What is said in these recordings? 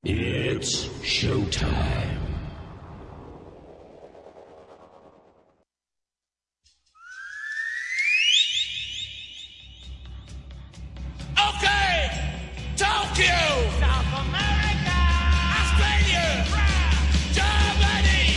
It's showtime. Okay! Tokyo! South America! Australia! Germany!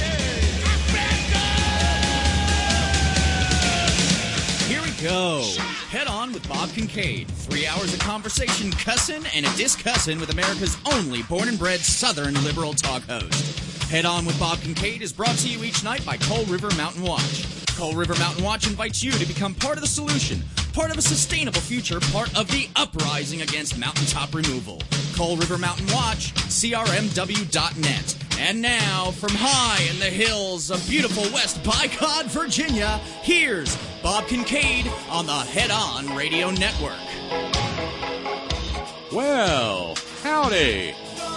Africa! Here we go. Head On with Bob Kincaid. 3 hours of conversation, cussing, and a discussin' with America's only born and bred Southern liberal talk host. Head On with Bob Kincaid is brought to you each night by Coal River Mountain Watch. Coal River Mountain Watch invites you to become part of the solution, part of a sustainable future, part of the uprising against mountaintop removal. Coal River Mountain Watch, crmw.net. And now, from high in the hills of beautiful West Bicod, Virginia, here's Bob Kincaid on the Head On Radio Network. Well, howdy.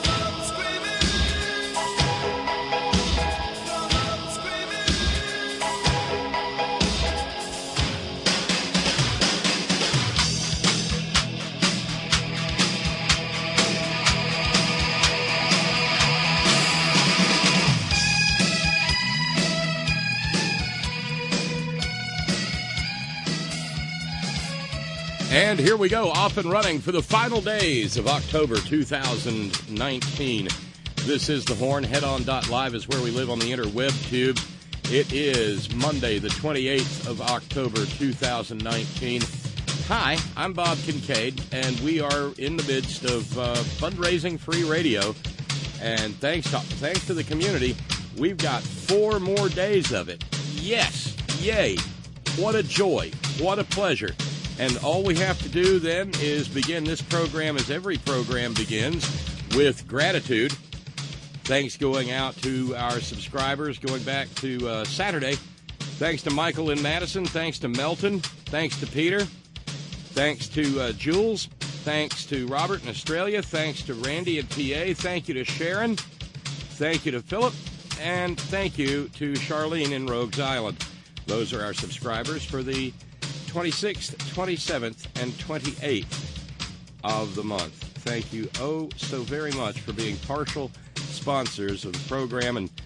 And here we go, off and running for the final days of October 2019. This is The Horn. Headon.live is where we live on the interweb tube. It is Monday, the 28th of October 2019. Hi, I'm Bob Kincaid, and we are in the midst of fundraising free radio. And thanks to the community, we've got 4 more days of it. Yes, yay. What a joy. What a pleasure. And all we have to do then is begin this program, as every program begins, with gratitude. Thanks going out to our subscribers going back to Saturday. Thanks to Michael in Madison. Thanks to Melton. Thanks to Peter. Thanks to Jules. Thanks to Robert in Australia. Thanks to Randy in PA. Thank you to Sharon. Thank you to Philip. And thank you to Charlene in Rogues Island. Those are our subscribers for the 26th, 27th, and 28th of the month. Thank you oh so very much for being partial sponsors of the program and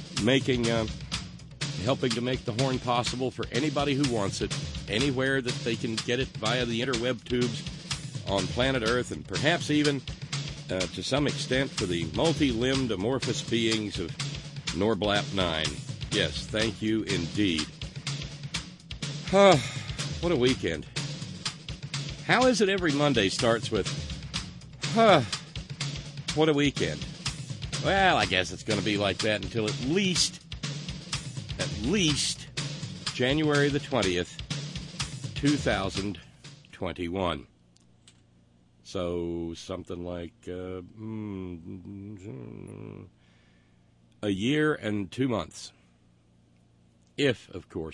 helping to make the Horn possible for anybody who wants it, anywhere that they can get it via the interweb tubes on planet Earth, and perhaps even, to some extent, for the multi-limbed amorphous beings of Norblap 9. Yes, thank you indeed. What a weekend. How is it every Monday starts with, what a weekend? Well, I guess it's going to be like that until at least January the 20th, 2021. So something like a year and 2 months. If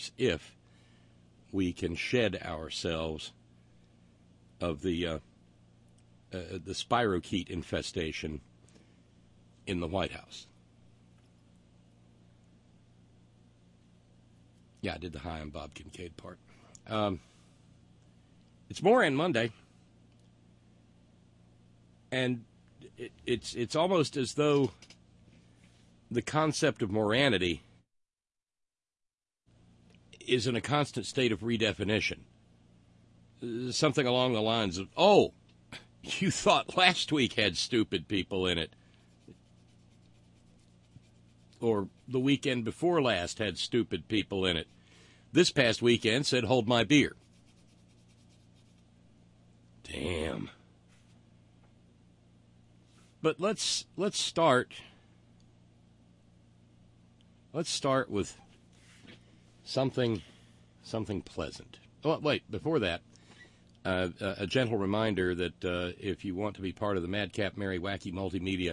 we can shed ourselves of the spirochete infestation in the White House. Yeah, I did the Hi, I'm Bob Kincaid part. It's Moran Monday, and it's almost as though the concept of moranity is in a constant state of redefinition. Something along the lines of, oh, you thought last week had stupid people in it. Or the weekend before last had stupid people in it. This past weekend said, hold my beer. Damn. But let's start with something pleasant. Oh, wait, before that, a gentle reminder that if you want to be part of the Madcap Mary Wacky Multimedia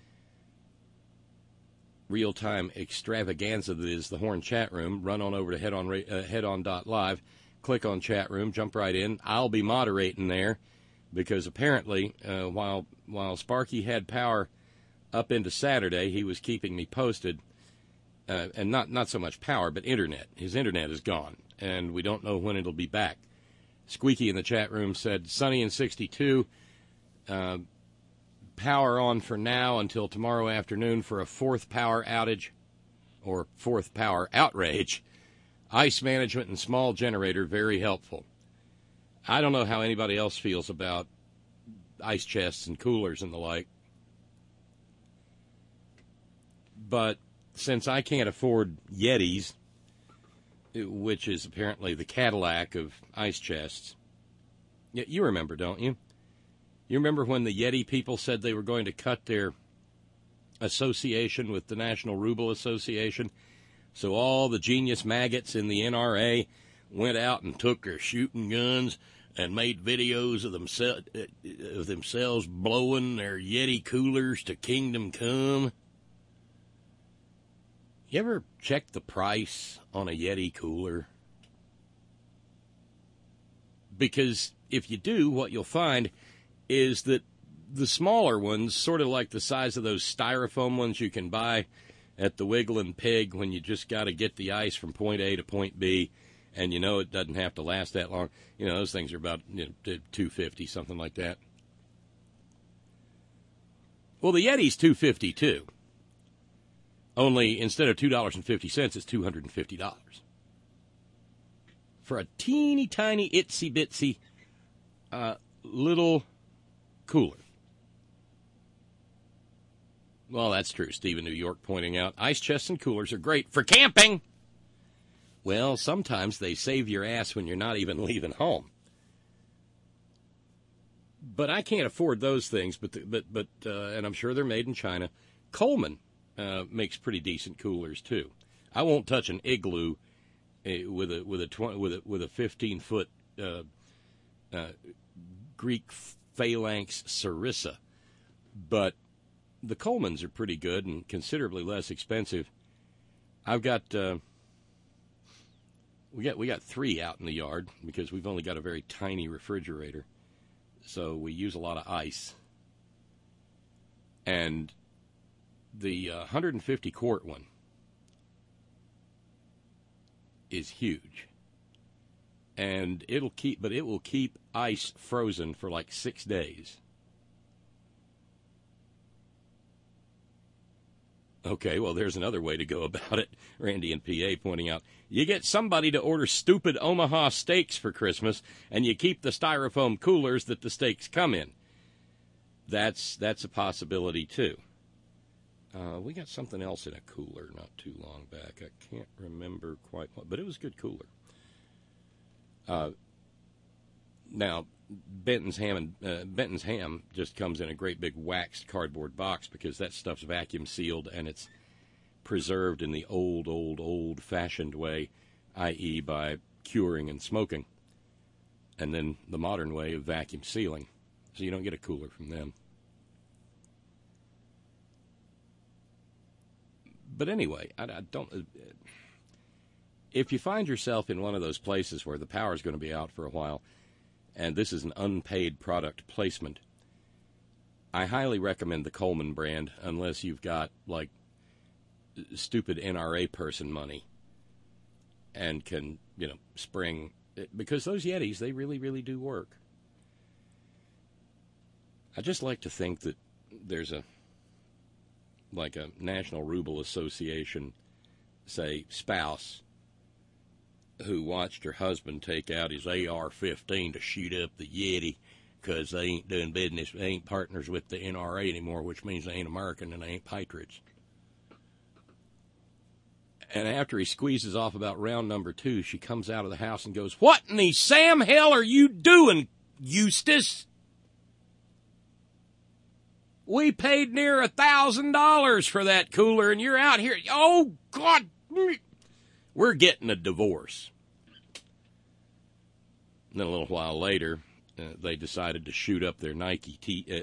real-time extravaganza that is the Horn chat room, run on over to headon.live, click on chat room, jump right in. I'll be moderating there because apparently while Sparky had power up into Saturday, he was keeping me posted. And not so much power, but internet. His internet is gone, and we don't know when it'll be back. Squeaky in the chat room said, sunny and 62, power on for now until tomorrow afternoon for a fourth power outage or fourth power outrage. Ice management and small generator, very helpful. I don't know how anybody else feels about ice chests and coolers and the like. But since I can't afford Yetis, which is apparently the Cadillac of ice chests, you remember, don't you? You remember when the Yeti people said they were going to cut their association with the National Ruble Association? So all the genius maggots in the NRA went out and took their shooting guns and made videos of themselves blowing their Yeti coolers to Kingdom Come. You ever check the price on a Yeti cooler? Because if you do, what you'll find is that the smaller ones, sort of like the size of those styrofoam ones you can buy at the Wigglin' Pig when you just got to get the ice from point A to point B, and you know it doesn't have to last that long. You know, those things are about $2.50, something like that. Well, the Yeti's $2.50 too. Only instead of $2.50, it's $250 for a teeny tiny itsy bitsy little cooler. Well, that's true. Steve in New York pointing out ice chests and coolers are great for camping. Well, sometimes they save your ass when you're not even leaving home. But I can't afford those things. But and I'm sure they're made in China. Coleman makes pretty decent coolers too. I won't touch an Igloo with a 15-foot Greek phalanx Sarissa, but the Colemans are pretty good and considerably less expensive. I've got we got 3 out in the yard because we've only got a very tiny refrigerator, so we use a lot of ice. And the 150 quart one is huge, and it will keep ice frozen for like 6 days. Okay, well, there's another way to go about it. Randy in PA pointing out, you get somebody to order stupid Omaha steaks for Christmas, and you keep the styrofoam coolers that the steaks come in. That's a possibility, too. We got something else in a cooler not too long back. I can't remember quite what, but it was a good cooler. Now, Benton's ham just comes in a great big waxed cardboard box because that stuff's vacuum sealed and it's preserved in the old-fashioned way, i.e. by curing and smoking, and then the modern way of vacuum sealing. So you don't get a cooler from them. But anyway, I don't. If you find yourself in one of those places where the power's going to be out for a while, and this is an unpaid product placement, I highly recommend the Coleman brand unless you've got, like, stupid NRA person money and can, spring. Because those Yetis, they really, really do work. I just like to think that there's a National Ruble Association, say, spouse who watched her husband take out his AR-15 to shoot up the Yeti because they ain't doing business, they ain't partners with the NRA anymore, which means they ain't American and they ain't patriots. And after he squeezes off about round number 2, she comes out of the house and goes, "What in the Sam hell are you doing, Eustace? We paid near $1,000 for that cooler, and you're out here. Oh, God, we're getting a divorce." And then a little while later, they decided to shoot up their Nike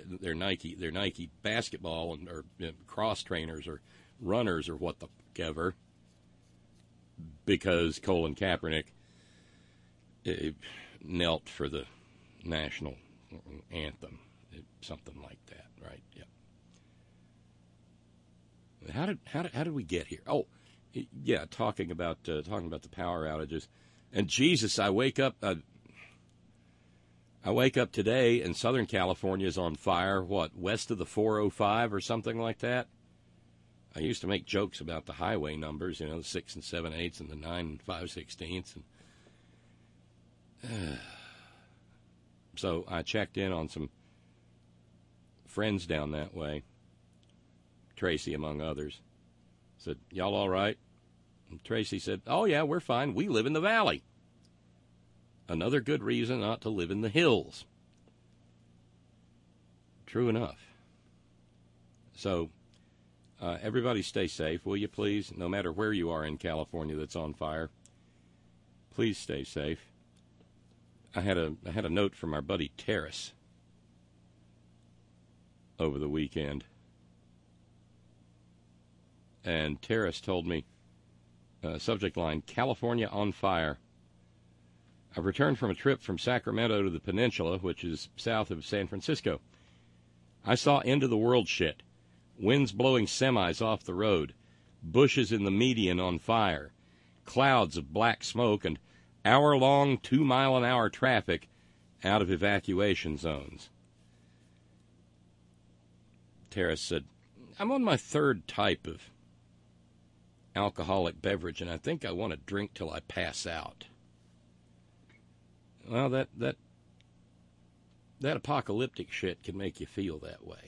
basketball or cross trainers or runners or what the ever, because Colin Kaepernick knelt for the national anthem, something like that, right? Yeah. How did we get here? Oh, yeah, talking about the power outages, and Jesus, I wake up. I wake up today and Southern California is on fire, west of the 405 or something like that? I used to make jokes about the highway numbers, the 6 and 7/8 and the 9 and 5/16. So I checked in on some friends down that way, Tracy among others. Said, y'all all right? And Tracy said, oh, yeah, we're fine. We live in the valley. Another good reason not to live in the hills. True enough. So everybody stay safe, will you please? No matter where you are in California that's on fire, please stay safe. I had a note from our buddy Terrace over the weekend. And Terrace told me, subject line, California on fire. I've returned from a trip from Sacramento to the Peninsula, which is south of San Francisco. I saw end-of-the-world shit. Winds blowing semis off the road, bushes in the median on fire, clouds of black smoke, and hour-long 2-mile-an-hour traffic out of evacuation zones. Terrace said, I'm on my third type of alcoholic beverage, and I think I want to drink till I pass out. Well, that apocalyptic shit can make you feel that way.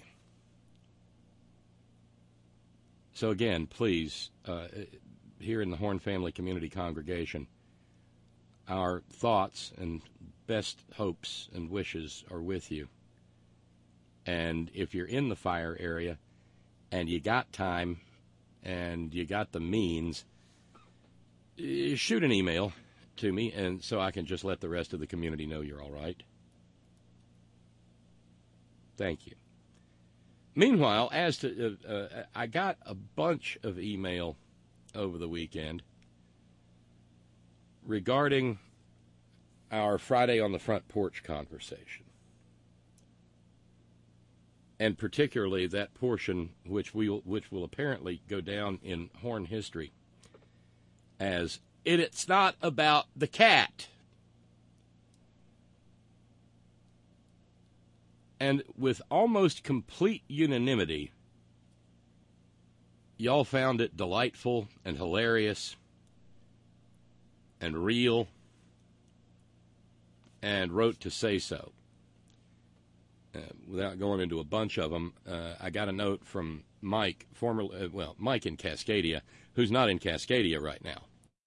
So again, please, here in the Horn Family Community Congregation, our thoughts and best hopes and wishes are with you. And if you're in the fire area and you got time and you got the means, shoot an email to me, and so I can just let the rest of the community know you're all right. Thank you. Meanwhile, as to I got a bunch of email over the weekend regarding our Friday on the Front Porch conversation, and particularly that portion which will apparently go down in Horn history as It's not about the cat. And with almost complete unanimity, y'all found it delightful and hilarious and real and wrote to say so. Without going into a bunch of them, I got a note from Mike, Mike in Cascadia, who's not in Cascadia right now.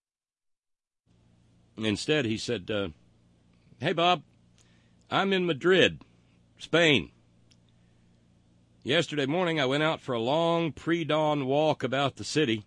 Instead, he said, hey, Bob, I'm in Madrid, Spain. Yesterday morning, I went out for a long pre-dawn walk about the city.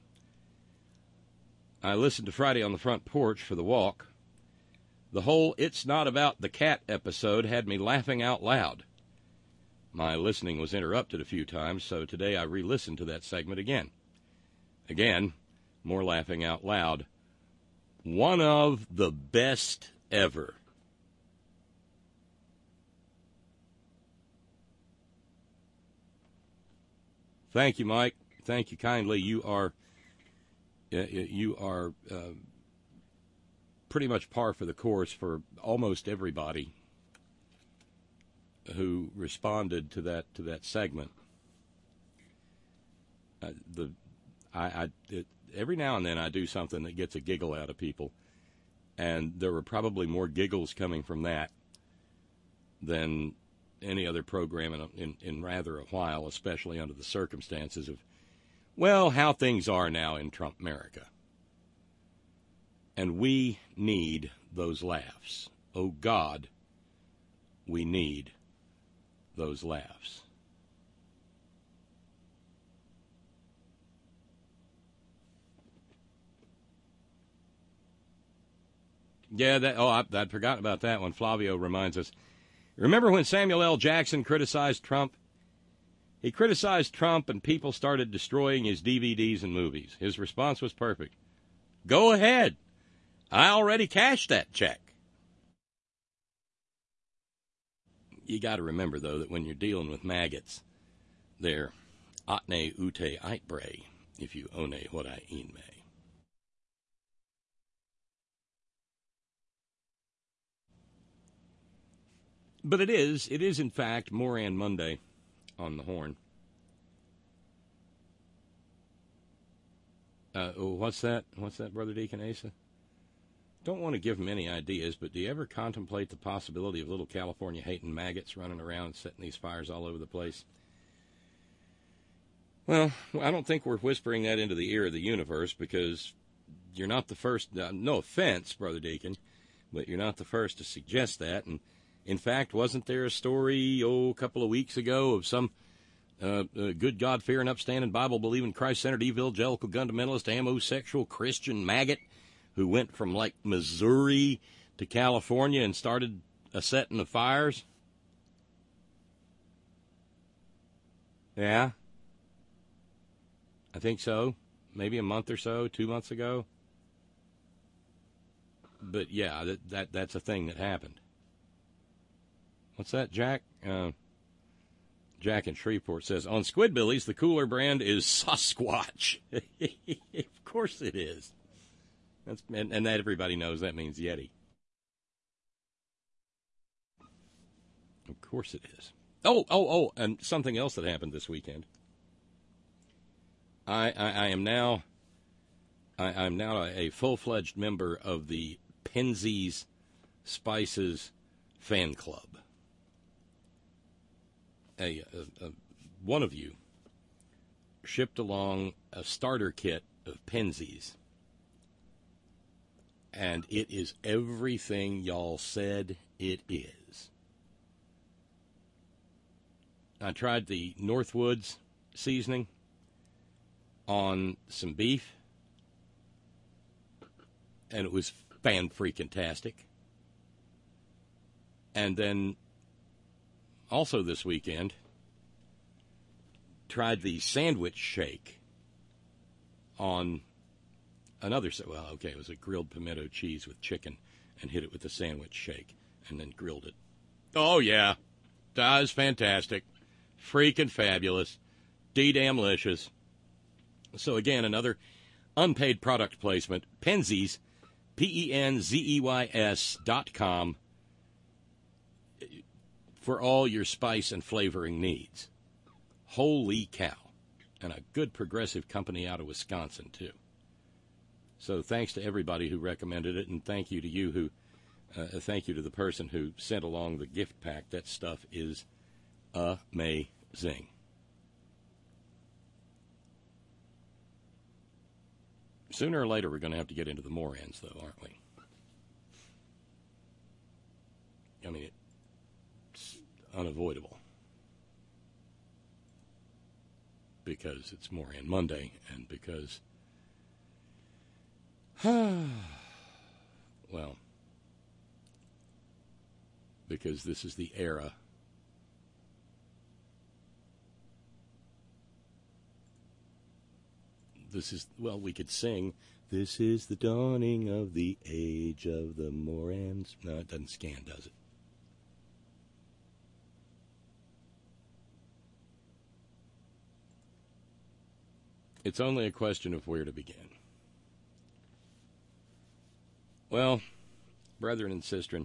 I listened to Friday on the Front Porch for the walk. The whole It's Not About the Cat episode had me laughing out loud. My listening was interrupted a few times, so today I re-listened to that segment again. Again, more laughing out loud. One of the best ever. Thank you, Mike. Thank you kindly. You are pretty much par for the course for almost everybody who responded to that segment. Every now and then I do something that gets a giggle out of people, and there were probably more giggles coming from that than any other program in rather a while, especially under the circumstances of, well, how things are now in Trump America. And we need those laughs. Oh, God, we need those laughs. Yeah, I'd forgotten about that one. Flavio reminds us. Remember when Samuel L. Jackson criticized Trump? He criticized Trump and people started destroying his DVDs and movies. His response was perfect. Go ahead. I already cashed that check. You got to remember, though, that when you're dealing with maggots, they're atne ute eitbre, if you one what I een may. But it is in fact Moran Monday on the Horn. What's that? What's that, Brother Deacon Asa? Don't want to give him any ideas, but do you ever contemplate the possibility of little California-hating maggots running around setting these fires all over the place? Well, I don't think we're whispering that into the ear of the universe, because you're not the first, no offense, Brother Deacon, but you're not the first to suggest that. And in fact, wasn't there a story, a couple of weeks ago of some good God-fearing, upstanding, Bible-believing, Christ-centered, evangelical, fundamentalist, homosexual, Christian maggot who went from, like, Missouri to California and started a setting of fires? Yeah? I think so. Maybe a month or so, 2 months ago. But, yeah, that's a thing that happened. What's that, Jack? Jack in Shreveport says, on Squidbillies, the cooler brand is Sasquatch. Of course it is. And that everybody knows that means Yeti. Of course it is. Oh, and something else that happened this weekend. I'm now a full-fledged member of the Penzies Spices fan club. One of you shipped along a starter kit of Penzies, and it is everything y'all said it is. I tried the Northwoods seasoning on some beef, and it was fan-freaking-tastic. And then also this weekend, tried the sandwich shake on another, it was a grilled pimento cheese with chicken, and hit it with the sandwich shake, and then grilled it. Oh, yeah. That was fantastic. Freaking fabulous. D-damn-licious. So, again, another unpaid product placement. Penzeys, PENZEYS.com, for all your spice and flavoring needs. Holy cow. And a good progressive company out of Wisconsin, too. So thanks to everybody who recommended it, and thank you to you thank you to the person who sent along the gift pack. That stuff is amazing. Sooner or later, we're going to have to get into the Morans, though, aren't we? I mean, it's unavoidable. Because it's Moran Monday, and because, well, because this is the era we could sing, this is the dawning of the age of the Morans. No, it doesn't scan, does it? It's only a question of where to begin. Well, brethren and sistren,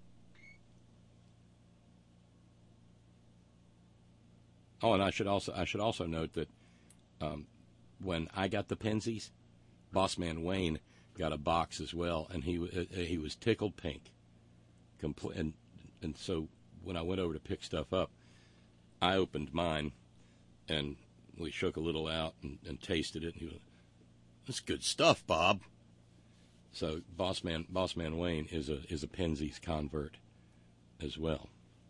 and I should also note that when I got the Penzies, Bossman Wayne got a box as well, and he was tickled pink. And so when I went over to pick stuff up, I opened mine, and we shook a little out and tasted it, and he was, that's good stuff, Bob. So Bossman Wayne is a Penzies convert as well.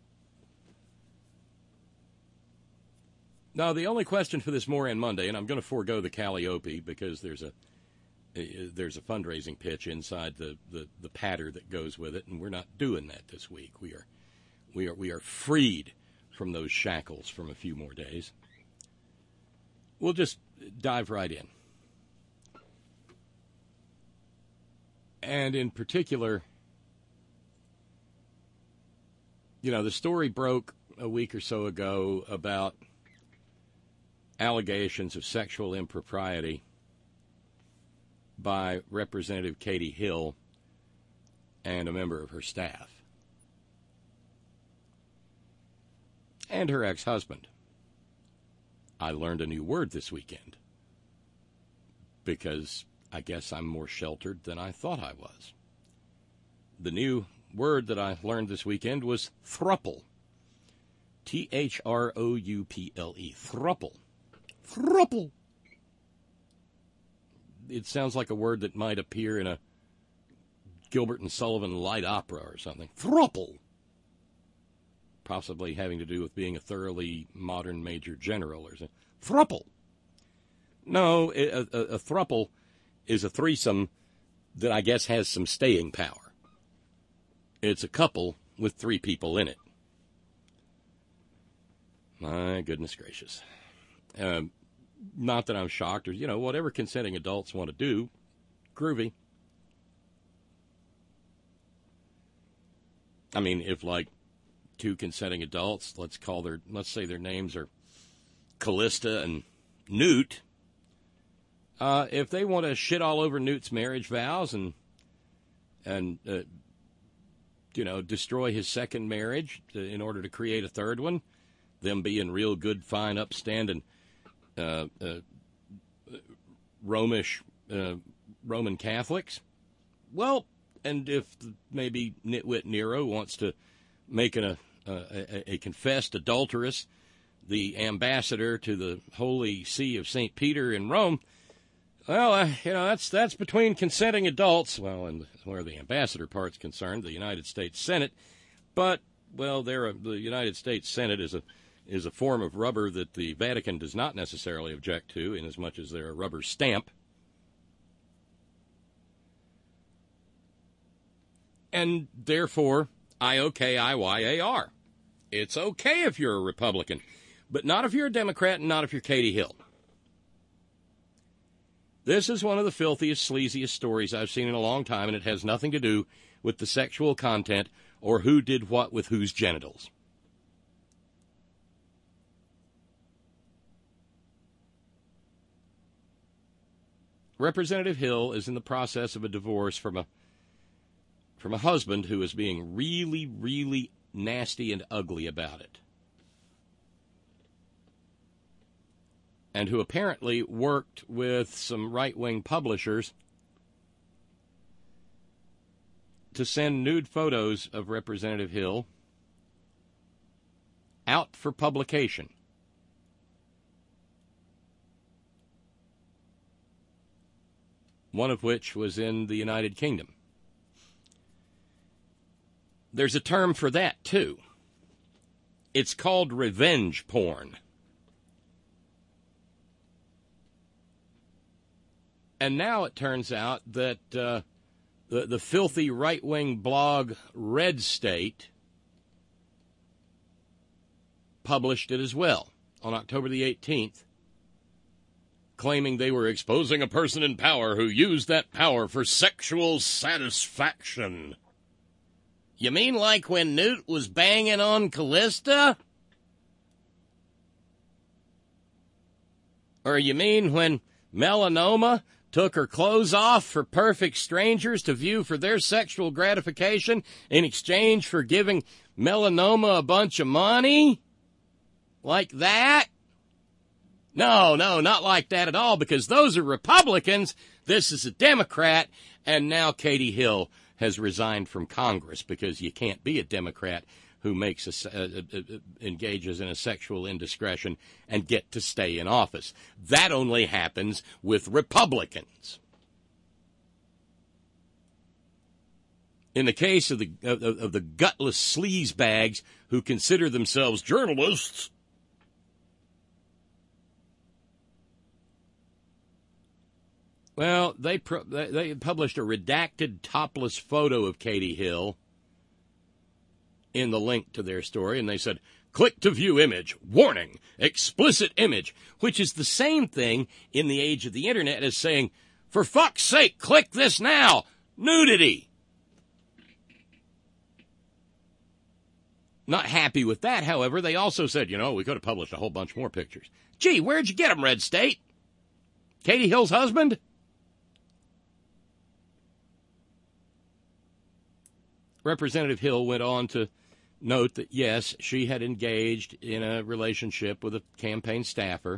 Now, the only question for this Moran Monday, and I'm going to forego the Calliope because there's a fundraising pitch inside the patter that goes with it, and we're not doing that this week. We are freed from those shackles from a few more days. We'll just dive right in. And in particular, the story broke a week or so ago about allegations of sexual impropriety by Representative Katie Hill and a member of her staff. and her ex-husband. I learned a new word this weekend because I guess I'm more sheltered than I thought I was. The new word that I learned this weekend was throuple. Throuple. Throuple. Throuple. It sounds like a word that might appear in a Gilbert and Sullivan light opera or something. Throuple. Possibly having to do with being a thoroughly modern major general or something. Throuple. No, a throuple is a threesome that I guess has some staying power. It's a couple with 3 people in it. My goodness gracious. Not that I'm shocked or, whatever consenting adults want to do, groovy. I mean, if like 2 consenting adults, let's say their names are Callista and Newt, if they want to shit all over Newt's marriage vows and destroy his second marriage in order to create a third one, them being real good, fine, upstanding Roman Catholics, well, and if maybe nitwit Nero wants to make a confessed adulteress the ambassador to the Holy See of St. Peter in Rome, well, that's between consenting adults. Well, and where the ambassador part's concerned, the United States Senate. But, well, the United States Senate is a form of rubber that the Vatican does not necessarily object to, in as much as they're a rubber stamp. And therefore, IOKIYAR. It's okay if you're a Republican, but not if you're a Democrat and not if you're Katie Hill. This is one of the filthiest, sleaziest stories I've seen in a long time, and it has nothing to do with the sexual content or who did what with whose genitals. Representative Hill is in the process of a divorce from a husband who is being really, really nasty and ugly about it, and who apparently worked with some right-wing publishers to send nude photos of Representative Hill out for publication. One of which was in the United Kingdom. There's a term for that, too. It's called revenge porn. And now it turns out that the filthy right-wing blog Red State published it as well on October the 18th, claiming they were exposing a person in power who used that power for sexual satisfaction. You mean like when Newt was banging on Callista? Or you mean when Melanoma took her clothes off for perfect strangers to view for their sexual gratification in exchange for giving Melanoma a bunch of money? Like that? No, not like that at all, because those are Republicans. This is a Democrat, and now Katie Hill has resigned from Congress because you can't be a Democrat who engages in a sexual indiscretion and get to stay in office. That only happens with Republicans. In the case of the gutless sleazebags who consider themselves journalists, well, they published a redacted topless photo of Katie Hill in the link to their story, and they said, click to view image, warning, explicit image, which is the same thing in the age of the internet as saying, for fuck's sake, click this now, nudity. Not happy with that, however, they also said, we could have published a whole bunch more pictures. Gee, where'd you get them, Red State? Katie Hill's husband? Representative Hill went on to note that, yes, she had engaged in a relationship with a campaign staffer.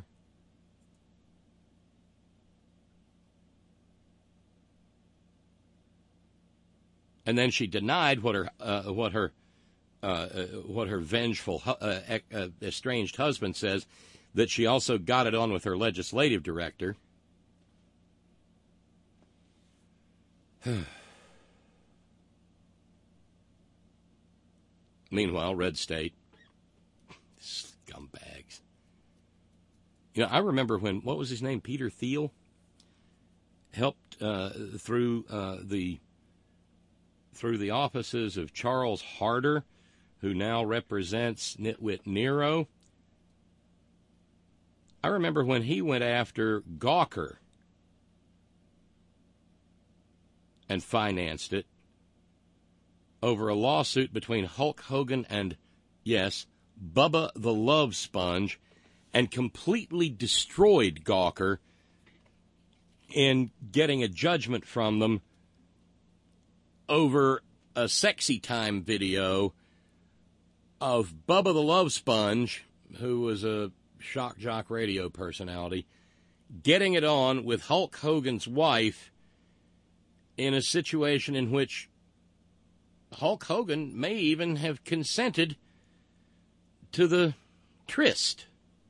And then she denied what her vengeful, estranged husband says, that she also got it on with her legislative director. Meanwhile, Red State, scumbags. You know, I remember when, what was his name, Peter Thiel, helped through the offices of Charles Harder, who now represents Nitwit Nero. I remember when he went after Gawker and financed it over a lawsuit between Hulk Hogan and, yes, Bubba the Love Sponge, and completely destroyed Gawker in getting a judgment from them over a sexy time video of Bubba the Love Sponge, who was a shock jock radio personality, getting it on with Hulk Hogan's wife in a situation in which Hulk Hogan may even have consented to the tryst.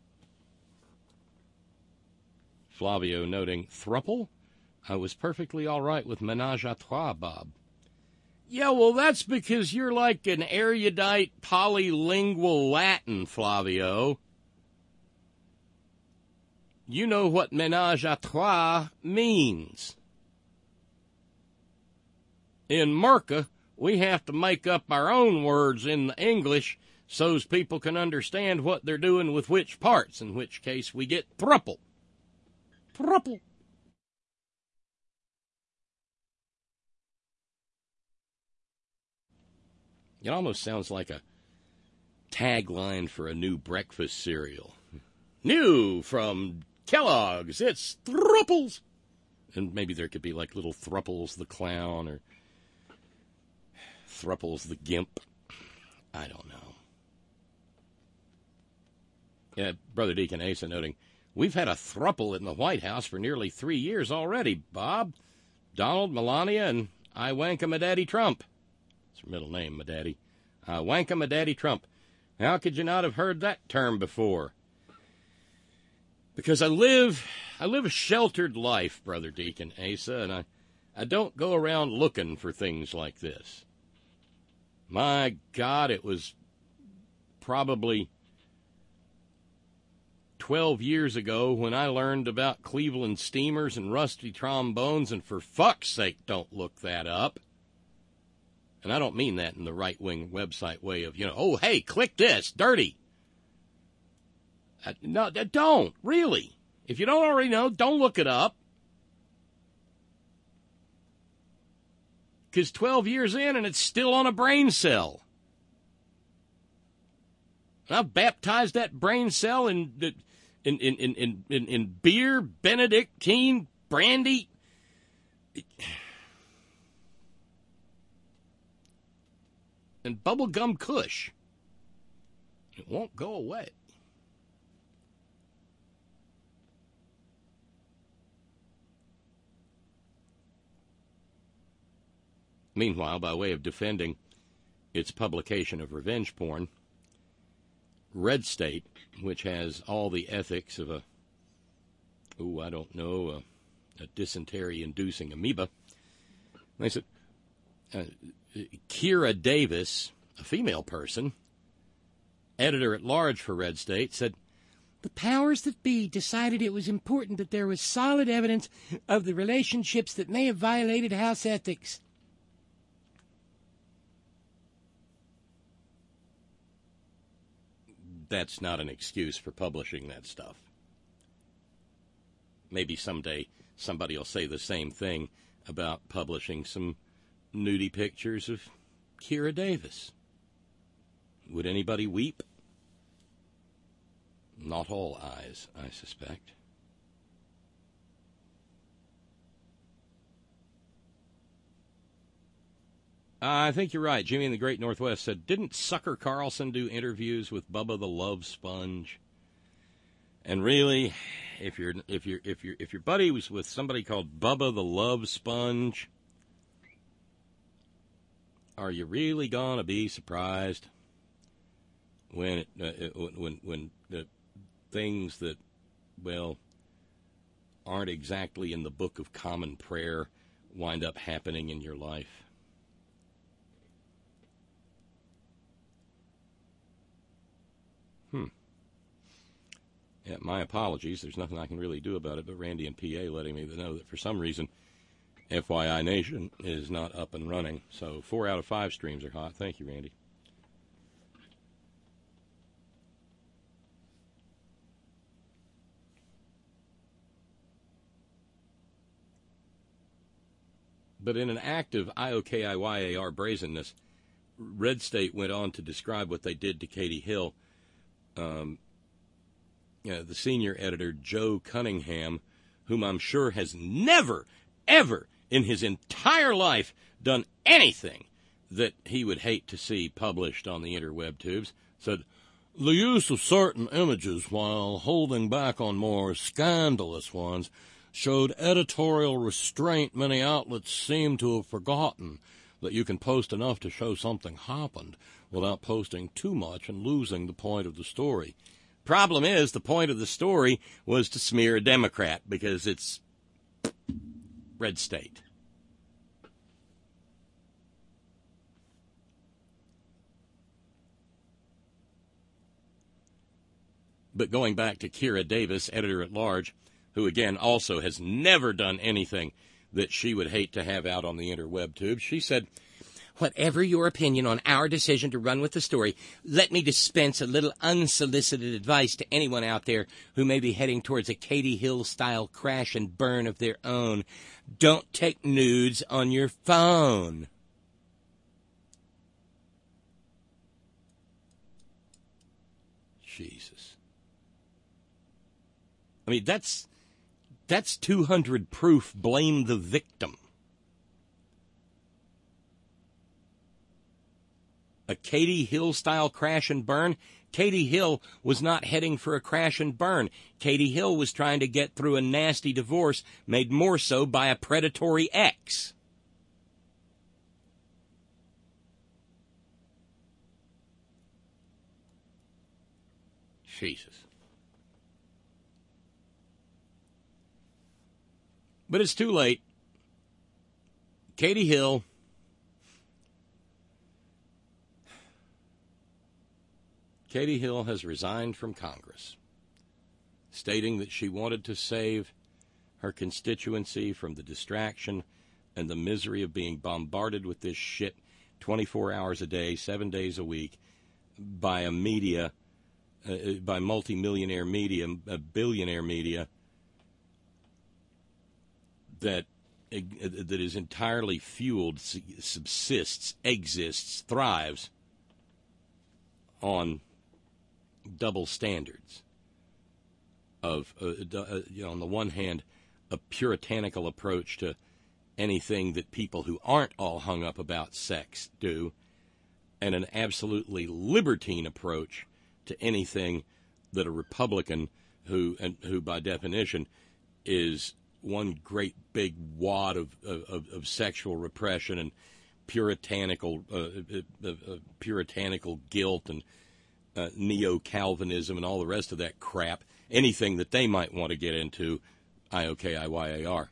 Flavio noting, thruple? I was perfectly all right with menage a trois, Bob. Yeah, well, that's because you're like an erudite polylingual Latin, Flavio. You know what menage a trois means. In Merca, we have to make up our own words in the English so's people can understand what they're doing with which parts, in which case we get thruple. Thruple. It almost sounds like a tagline for a new breakfast cereal. New from Kellogg's, it's Thruples. And maybe there could be like little Thruples the Clown or Thruples the Gimp. I don't know. Yeah, Brother Deacon Asa noting, we've had a thruple in the White House for nearly 3 years already, Bob. Donald, Melania, and I wanka my daddy Trump. It's her middle name, my daddy. Wanka my daddy Trump. How could you not have heard that term before? Because I live a sheltered life, Brother Deacon Asa, and I don't go around looking for things like this. My God, it was probably 12 years ago when I learned about Cleveland Steamers and rusty trombones, and for fuck's sake, don't look that up. And I don't mean that in the right-wing website way of, oh, hey, click this, dirty. No, don't, really. If you don't already know, don't look it up. Because 12 years in and it's still on a brain cell. And I've baptized that brain cell in beer, Benedictine, brandy. And bubblegum kush. It won't go away. Meanwhile, by way of defending its publication of revenge porn, Red State, which has all the ethics of a dysentery-inducing amoeba, they said, Kira Davis, a female person, editor-at-large for Red State, said, the powers that be decided it was important that there was solid evidence of the relationships that may have violated house ethics. That's not an excuse for publishing that stuff. Maybe someday somebody will say the same thing about publishing some nudie pictures of Kira Davis. Would anybody weep? Not all eyes, I suspect. I think you're right. Jimmy in the Great Northwest said, "Didn't Sucker Carlson do interviews with Bubba the Love Sponge?" And really, if your buddy was with somebody called Bubba the Love Sponge, are you really gonna be surprised when the things that, well, aren't exactly in the Book of Common Prayer wind up happening in your life? Yeah, my apologies. There's nothing I can really do about it, but Randy and PA letting me know that for some reason FYI Nation is not up and running. So 4 out of 5 streams are hot. Thank you, Randy. But in an act of IOKIYAR brazenness, Red State went on to describe what they did to Katie Hill. The senior editor, Joe Cunningham, whom I'm sure has never, ever in his entire life done anything that he would hate to see published on the interweb tubes, said, "The use of certain images while holding back on more scandalous ones showed editorial restraint many outlets seem to have forgotten that you can post enough to show something happened without posting too much and losing the point of the story." Problem is, the point of the story was to smear a Democrat because it's Red State. But going back to Kira Davis, editor-at-large, who, again, also has never done anything that she would hate to have out on the interweb tube, she said, "Whatever your opinion on our decision to run with the story, let me dispense a little unsolicited advice to anyone out there who may be heading towards a Katie Hill-style crash and burn of their own. Don't take nudes on your phone." Jesus. I mean, that's 200 proof blame the victim. A Katie Hill-style crash and burn? Katie Hill was not heading for a crash and burn. Katie Hill was trying to get through a nasty divorce, made more so by a predatory ex. Jesus. But it's too late. Katie Hill has resigned from Congress, stating that she wanted to save her constituency from the distraction and the misery of being bombarded with this shit 24 hours a day, 7 days a week, by a media, by multimillionaire media, billionaire media, that is entirely fueled, subsists, exists, thrives on double standards of, on the one hand, a puritanical approach to anything that people who aren't all hung up about sex do, and an absolutely libertine approach to anything that a Republican, who by definition is one great big wad of sexual repression and puritanical guilt and neo-Calvinism and all the rest of that crap, anything that they might want to get into, IOKIYAR.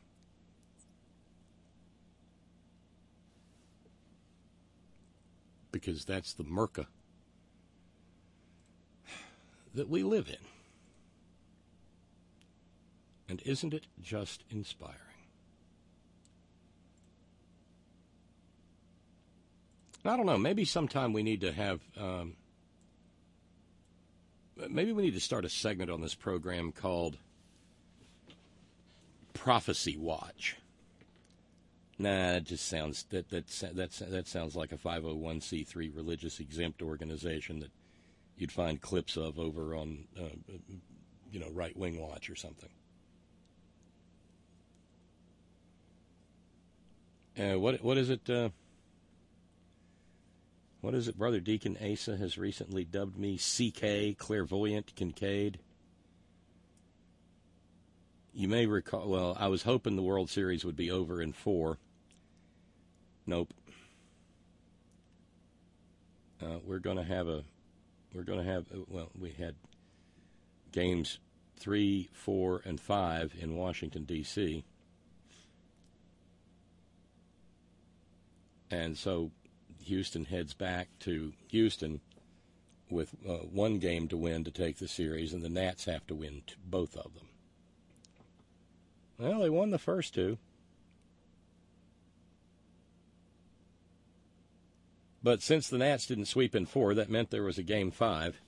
Because that's the Merca that we live in. And isn't it just inspiring? I don't know, maybe sometime we need to have... maybe we need to start a segment on this program called Prophecy Watch. Nah, it just sounds that sounds like a 501c3 religious exempt organization that you'd find clips of over on Right Wing Watch or something. What is it? What is it? Brother Deacon Asa has recently dubbed me CK, Clairvoyant Kincaid. You may recall, well, I was hoping the World Series would be over in 4. Nope. We had games 3, 4, and 5 in Washington, D.C. And so Houston heads back to Houston with one game to win to take the series, and the Nats have to win both of them. Well, they won the first 2. But since the Nats didn't sweep in 4, that meant there was a Game 5.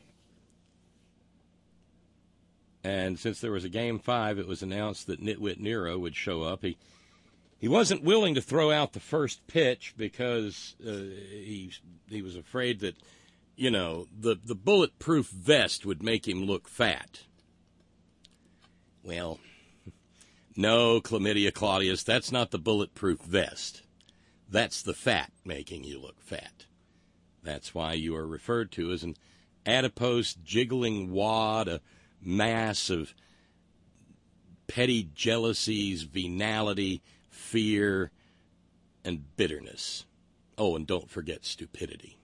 And since there was a Game 5, it was announced that Nitwit Nero would show up. He wasn't willing to throw out the first pitch because he was afraid that, the bulletproof vest would make him look fat. Well, no, Chlamydia Claudius, that's not the bulletproof vest. That's the fat making you look fat. That's why you are referred to as an adipose, jiggling wad, a mass of petty jealousies, venality, fear, and bitterness. Oh, and don't forget stupidity.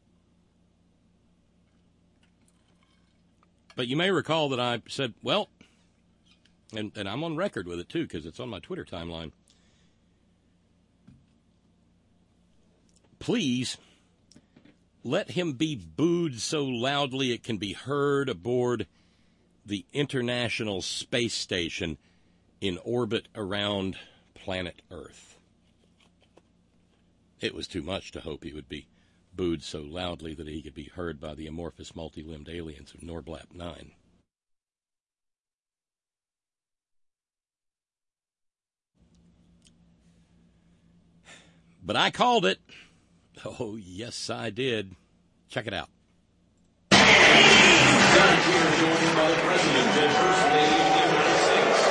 But you may recall that I said, well, and I'm on record with it too because it's on my Twitter timeline. Please let him be booed so loudly it can be heard aboard the International Space Station in orbit around planet Earth. It was too much to hope he would be booed so loudly that he could be heard by the amorphous multi-limbed aliens of Norblap 9. But I called it. Oh, yes, I did. Check it out. Down here, joined by the President and First Lady of the United States.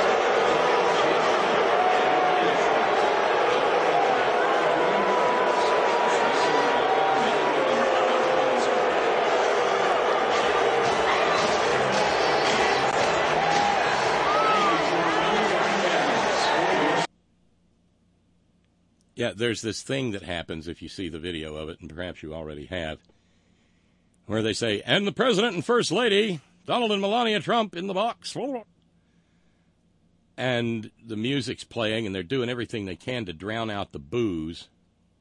Yeah, there's this thing that happens if you see the video of it, and perhaps you already have, where they say, and the President and First Lady, Donald and Melania Trump in the box. And the music's playing, and they're doing everything they can to drown out the boos.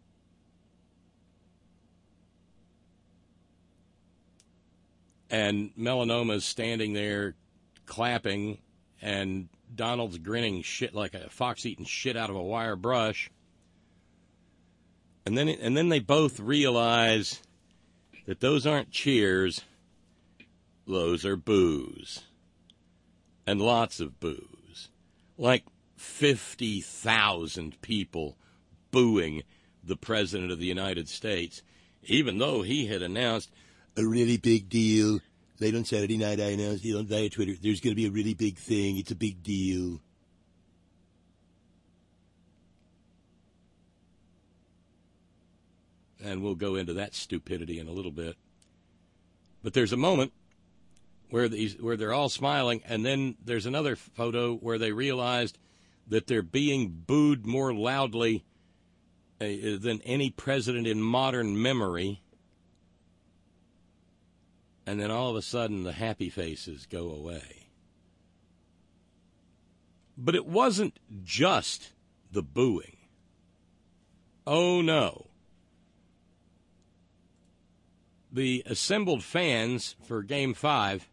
And Melanoma standing there clapping, and Donald's grinning shit like a fox eating shit out of a wire brush. And then they both realize that those aren't cheers, those are boos. And lots of boos. Like 50,000 people booing the President of the United States, even though he had announced a really big deal. Late on Saturday night, I announced via Twitter, there's going to be a really big thing. It's a big deal. And we'll go into that stupidity in a little bit. But there's a moment where they're all smiling, and then there's another photo where they realized that they're being booed more loudly than any president in modern memory. And then all of a sudden, the happy faces go away. But it wasn't just the booing. Oh, no. The assembled fans for Game 5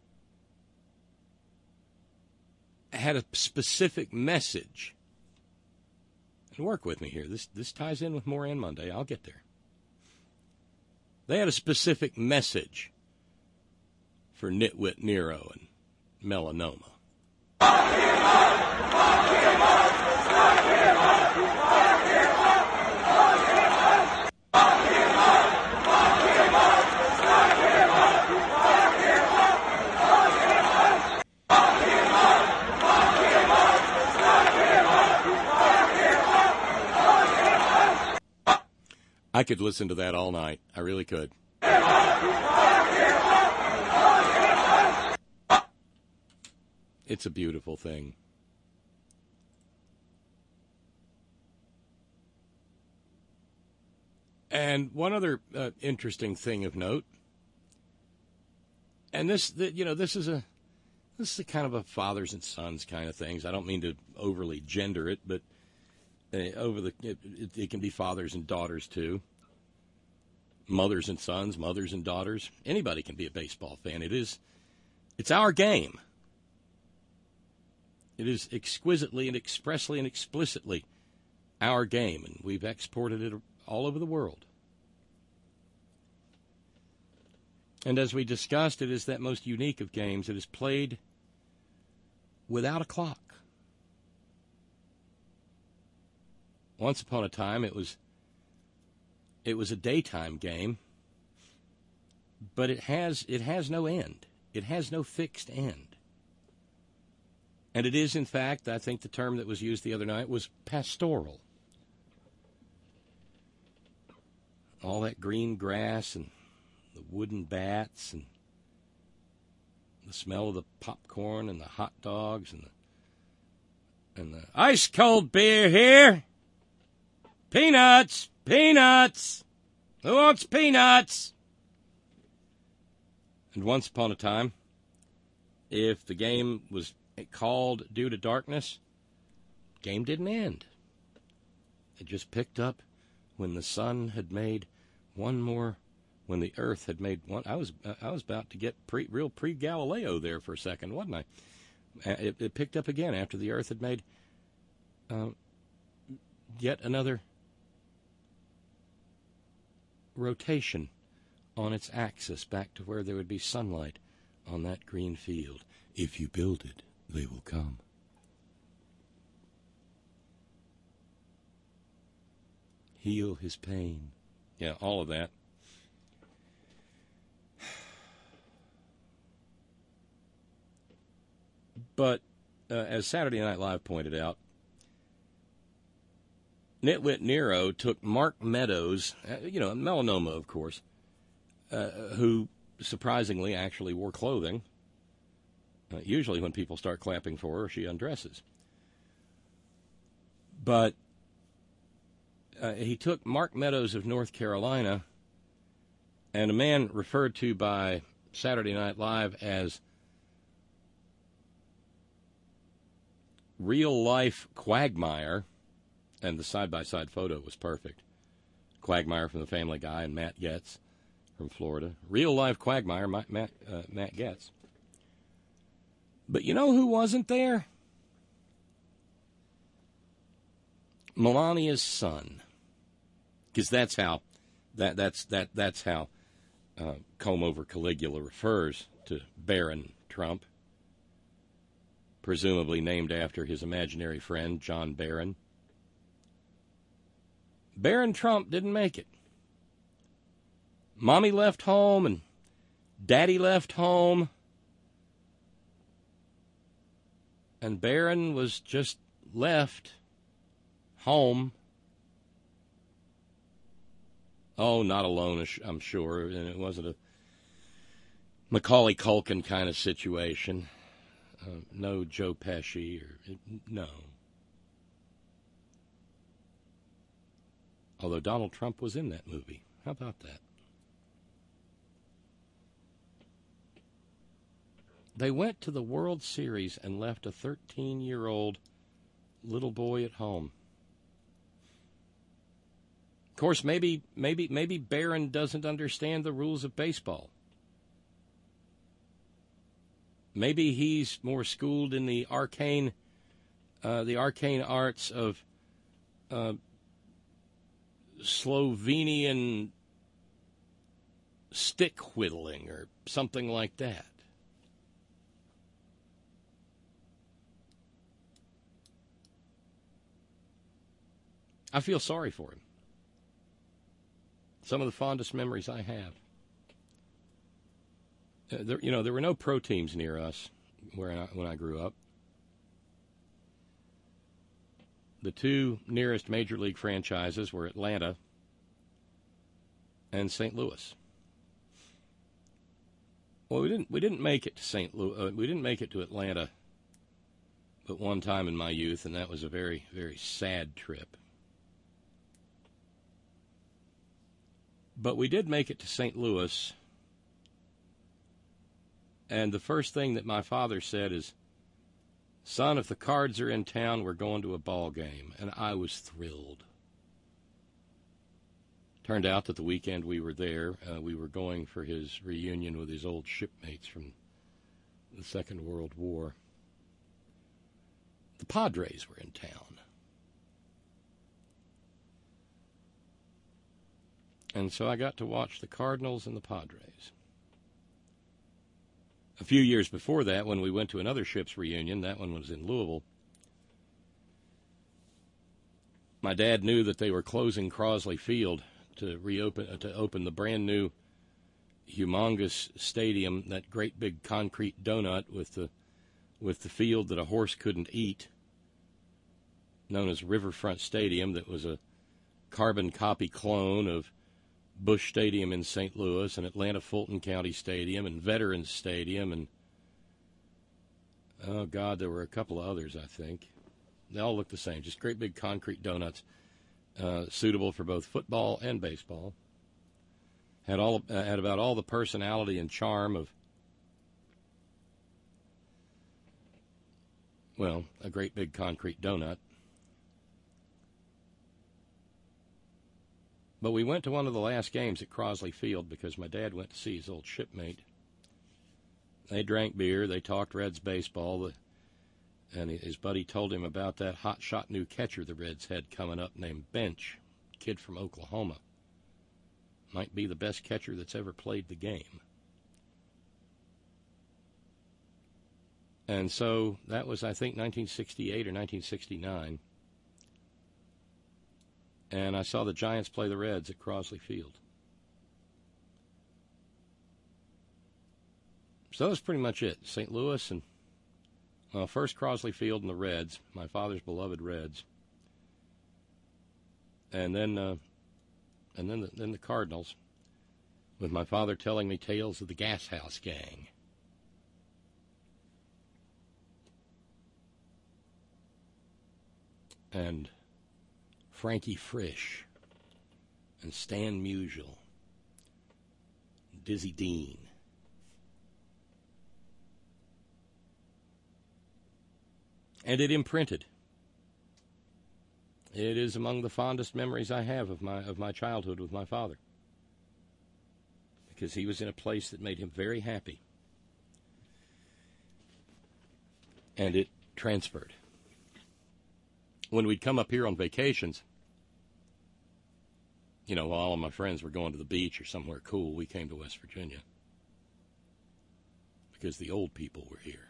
had a specific message. And work with me here. This ties in with more on Monday. I'll get there. They had a specific message for Nitwit Nero and Melanoma. Lock him up! Lock him up! Lock him up! Lock him up! Lock him up! Lock him up! Lock him up! Lock him up! Lock him up! Lock him up! Lock him up! Lock him up! Lock him up! Lock him up! Lock him up! I could listen to that all night. I really could. It's a beautiful thing. And one other interesting thing of note, and this is a kind of a fathers and sons kind of things. I don't mean to overly gender it, but it can be fathers and daughters too. Mothers and sons, mothers and daughters. Anybody can be a baseball fan. It's our game. It is exquisitely and expressly and explicitly our game, and we've exported it all over the world. And as we discussed, it is that most unique of games. It is played without a clock. Once upon a time, it was a daytime game, but it has no end. It has no fixed end. And it is, in fact, I think the term that was used the other night was pastoral. All that green grass and the wooden bats and the smell of the popcorn and the hot dogs and the ice cold beer here. Peanuts, peanuts. Who wants peanuts? And once upon a time, if the game was called due to darkness, game didn't end. It just picked up when the sun had made one more, when the earth had made one. I was about to get real pre-Galileo there for a second, wasn't I? It picked up again after the earth had made yet another rotation on its axis back to where there would be sunlight on that green field. If you build it, they will come. Heal his pain. Yeah, all of that. But as Saturday Night Live pointed out, Nitwit Nero took Mark Meadows, melanoma, of course, who surprisingly actually wore clothing. Usually when people start clapping for her, she undresses. But he took Mark Meadows of North Carolina, and a man referred to by Saturday Night Live as real-life Quagmire, and the side-by-side photo was perfect. Quagmire from the Family Guy and Matt Getz from Florida. Real-life Quagmire, Matt Getz. But you know who wasn't there? Melania's son. Because that's how Comb Over Caligula refers to Barron Trump, presumably named after his imaginary friend, John Barron. Barron Trump didn't make it. Mommy left home and Daddy left home. And Barron was just left home. Oh, not alone, I'm sure. And it wasn't a Macaulay Culkin kind of situation. No Joe Pesci. No. Although Donald Trump was in that movie. How about that? They went to the World Series and left a 13-year-old little boy at home. Of course, maybe Barron doesn't understand the rules of baseball. Maybe he's more schooled in the arcane arts of Slovenian stick whittling or something like that. I feel sorry for him. Some of the fondest memories I have. There were no pro teams near us when I grew up. The two nearest major league franchises were Atlanta and St. Louis. Well, we didn't make it to St. Louis. We didn't make it to Atlanta, but one time in my youth, and that was a very, very sad trip. But we did make it to St. Louis, and the first thing that my father said is, "Son, if the Cards are in town, we're going to a ball game," and I was thrilled. Turned out that the weekend we were there, we were going for his reunion with his old shipmates from the Second World War. The Padres were in town. And so I got to watch the Cardinals and the Padres. A few years before that, when we went to another ship's reunion, that one was in Louisville, my dad knew that they were closing Crosley Field to open the brand new humongous stadium, that great big concrete donut with the field that a horse couldn't eat, known as Riverfront Stadium, that was a carbon copy clone of Busch Stadium in St. Louis and Atlanta Fulton County Stadium and Veterans Stadium and, oh God, there were a couple of others, I think. They all looked the same, just great big concrete donuts, suitable for both football and baseball. Had about all the personality and charm of, well, a great big concrete donut. But we went to one of the last games at Crosley Field because my dad went to see his old shipmate. They drank beer, they talked Reds baseball, and his buddy told him about that hot-shot new catcher the Reds had coming up named Bench, kid from Oklahoma. Might be the best catcher that's ever played the game. And so that was, I think, 1968 or 1969. And I saw the Giants play the Reds at Crosley Field. So that was pretty much it. St. Louis and, well, first Crosley Field and the Reds, my father's beloved Reds. And then the Cardinals, with my father telling me tales of the Gas House Gang. And Frankie Frisch, and Stan Musial, Dizzy Dean. And it imprinted. It is among the fondest memories I have of my childhood with my father, because he was in a place that made him very happy, and it transferred. When we'd come up here on vacations, you know, while all of my friends were going to the beach or somewhere cool, we came to West Virginia because the old people were here.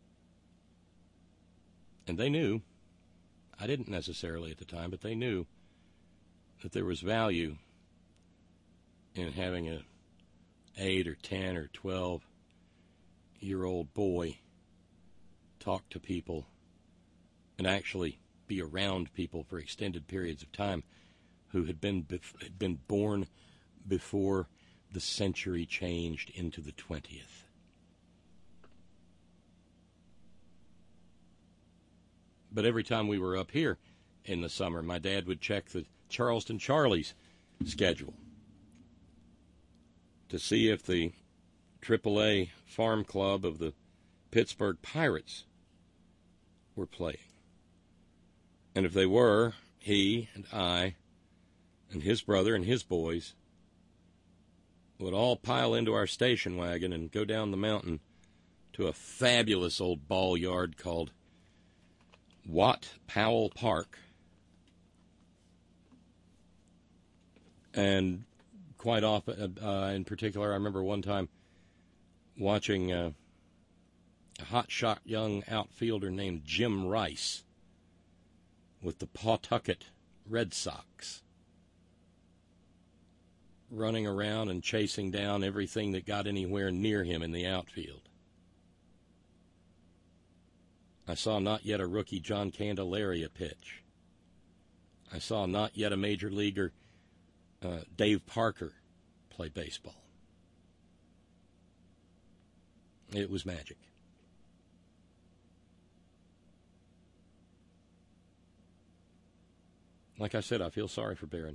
And they knew, I didn't necessarily at the time, but they knew that there was value in having a 8 or 10 or 12-year-old boy talk to people and actually be around people for extended periods of time who had been born before the century changed into the 20th. But every time we were up here in the summer, my dad would check the Charleston Charlies schedule to see if the AAA farm club of the Pittsburgh Pirates were playing. And if they were, he and I and his brother and his boys would all pile into our station wagon and go down the mountain to a fabulous old ball yard called Watt Powell Park. And quite often, in particular, I remember one time watching a hotshot young outfielder named Jim Rice with the Pawtucket Red Sox, running around and chasing down everything that got anywhere near him in the outfield. I saw not yet a rookie John Candelaria pitch. I saw not yet a major leaguer Dave Parker play baseball. It was magic. Like I said, I feel sorry for Barron.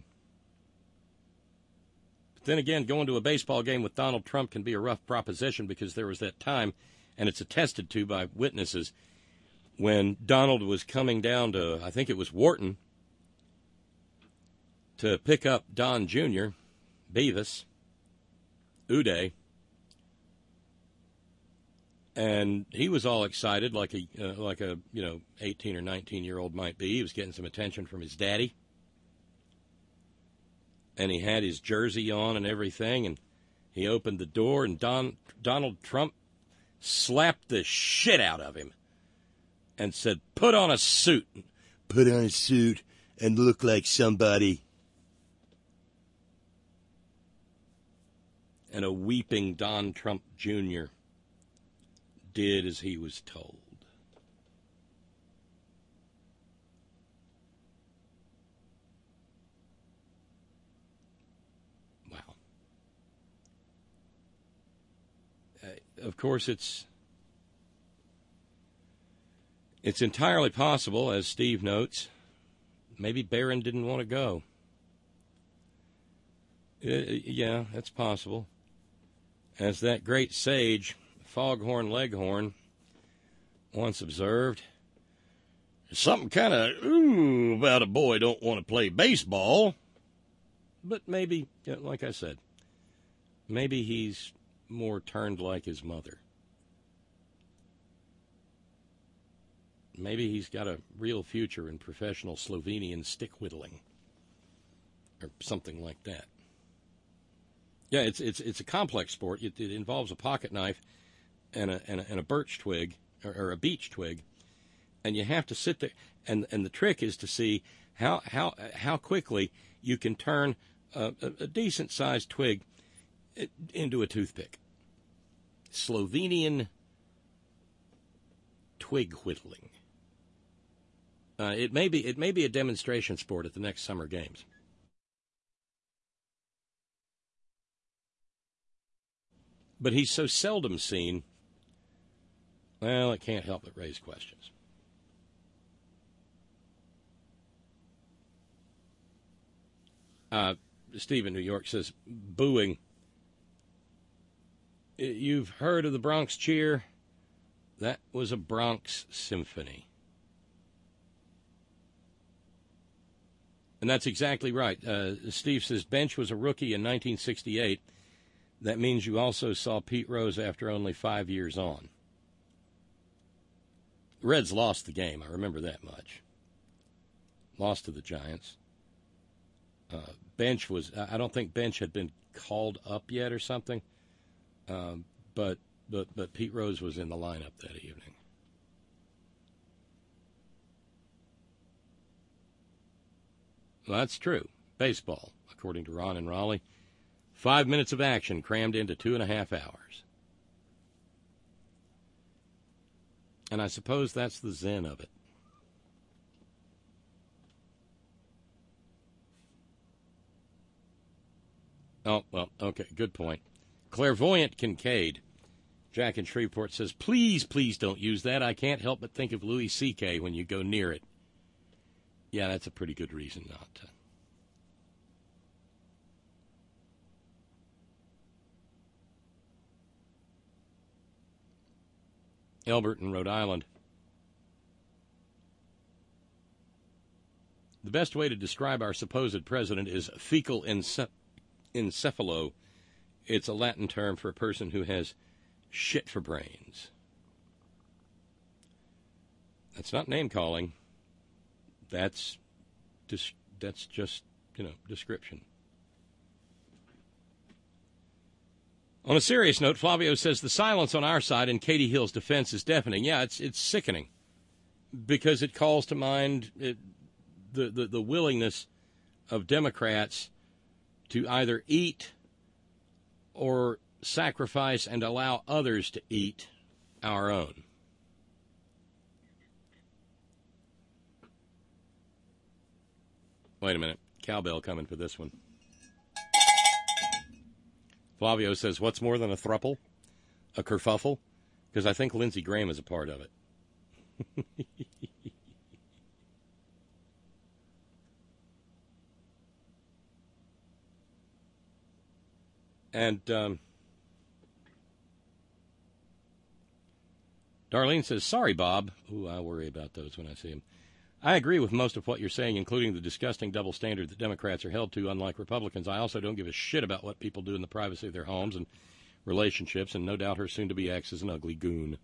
But then again, going to a baseball game with Donald Trump can be a rough proposition because there was that time, and it's attested to by witnesses, when Donald was coming down to, I think it was Wharton, to pick up Don Jr., Beavis, Uday, and he was all excited like a 18 or 19-year-old might be. He was getting some attention from his daddy. And he had his jersey on and everything, and he opened the door, and Donald Trump slapped the shit out of him and said, "Put on a suit. Put on a suit and look like somebody." And a weeping Don Trump Jr. did as he was told. Wow. Of course, it's entirely possible, as Steve notes, maybe Barron didn't want to go. Yeah, that's possible. As that great sage, Foghorn Leghorn, once observed, "There's something kind of about a boy don't want to play baseball." But maybe, like I said, maybe he's more turned like his mother. Maybe he's got a real future in professional Slovenian stick whittling or something like that. Yeah, it's a complex sport. It involves a pocket knife and a birch twig or a beech twig, and you have to sit there. And the trick is to see how quickly you can turn a decent sized twig into a toothpick. Slovenian twig whittling. It may be a demonstration sport at the next summer games. But he's so seldom seen, well, it can't help but raise questions. Steve in New York says, booing. You've heard of the Bronx Cheer? That was a Bronx Symphony. And that's exactly right. Steve says, Bench was a rookie in 1968. That means you also saw Pete Rose after only 5 years on. Reds lost the game. I remember that much. Lost to the Giants. Bench was, I don't think Bench had been called up yet or something. But Pete Rose was in the lineup that evening. Well, that's true. Baseball, according to Ron and Raleigh. 5 minutes of action crammed into 2.5 hours. And I suppose that's the zen of it. Oh, well, okay, good point. Clairvoyant Kincaid. Jack in Shreveport says, please don't use that. I can't help but think of Louis C.K. when you go near it. Yeah, that's a pretty good reason not to. Elbert in Rhode Island. The best way to describe our supposed president is fecal encephalo. It's a Latin term for a person who has shit for brains. That's not name calling. That's just, description. On a serious note, Flavio says the silence on our side in Katie Hill's defense is deafening. Yeah, it's sickening because it calls to mind the willingness of Democrats to either eat or sacrifice and allow others to eat our own. Wait a minute. Cowbell coming for this one. Flavio says, what's more than a thruple? A kerfuffle? Because I think Lindsey Graham is a part of it. And Darlene says, sorry, Bob. Ooh, I worry about those when I see them. I agree with most of what you're saying, including the disgusting double standard that Democrats are held to, unlike Republicans. I also don't give a shit about what people do in the privacy of their homes and relationships, and no doubt her soon-to-be ex is an ugly goon.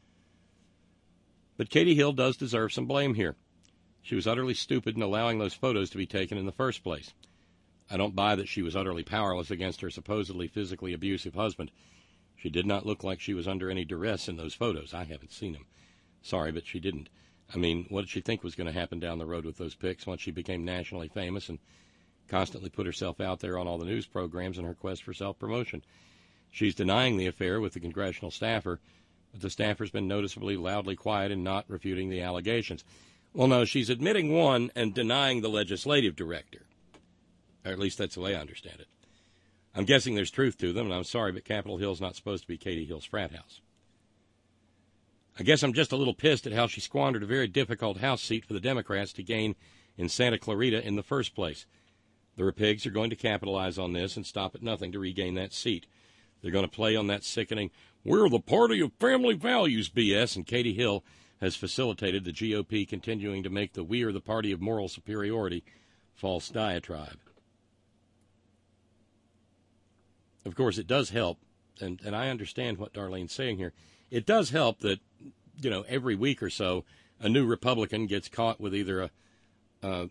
But Katie Hill does deserve some blame here. She was utterly stupid in allowing those photos to be taken in the first place. I don't buy that she was utterly powerless against her supposedly physically abusive husband. She did not look like she was under any duress in those photos. I haven't seen them. Sorry, but she didn't. I mean, what did she think was going to happen down the road with those pics once she became nationally famous and constantly put herself out there on all the news programs in her quest for self-promotion? She's denying the affair with the congressional staffer, but the staffer's been noticeably loudly quiet in not refuting the allegations. Well, no, she's admitting one and denying the legislative director. Or at least that's the way I understand it. I'm guessing there's truth to them, and I'm sorry, but Capitol Hill's not supposed to be Katie Hill's frat house. I guess I'm just a little pissed at how she squandered a very difficult House seat for the Democrats to gain in Santa Clarita in the first place. The Repigs are going to capitalize on this and stop at nothing to regain that seat. They're going to play on that sickening, we're the party of family values BS, and Katie Hill has facilitated the GOP continuing to make the we are the party of moral superiority false diatribe. Of course, it does help, and I understand what Darlene's saying here. It does help that, you know, every week or so, a new Republican gets caught with either a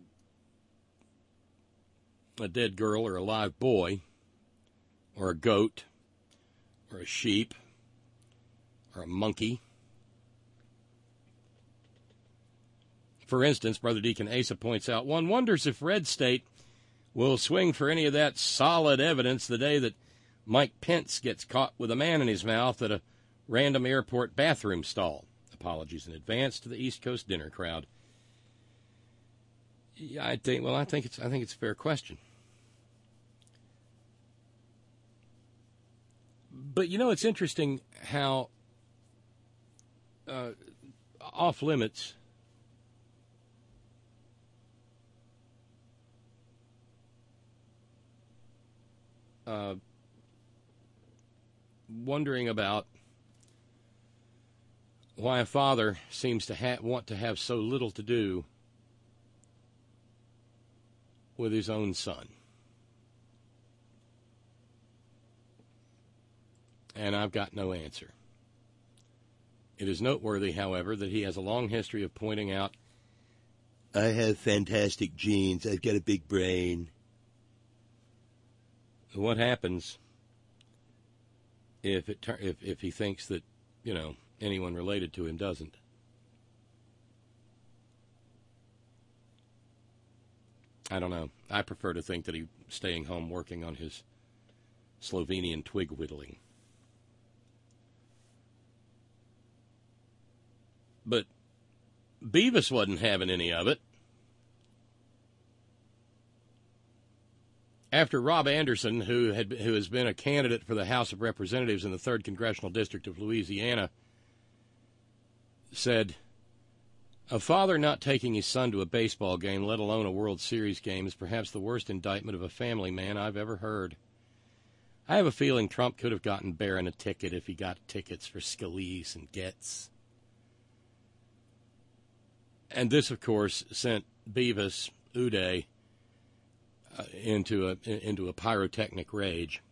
dead girl or a live boy, or a goat, or a sheep, or a monkey. For instance, Brother Deacon Asa points out, one wonders if Red State will swing for any of that solid evidence the day that Mike Pence gets caught with a man in his mouth at a random airport bathroom stall. Apologies in advance to the East Coast dinner crowd. Yeah, I think it's a fair question. But you know, it's interesting how off limits wondering about why a father seems to want to have so little to do with his own son. And I've got no answer. It is noteworthy, however, that he has a long history of pointing out, I have fantastic genes, I've got a big brain. What happens if he thinks that, you know, anyone related to him doesn't? I don't know. I prefer to think that he's staying home working on his Slovenian twig whittling. But Beavis wasn't having any of it. After Rob Anderson, who has been a candidate for the House of Representatives in the 3rd Congressional District of Louisiana, said, a father not taking his son to a baseball game, let alone a World Series game, is perhaps the worst indictment of a family man I've ever heard. I have a feeling Trump could have gotten Barron a ticket if he got tickets for Scalise and Getz. And this, of course, sent Beavis Uday into a pyrotechnic rage,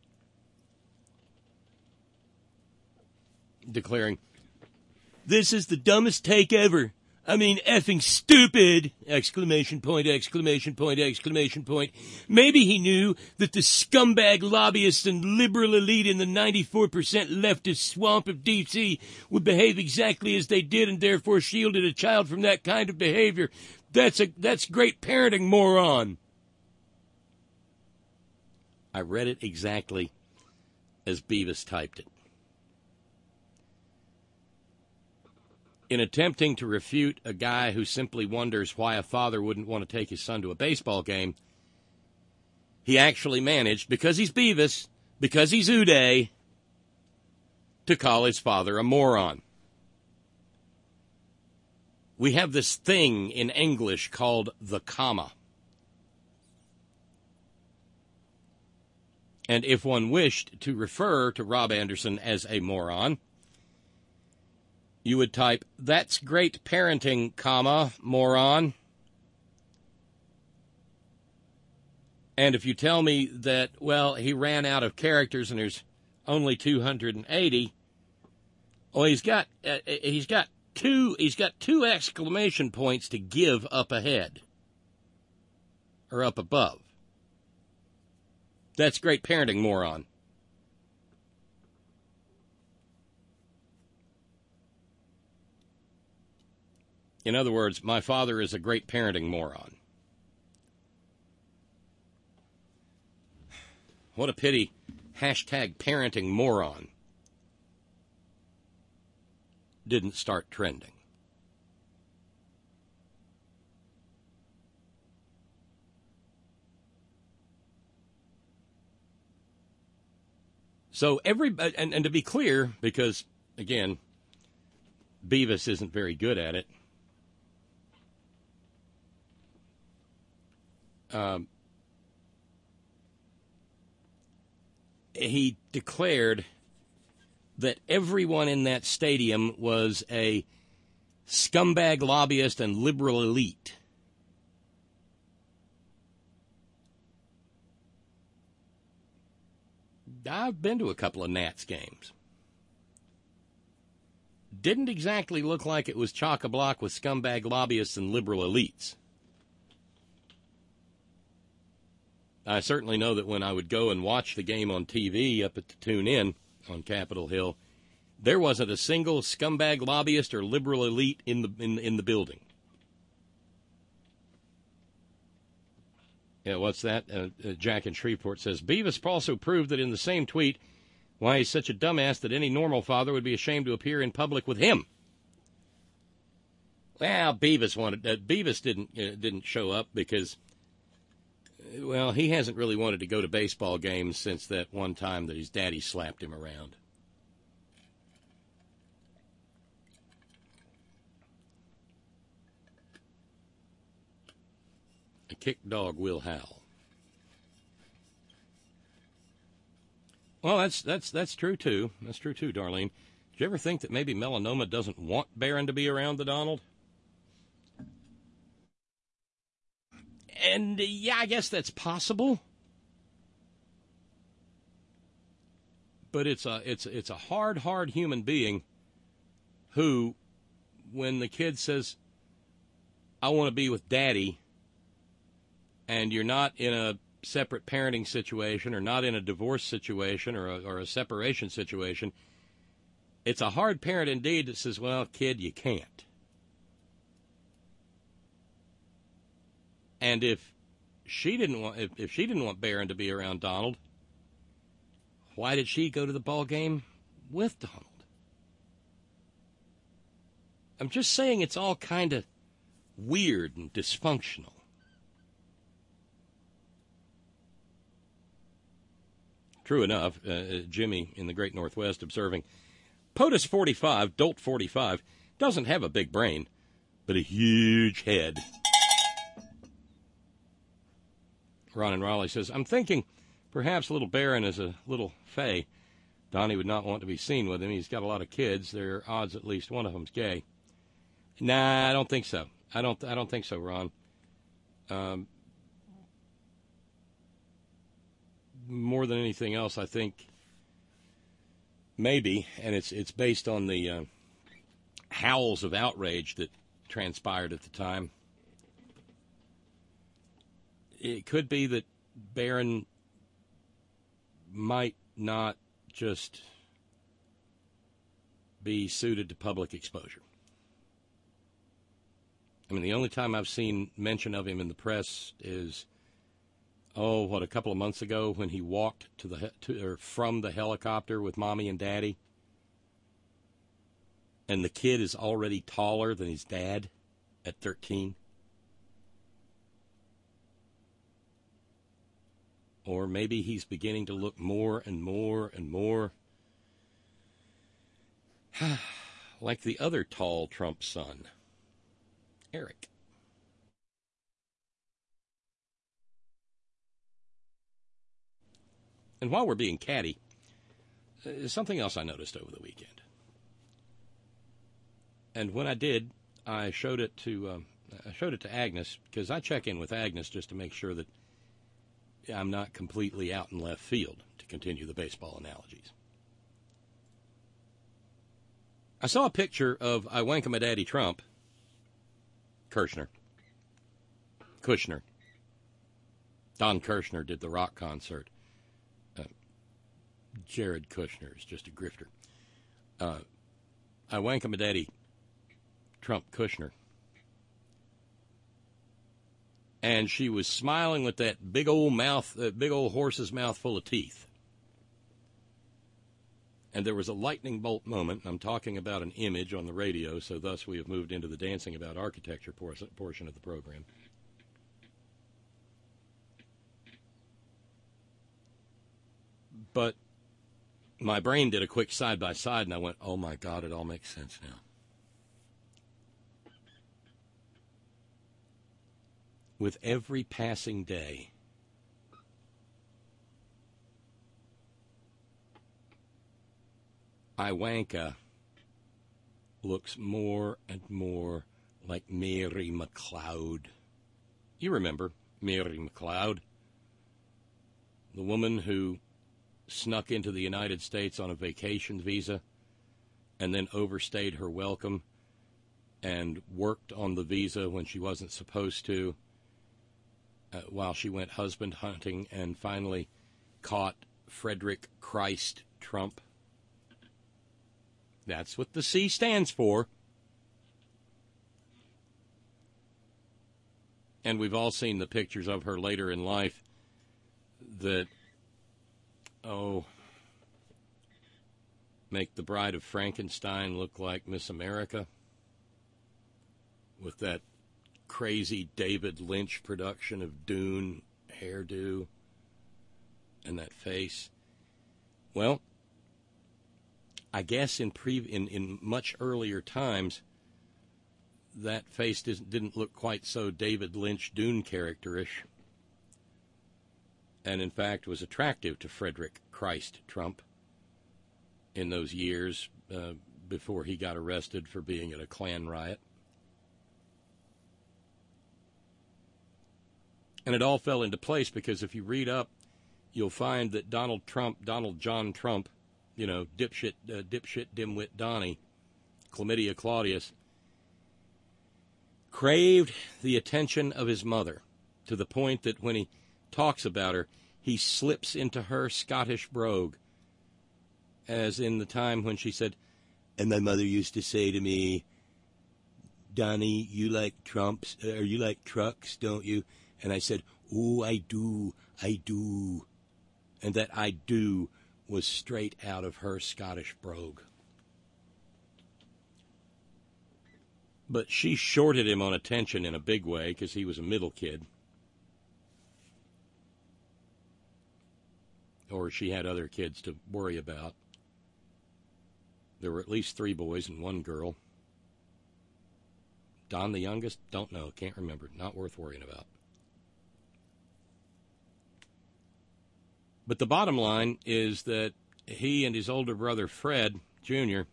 declaring, this is the dumbest take ever. I mean, effing stupid! Exclamation point, exclamation point, exclamation point. Maybe he knew that the scumbag lobbyists and liberal elite in the 94% leftist swamp of D.C. would behave exactly as they did and therefore shielded a child from that kind of behavior. That's great parenting, moron. I read it exactly as Beavis typed it. In attempting to refute a guy who simply wonders why a father wouldn't want to take his son to a baseball game, he actually managed, because he's Beavis, because he's Uday, to call his father a moron. We have this thing in English called the comma. And if one wished to refer to Rob Anderson as a moron, you would type, "That's great parenting, comma, moron." And if you tell me that, well, he ran out of characters and there's only 280, well, he's got two exclamation points to give up ahead or up above. That's great parenting, moron. In other words, my father is a great parenting moron. What a pity. Hashtag parenting moron didn't start trending. So everybody, and to be clear, because, again, Beavis isn't very good at it. He declared that everyone in that stadium was a scumbag lobbyist and liberal elite. I've been to a couple of Nats games. Didn't exactly look like it was chock-a-block with scumbag lobbyists and liberal elites. I certainly know that when I would go and watch the game on TV up at the Tune In on Capitol Hill, there wasn't a single scumbag lobbyist or liberal elite in the building. Yeah, what's that? Jack in Shreveport says, Beavis also proved that in the same tweet why he's such a dumbass that any normal father would be ashamed to appear in public with him. Well, Beavis didn't show up because, well, he hasn't really wanted to go to baseball games since that one time that his daddy slapped him around. A kicked dog will howl. Well, that's true too. That's true too, Darlene. Did you ever think that maybe melanoma doesn't want Barron to be around the Donald? And yeah, I guess that's possible. But it's a hard human being who, when the kid says, "I want to be with Daddy," and you're not in a separate parenting situation or not in a divorce situation or a separation situation, it's a hard parent indeed that says, "Well, kid, you can't." And if she didn't want Barron to be around Donald, why did she go to the ball game with Donald? I'm just saying it's all kind of weird and dysfunctional. True enough, Jimmy in the Great Northwest observing, POTUS 45, Dolt 45, doesn't have a big brain, but a huge head. Ron and Raleigh says, I'm thinking perhaps little Barron is a little fey. Donnie would not want to be seen with him. He's got a lot of kids. There are odds at least one of them's gay. Nah, I don't think so. I don't think so, Ron. More than anything else, I think maybe, and it's based on the howls of outrage that transpired at the time. It could be that Barron might not just be suited to public exposure. I mean, the only time I've seen mention of him in the press is, a couple of months ago when he walked from the helicopter with Mommy and Daddy, and the kid is already taller than his dad at 13. Or maybe he's beginning to look more and more and more like the other tall Trump son, Eric. And while we're being catty, something else I noticed over the weekend. And when I did, I showed it to Agnes, because I check in with Agnes just to make sure that I'm not completely out in left field, to continue the baseball analogies. I saw a picture of I Wank My Daddy Trump, Kushner. Don Kirshner did the rock concert. Jared Kushner is just a grifter. I Wank My Daddy Trump Kushner. And she was smiling with that big old mouth, big old horse's mouth full of teeth. And there was a lightning bolt moment. I'm talking about an image on the radio, so thus we have moved into the dancing about architecture portion of the program. But my brain did a quick side-by-side, and I went, oh, my God, it all makes sense now. With every passing day, Ivanka looks more and more like Mary McLeod. You remember Mary McLeod, the woman who snuck into the United States on a vacation visa and then overstayed her welcome and worked on the visa when she wasn't supposed to, while she went husband hunting and finally caught Frederick Christ Trump. That's what the C stands for. And we've all seen the pictures of her later in life that, make the Bride of Frankenstein look like Miss America with that crazy David Lynch production of Dune hairdo and that face. Well, I guess in much earlier times, that face didn't look quite so David Lynch Dune characterish, and in fact was attractive to Frederick Christ Trump in those years before he got arrested for being at a Klan riot. And it all fell into place because if you read up, you'll find that Donald John Trump, dipshit, dimwit Donnie, Chlamydia Claudius, craved the attention of his mother to the point that when he talks about her, he slips into her Scottish brogue, as in the time when she said, and my mother used to say to me, Donnie, you like Trumps, or you like trucks, don't you? And I said, oh, I do. And that I do was straight out of her Scottish brogue. But she shorted him on attention in a big way because he was a middle kid. Or she had other kids to worry about. There were at least 3 boys and 1 girl. Don the youngest? Don't know. Can't remember. Not worth worrying about. But the bottom line is that he and his older brother, Fred Jr.,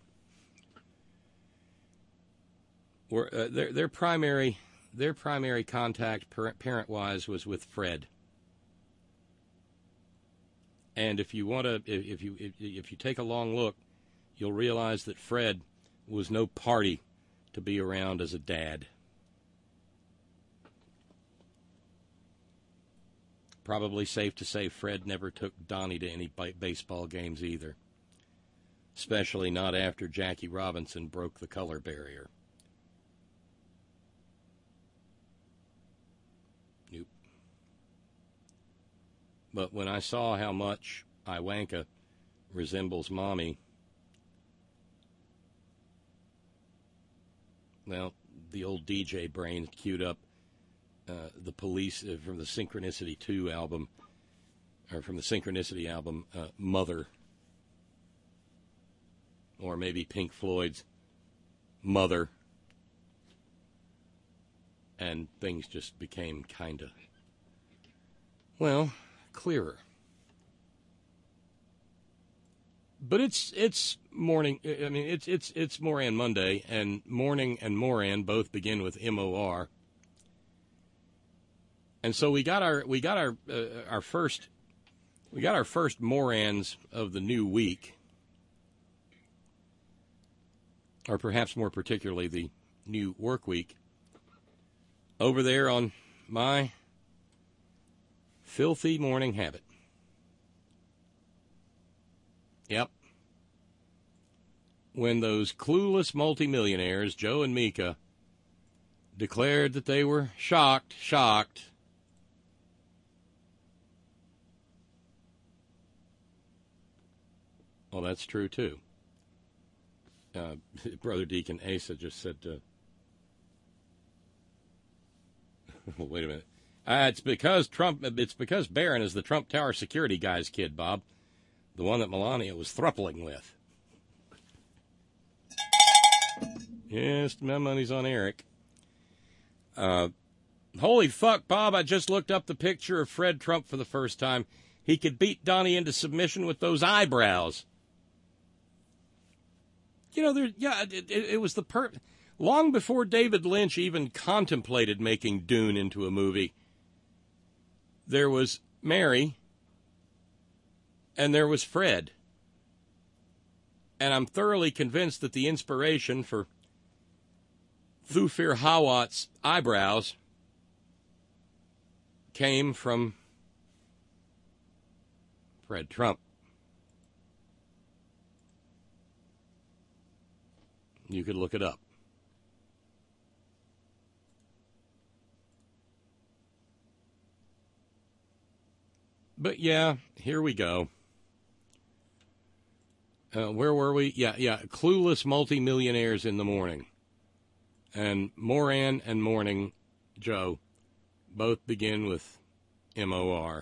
were their primary contact parent-wise was with Fred. And if you take a long look, you'll realize that Fred was no party to be around as a dad. Probably safe to say Fred never took Donnie to any baseball games either, especially not after Jackie Robinson broke the color barrier. Nope. But when I saw how much Ivanka resembles Mommy, well, the old DJ brain queued up the Police from the Synchronicity 2 album, or from the Synchronicity album, Mother. Or maybe Pink Floyd's Mother. And things just became kind of, well, clearer. But it's morning. I mean, it's Moran Monday, and morning and Moran both begin with MOR. And so we got our first Morans of the new week, or perhaps more particularly the new work week, over there on my filthy morning habit. Yep. When those clueless multimillionaires, Joe and Mika, declared that they were shocked. Well, that's true, too. Brother Deacon Asa just said, well, wait a minute. It's because Barron is the Trump Tower security guy's kid, Bob. The one that Melania was thruppling with. Yes, my money's on Eric. Holy fuck, Bob, I just looked up the picture of Fred Trump for the first time. He could beat Donnie into submission with those eyebrows. You know, it was long before David Lynch even contemplated making Dune into a movie. There was Mary, and there was Fred. And I'm thoroughly convinced that the inspiration for Thufir Hawat's eyebrows came from Fred Trump. You could look it up. But yeah, here we go. Where were we? Yeah. Clueless multimillionaires in the morning. And Moran and Morning Joe both begin with MOR.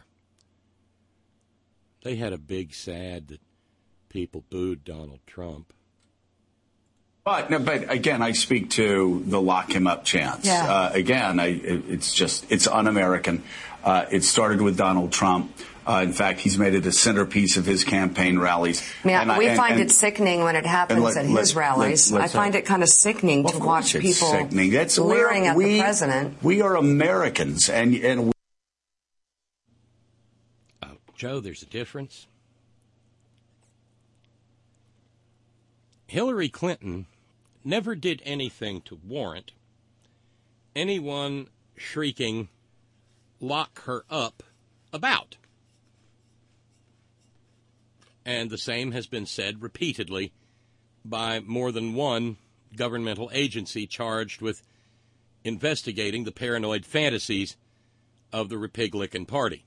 They had a big sad that people booed Donald Trump. But again, I speak to the lock him up chance. Yeah. It's un-American. It started with Donald Trump. In fact, he's made it a centerpiece of his campaign rallies. We find it sickening when it happens at his rallies. I find it kind of sickening to watch people leering at the president. We are Americans, and Joe, there's a difference. Hillary Clinton never did anything to warrant anyone shrieking, "Lock her up," about. And the same has been said repeatedly by more than one governmental agency charged with investigating the paranoid fantasies of the Republican Party.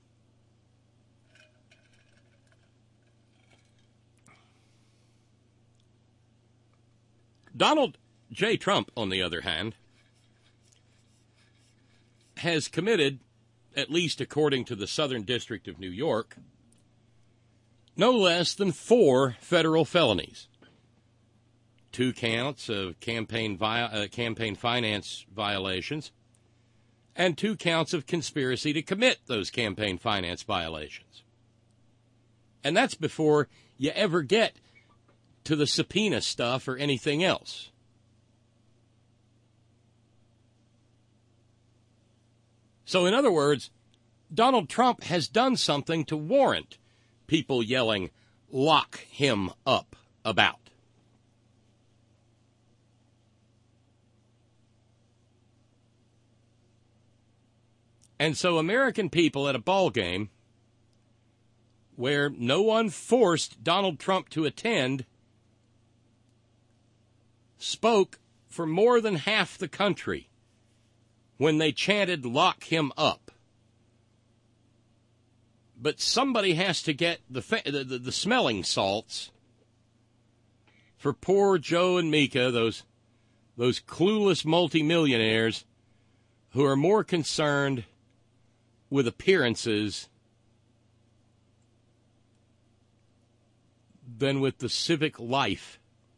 Donald J. Trump, on the other hand, has committed, at least according to the Southern District of New York, no less than 4 federal felonies. 2 counts of campaign finance violations, and 2 counts of conspiracy to commit those campaign finance violations. And that's before you ever get to the subpoena stuff or anything else. So, in other words, Donald Trump has done something to warrant people yelling, "Lock him up," about. And so American people at a ball game where no one forced Donald Trump to attend spoke for more than half the country when they chanted, "Lock him up." But somebody has to get the smelling salts for poor Joe and Mika, those clueless multimillionaires who are more concerned with appearances than with the civic life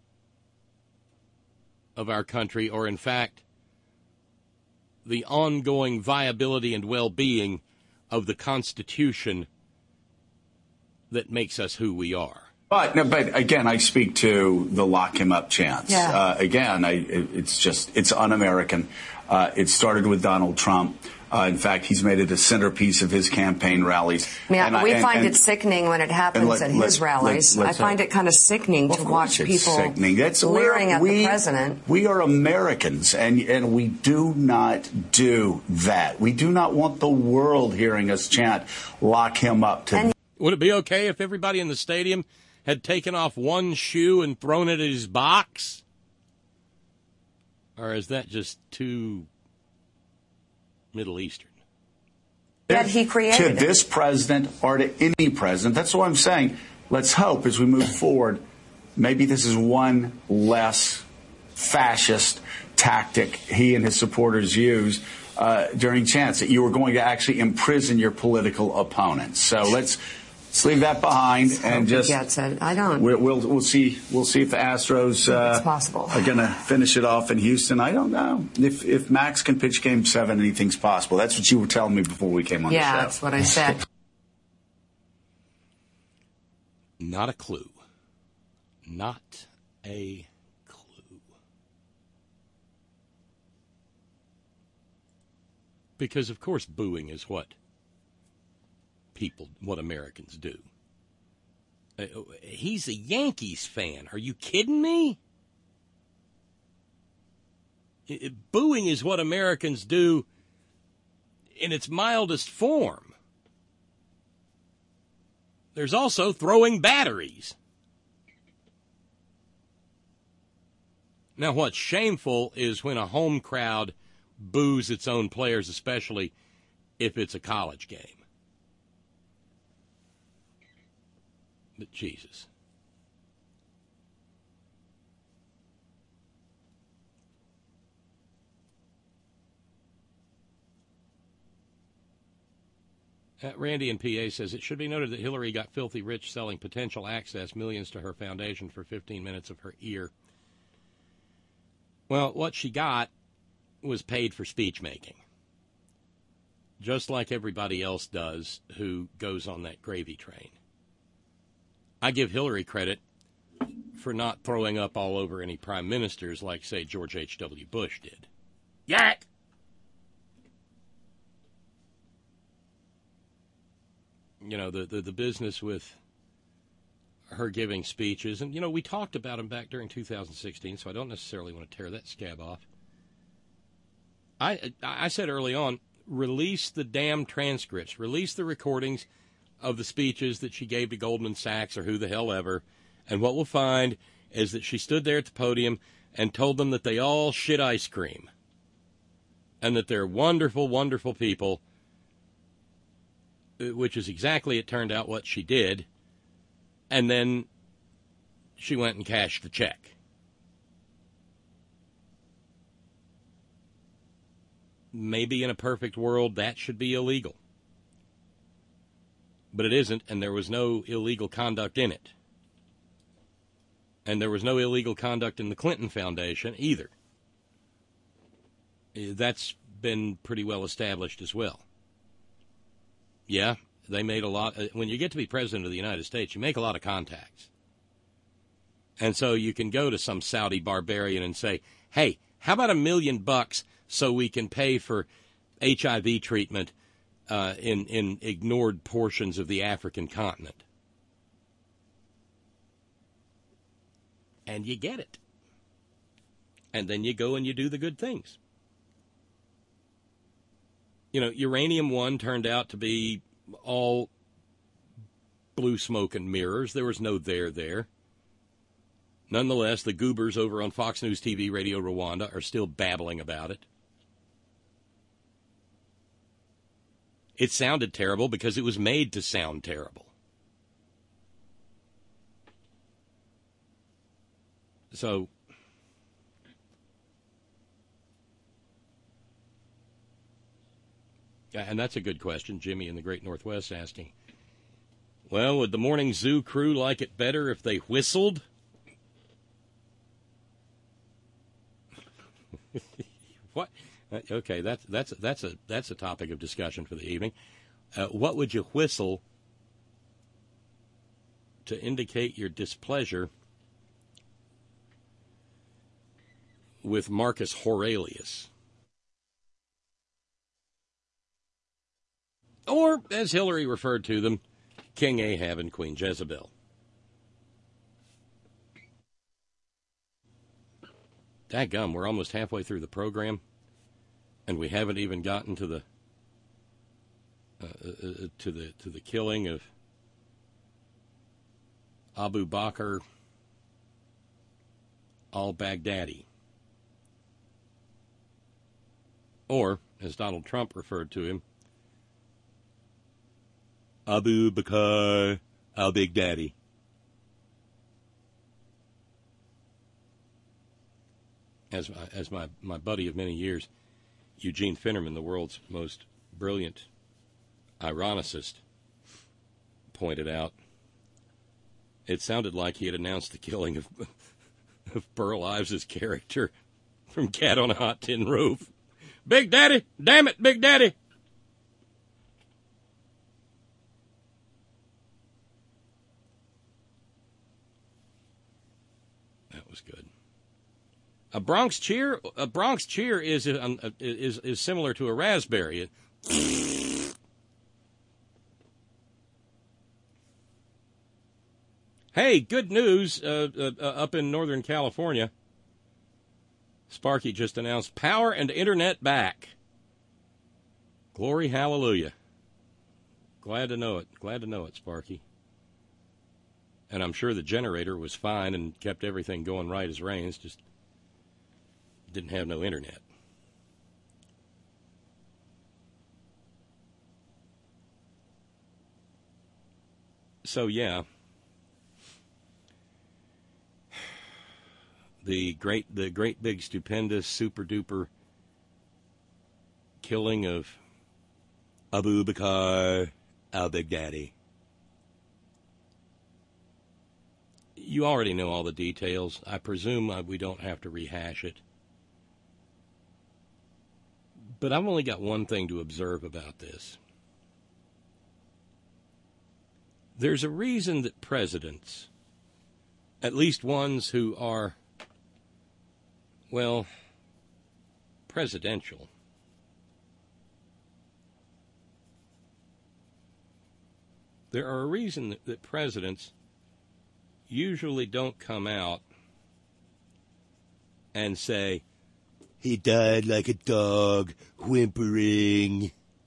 of our country, or in fact, the ongoing viability and well-being of the Constitution that makes us who we are. But again, I speak to the lock him up chance. Yeah. It's un-American. It started with Donald Trump. In fact, he's made it a centerpiece of his campaign rallies. We find it sickening when it happens at his rallies. I find it kind of sickening to watch people leering at the president. We are Americans, and we do not do that. We do not want the world hearing us chant, lock him up. Would it be okay if everybody in the stadium had taken off one shoe and thrown it at his box? Or is that just too Middle Eastern? That he created to this president or to any president. That's what I'm saying. Let's hope as we move forward, maybe this is one less fascist tactic he and his supporters use during chants, that you were going to actually imprison your political opponents. So let's leave that behind and just gets it. I don't. We'll see. We'll see if the Astros are going to finish it off in Houston. I don't know if Max can pitch Game 7. Anything's possible. That's what you were telling me before we came on the show. Yeah, that's what I said. Not a clue. Not a clue. Because of course, booing is what Americans do. He's a Yankees fan. Are you kidding me? Booing is what Americans do in its mildest form. There's also throwing batteries. Now, what's shameful is when a home crowd boos its own players, especially if it's a college game. But Jesus. Randy in PA says, it should be noted that Hillary got filthy rich selling potential access millions to her foundation for 15 minutes of her ear. Well, what she got was paid for speech making. Just like everybody else does who goes on that gravy train. I give Hillary credit for not throwing up all over any prime ministers like, say, George H.W. Bush did. Yet! You know, the business with her giving speeches, and, you know, we talked about them back during 2016, so I don't necessarily want to tear that scab off. I said early on, release the damn transcripts, release the recordings of the speeches that she gave to Goldman Sachs or who the hell ever, and what we'll find is that she stood there at the podium and told them that they all shit ice cream and that they're wonderful, wonderful people, which is exactly, it turned out, what she did, and then she went and cashed the check. Maybe in a perfect world that should be illegal. But it isn't, and there was no illegal conduct in it. And there was no illegal conduct in the Clinton Foundation either. That's been pretty well established as well. Yeah, they made a lot. When you get to be president of the United States, you make a lot of contacts. And so you can go to some Saudi barbarian and say, hey, how about $1 million so we can pay for HIV treatment in ignored portions of the African continent? And you get it. And then you go and you do the good things. You know, Uranium One turned out to be all blue smoke and mirrors. There was no there. Nonetheless, the goobers over on Fox News TV, Radio Rwanda, are still babbling about it. It sounded terrible because it was made to sound terrible. So, and that's a good question. Jimmy in the Great Northwest asking, Well, would the morning zoo crew like it better if they whistled? What? Okay, that's a topic of discussion for the evening. What would you whistle to indicate your displeasure with Marcus Aurelius? Or, as Hillary referred to them, King Ahab and Queen Jezebel. Dadgum, we're almost halfway through the program, and we haven't even gotten to the killing of Abu Bakr al-Baghdadi, or, as Donald Trump referred to him, Abu Bakr al-Baghdadi. As my buddy of many years, Eugene Finnerman, the world's most brilliant ironicist, pointed out, it sounded like he had announced the killing of Burl Ives' character from Cat on a Hot Tin Roof. Big Daddy! Damn it, Big Daddy! That was good. A Bronx cheer is similar to a raspberry. Hey, good news up in Northern California. Sparky just announced power and internet back. Glory, hallelujah. Glad to know it. Glad to know it, Sparky. And I'm sure the generator was fine and kept everything going right as rains, just didn't have no internet. So, yeah. The great big stupendous super duper killing of Abu Bakr al-Baghdadi. You already know all the details. I presume we don't have to rehash it. But I've only got one thing to observe about this. There's a reason that presidents, at least ones who are, well, presidential, there are a reason that presidents usually don't come out and say, he died like a dog, whimpering.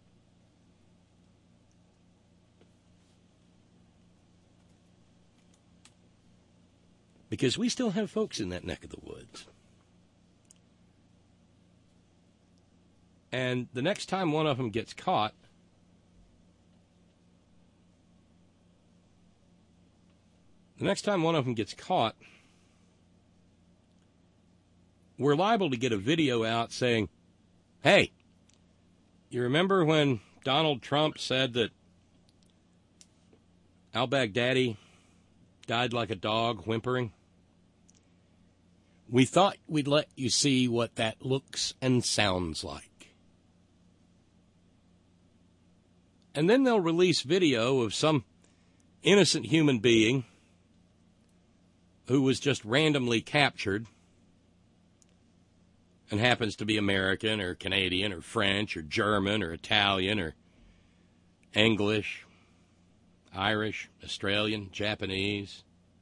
Because we still have folks in that neck of the woods. And the next time one of them gets caught, we're liable to get a video out saying, hey, you remember when Donald Trump said that al-Baghdadi died like a dog, whimpering? We thought we'd let you see what that looks and sounds like. And then they'll release video of some innocent human being who was just randomly captured and happens to be American or Canadian or French or German or Italian or English, Irish, Australian, Japanese.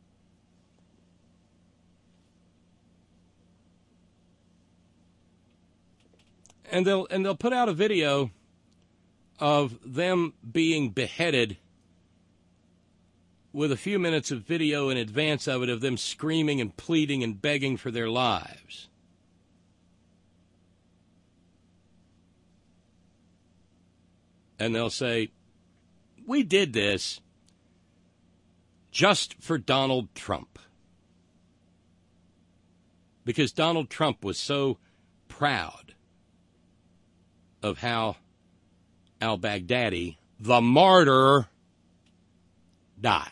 And they'll put out a video of them being beheaded with a few minutes of video in advance of it of them screaming and pleading and begging for their lives. And they'll say, we did this just for Donald Trump. Because Donald Trump was so proud of how al-Baghdadi, the martyr, died.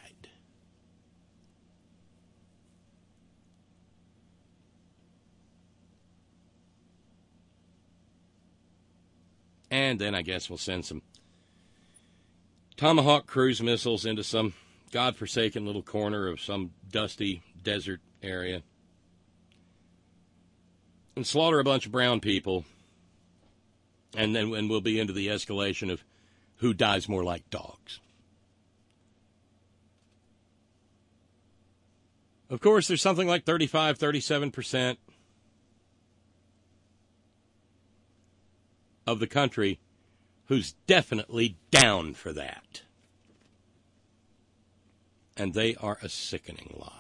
And then I guess we'll send some Tomahawk cruise missiles into some godforsaken little corner of some dusty desert area and slaughter a bunch of brown people. And then we'll be into the escalation of who dies more like dogs. Of course, there's something like 35, 37% of the country who's definitely down for that. And they are a sickening lot.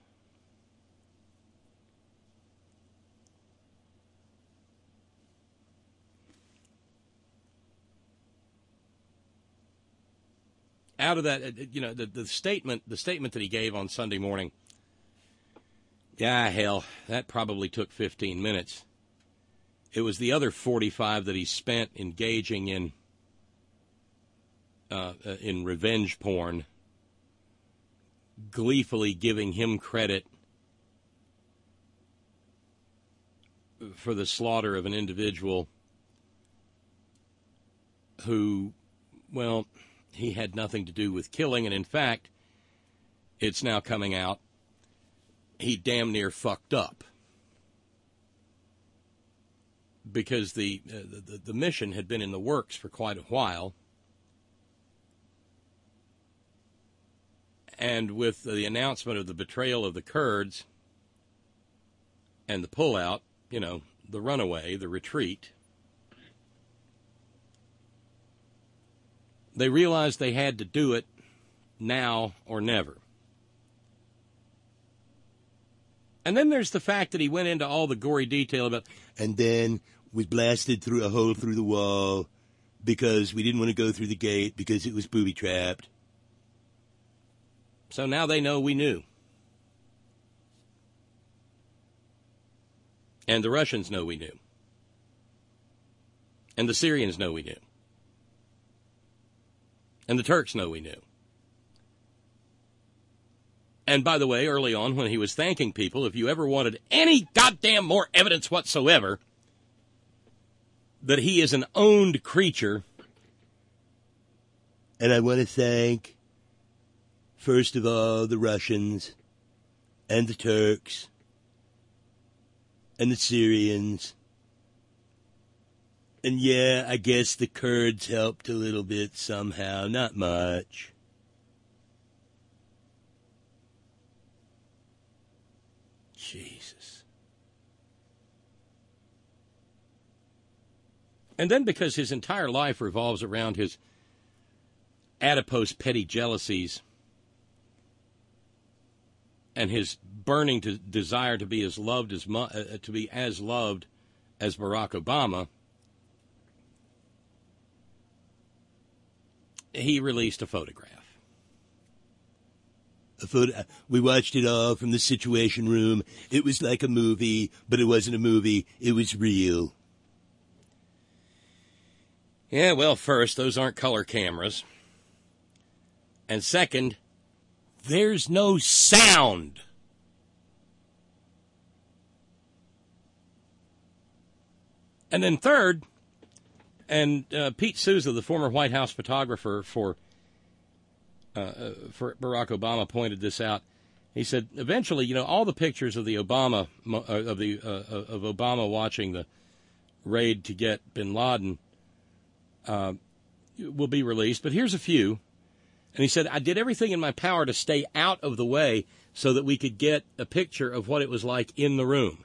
Out of that, the statement that he gave on Sunday morning, hell, that probably took 15 minutes. It was the other 45 that he spent engaging in revenge porn, gleefully giving him credit for the slaughter of an individual who, well, he had nothing to do with killing, and in fact, it's now coming out, he damn near fucked up. Because the mission had been in the works for quite a while. And with the announcement of the betrayal of the Kurds and the pullout, the runaway, the retreat, they realized they had to do it now or never. And then there's the fact that he went into all the gory detail about, and then was blasted through a hole through the wall because we didn't want to go through the gate because it was booby-trapped. So now they know we knew. And the Russians know we knew. And the Syrians know we knew. And the Turks know we knew. And by the way, early on when he was thanking people, if you ever wanted any goddamn more evidence whatsoever that he is an owned creature, and I want to thank, first of all, the Russians and the Turks and the Syrians. And yeah, I guess the Kurds helped a little bit somehow, not much. Jesus. And then because his entire life revolves around his adipose petty jealousies and his burning desire to be as loved as Barack Obama, he released a photograph. We watched it all from the Situation Room. It was like a movie, but it wasn't a movie. It was real. Yeah, well, first, those aren't color cameras. And second, there's no sound. And then third, and Pete Souza, the former White House photographer for Barack Obama, pointed this out. He said, eventually, all the pictures of the Obama of Obama watching the raid to get Bin Laden will be released. But here's a few. And he said, I did everything in my power to stay out of the way so that we could get a picture of what it was like in the room.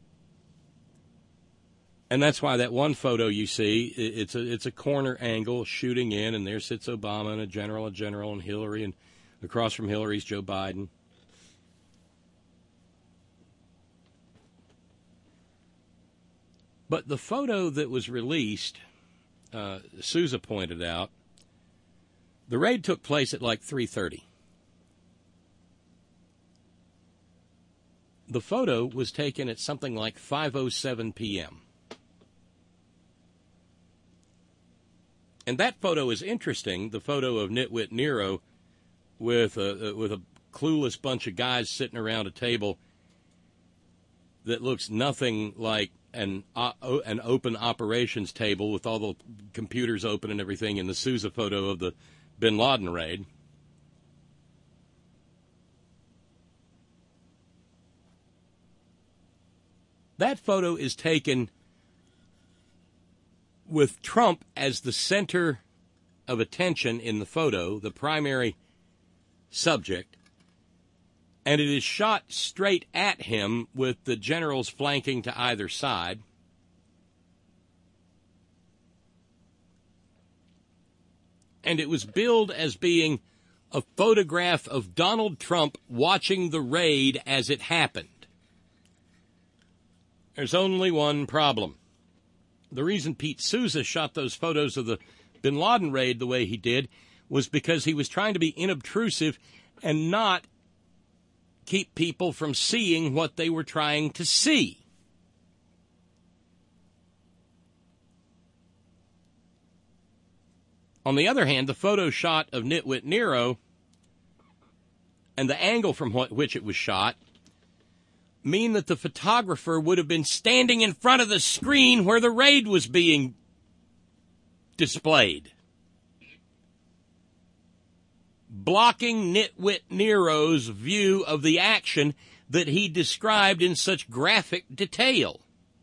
And that's why that one photo you see, it's a corner angle shooting in, and there sits Obama and a general, and Hillary, and across from Hillary's Joe Biden. But the photo that was released, Souza pointed out, the raid took place at like 3:30. The photo was taken at something like 5:07 p.m. And that photo is interesting, the photo of Nitwit Nero with a clueless bunch of guys sitting around a table that looks nothing like an open operations table with all the computers open and everything in the Sousa photo of the bin Laden raid. That photo is taken with Trump as the center of attention in the photo, the primary subject, and it is shot straight at him with the generals flanking to either side. And it was billed as being a photograph of Donald Trump watching the raid as it happened. There's only one problem. The reason Pete Sousa shot those photos of the bin Laden raid the way he did was because he was trying to be inobtrusive and not keep people from seeing what they were trying to see. On the other hand, the photo shot of Nitwit Nero and the angle from which it was shot mean that the photographer would have been standing in front of the screen where the raid was being displayed, blocking Nitwit Nero's view of the action that he described in such graphic detail.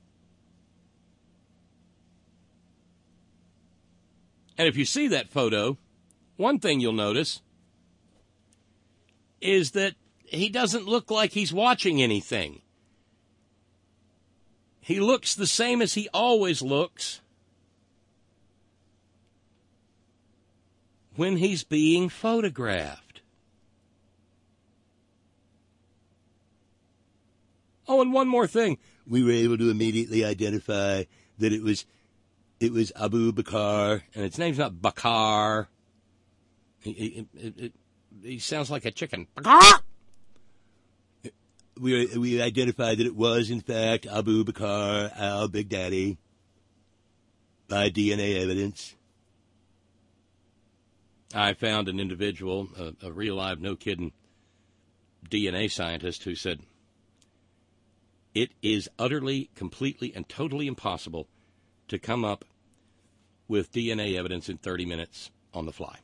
And if you see that photo, one thing you'll notice is that he doesn't look like he's watching anything. He looks the same as he always looks when he's being photographed. Oh, and one more thing. We were able to immediately identify that it was Abu Bakr, and its name's not Bakar. He sounds like a chicken. Bakar! We identified that it was, in fact, Abu Bakr al-Big Daddy by DNA evidence. I found an individual, a real live, no-kidding DNA scientist who said, it is utterly, completely, and totally impossible to come up with DNA evidence in 30 minutes on the fly.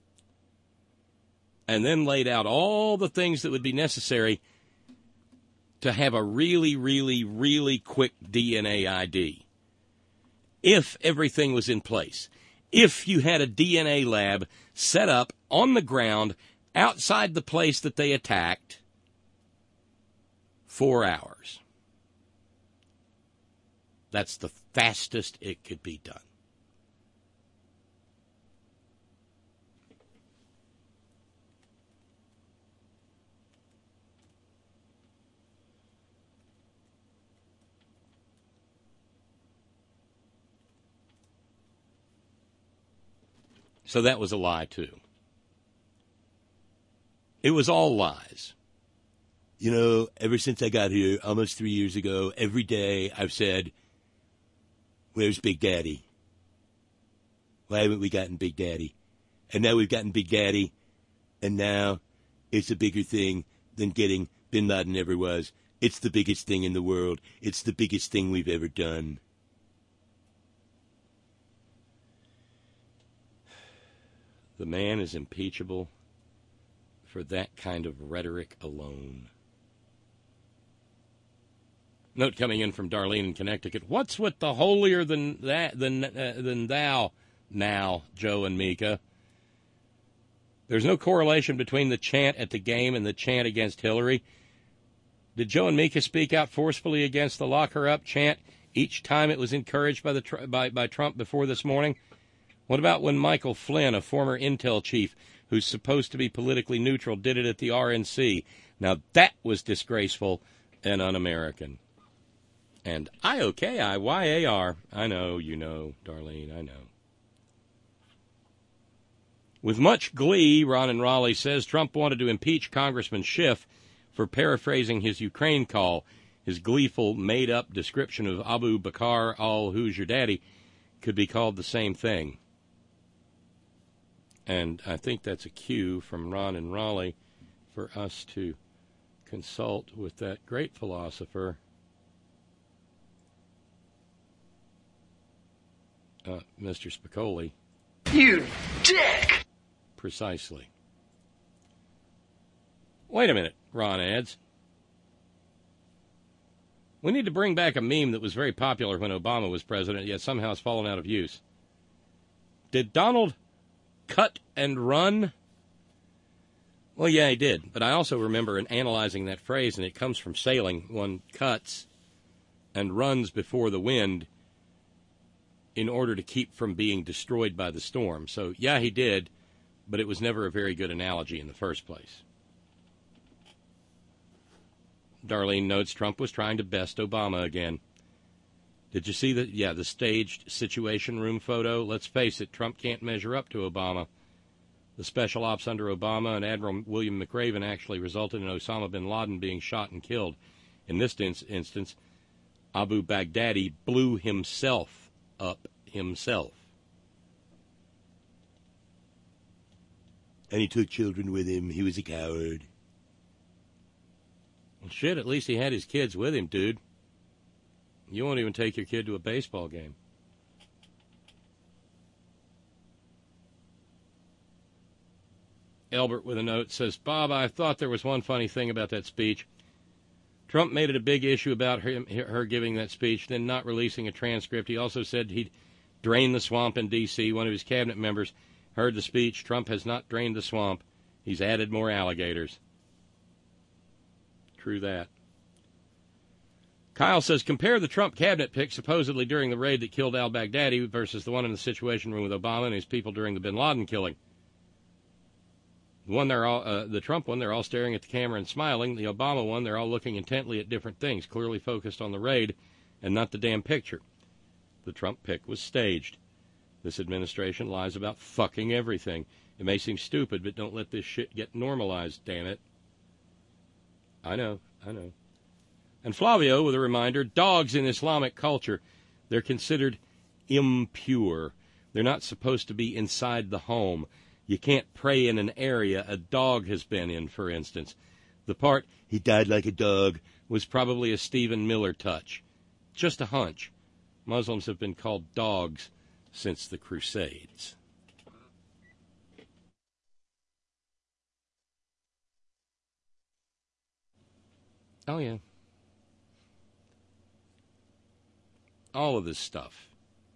And then laid out all the things that would be necessary to have a really, really, really quick DNA ID. If everything was in place. If you had a DNA lab set up on the ground outside the place that they attacked, 4 hours. That's the fastest it could be done. So that was a lie, too. It was all lies. You know, ever since I got here, almost 3 years ago, every day I've said, where's Big Daddy? Why haven't we gotten Big Daddy? And now we've gotten Big Daddy, and now it's a bigger thing than getting Bin Laden ever was. It's the biggest thing in the world. It's the biggest thing we've ever done. The man is impeachable for that kind of rhetoric alone. Note coming in from Darlene in Connecticut. What's with the holier than thou now, Joe and Mika? There's no correlation between the chant at the game and the chant against Hillary. Did Joe and Mika speak out forcefully against the lock her up chant each time it was encouraged by Trump before this morning? What about when Michael Flynn, a former intel chief who's supposed to be politically neutral, did it at the RNC? Now that was disgraceful and un-American. And IOKIYAR. I know, you know, Darlene, I know. With much glee, Ron in Raleigh says Trump wanted to impeach Congressman Schiff for paraphrasing his Ukraine call. His gleeful, made-up description of Abu Bakr al-Who's Your Daddy could be called the same thing. And I think that's a cue from Ron and Raleigh for us to consult with that great philosopher, Mr. Spicoli. You dick! Precisely. Wait a minute, Ron adds. We need to bring back a meme that was very popular when Obama was president, yet somehow has fallen out of use. Did Donald cut and run? Well, yeah, he did. But I also remember analyzing that phrase, and it comes from sailing. One cuts and runs before the wind in order to keep from being destroyed by the storm. So, yeah, he did, but it was never a very good analogy in the first place. Darlene notes Trump was trying to best Obama again. Did you see the staged Situation Room photo? Let's face it, Trump can't measure up to Obama. The special ops under Obama and Admiral William McRaven actually resulted in Osama bin Laden being shot and killed. In this instance, Abu Baghdadi blew himself up himself. And he took children with him. He was a coward. Well, shit, at least he had his kids with him, dude. You won't even take your kid to a baseball game. Albert with a note says, Bob, I thought there was one funny thing about that speech. Trump made it a big issue about her giving that speech, then not releasing a transcript. He also said he'd drain the swamp in D.C. One of his cabinet members heard the speech. Trump has not drained the swamp. He's added more alligators. True that. Kyle says, compare the Trump cabinet pick supposedly during the raid that killed al-Baghdadi versus the one in the Situation Room with Obama and his people during the bin Laden killing. The Trump one, they're all staring at the camera and smiling. The Obama one, they're all looking intently at different things, clearly focused on the raid and not the damn picture. The Trump pick was staged. This administration lies about fucking everything. It may seem stupid, but don't let this shit get normalized, damn it. I know. And Flavio with a reminder, dogs in Islamic culture, they're considered impure. They're not supposed to be inside the home. You can't pray in an area a dog has been in, for instance. The part, he died like a dog, was probably a Stephen Miller touch. Just a hunch. Muslims have been called dogs since the Crusades. Oh, yeah. All of this stuff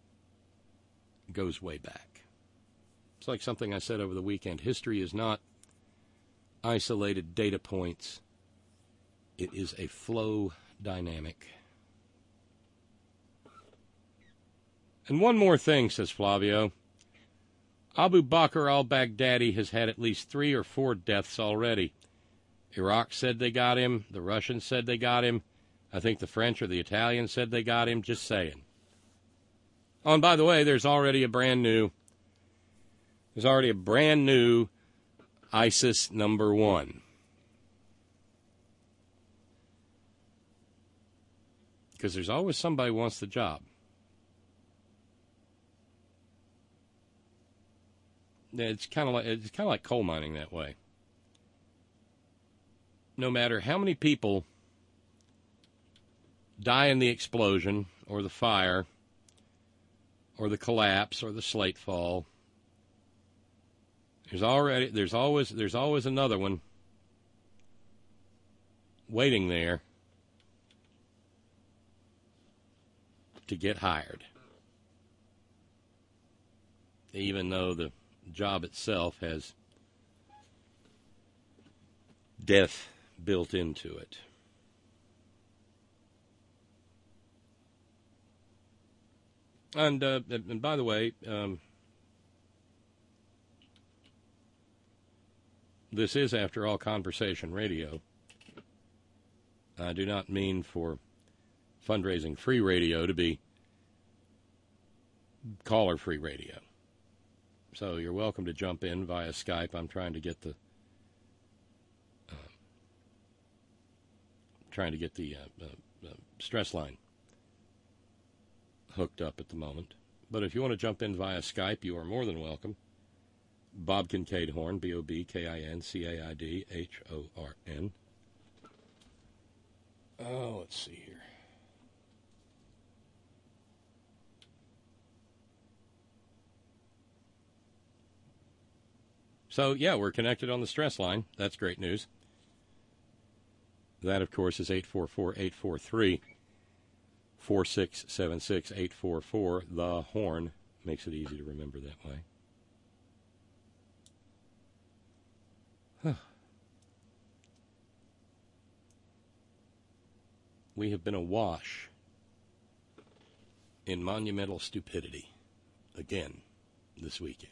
goes way back. It's like something I said over the weekend. History is not isolated data points. It is a flow dynamic. And one more thing, says Flavio. Abu Bakr al-Baghdadi has had at least 3 or 4 deaths already. Iraq said they got him. The Russians said they got him. I think the French or the Italians said they got him. Just saying. Oh, and by the way, there's already a brand new ISIS number 1. Because there's always somebody who wants the job. It's kind of like coal mining that way. No matter how many people die in the explosion or the fire or the collapse or the slate fall, there's always another one waiting there to get hired, even though the job itself has death built into it. And by the way, this is, after all, conversation radio. I do not mean for fundraising free radio to be caller-free radio. So you're welcome to jump in via Skype. I'm trying to get the stress line hooked up at the moment. But if you want to jump in via Skype, you are more than welcome. Bob Kincaid Horn, BobKincaidHorn. Oh, let's see here. So, yeah, we're connected on the stress line. That's great news. That, of course, is 844-843-4676, 844. The Horn makes it easy to remember that way. We have been awash in monumental stupidity again this weekend.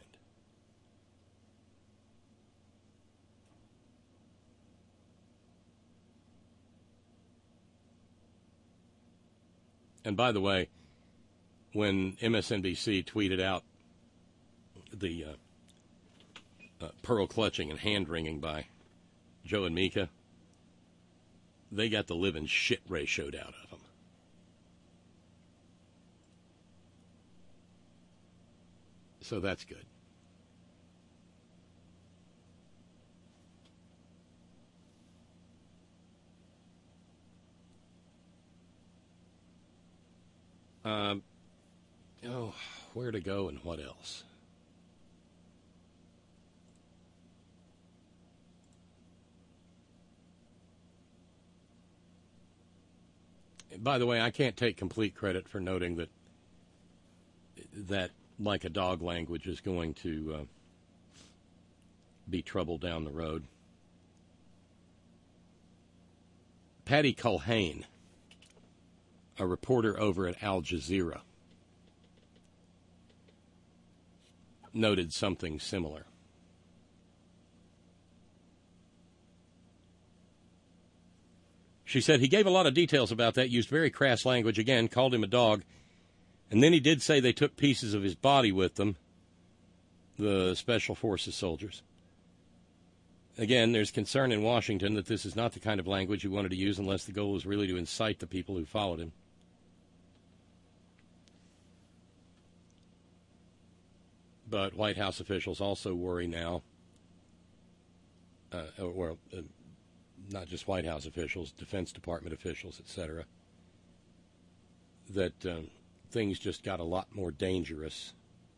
And by the way, when MSNBC tweeted out the pearl clutching and hand wringing by Joe and Mika, they got the living shit ratioed out of them. So that's good. Where to go and what else? By the way, I can't take complete credit for noting that like a dog language is going to be trouble down the road. Patty Culhane, a reporter over at Al Jazeera, noted something similar. She said he gave a lot of details about that, used very crass language again, called him a dog, and then he did say they took pieces of his body with them, the Special Forces soldiers. Again, there's concern in Washington that this is not the kind of language he wanted to use unless the goal was really to incite the people who followed him. But White House officials also worry now, not just White House officials, Defense Department officials, etc., that things just got a lot more dangerous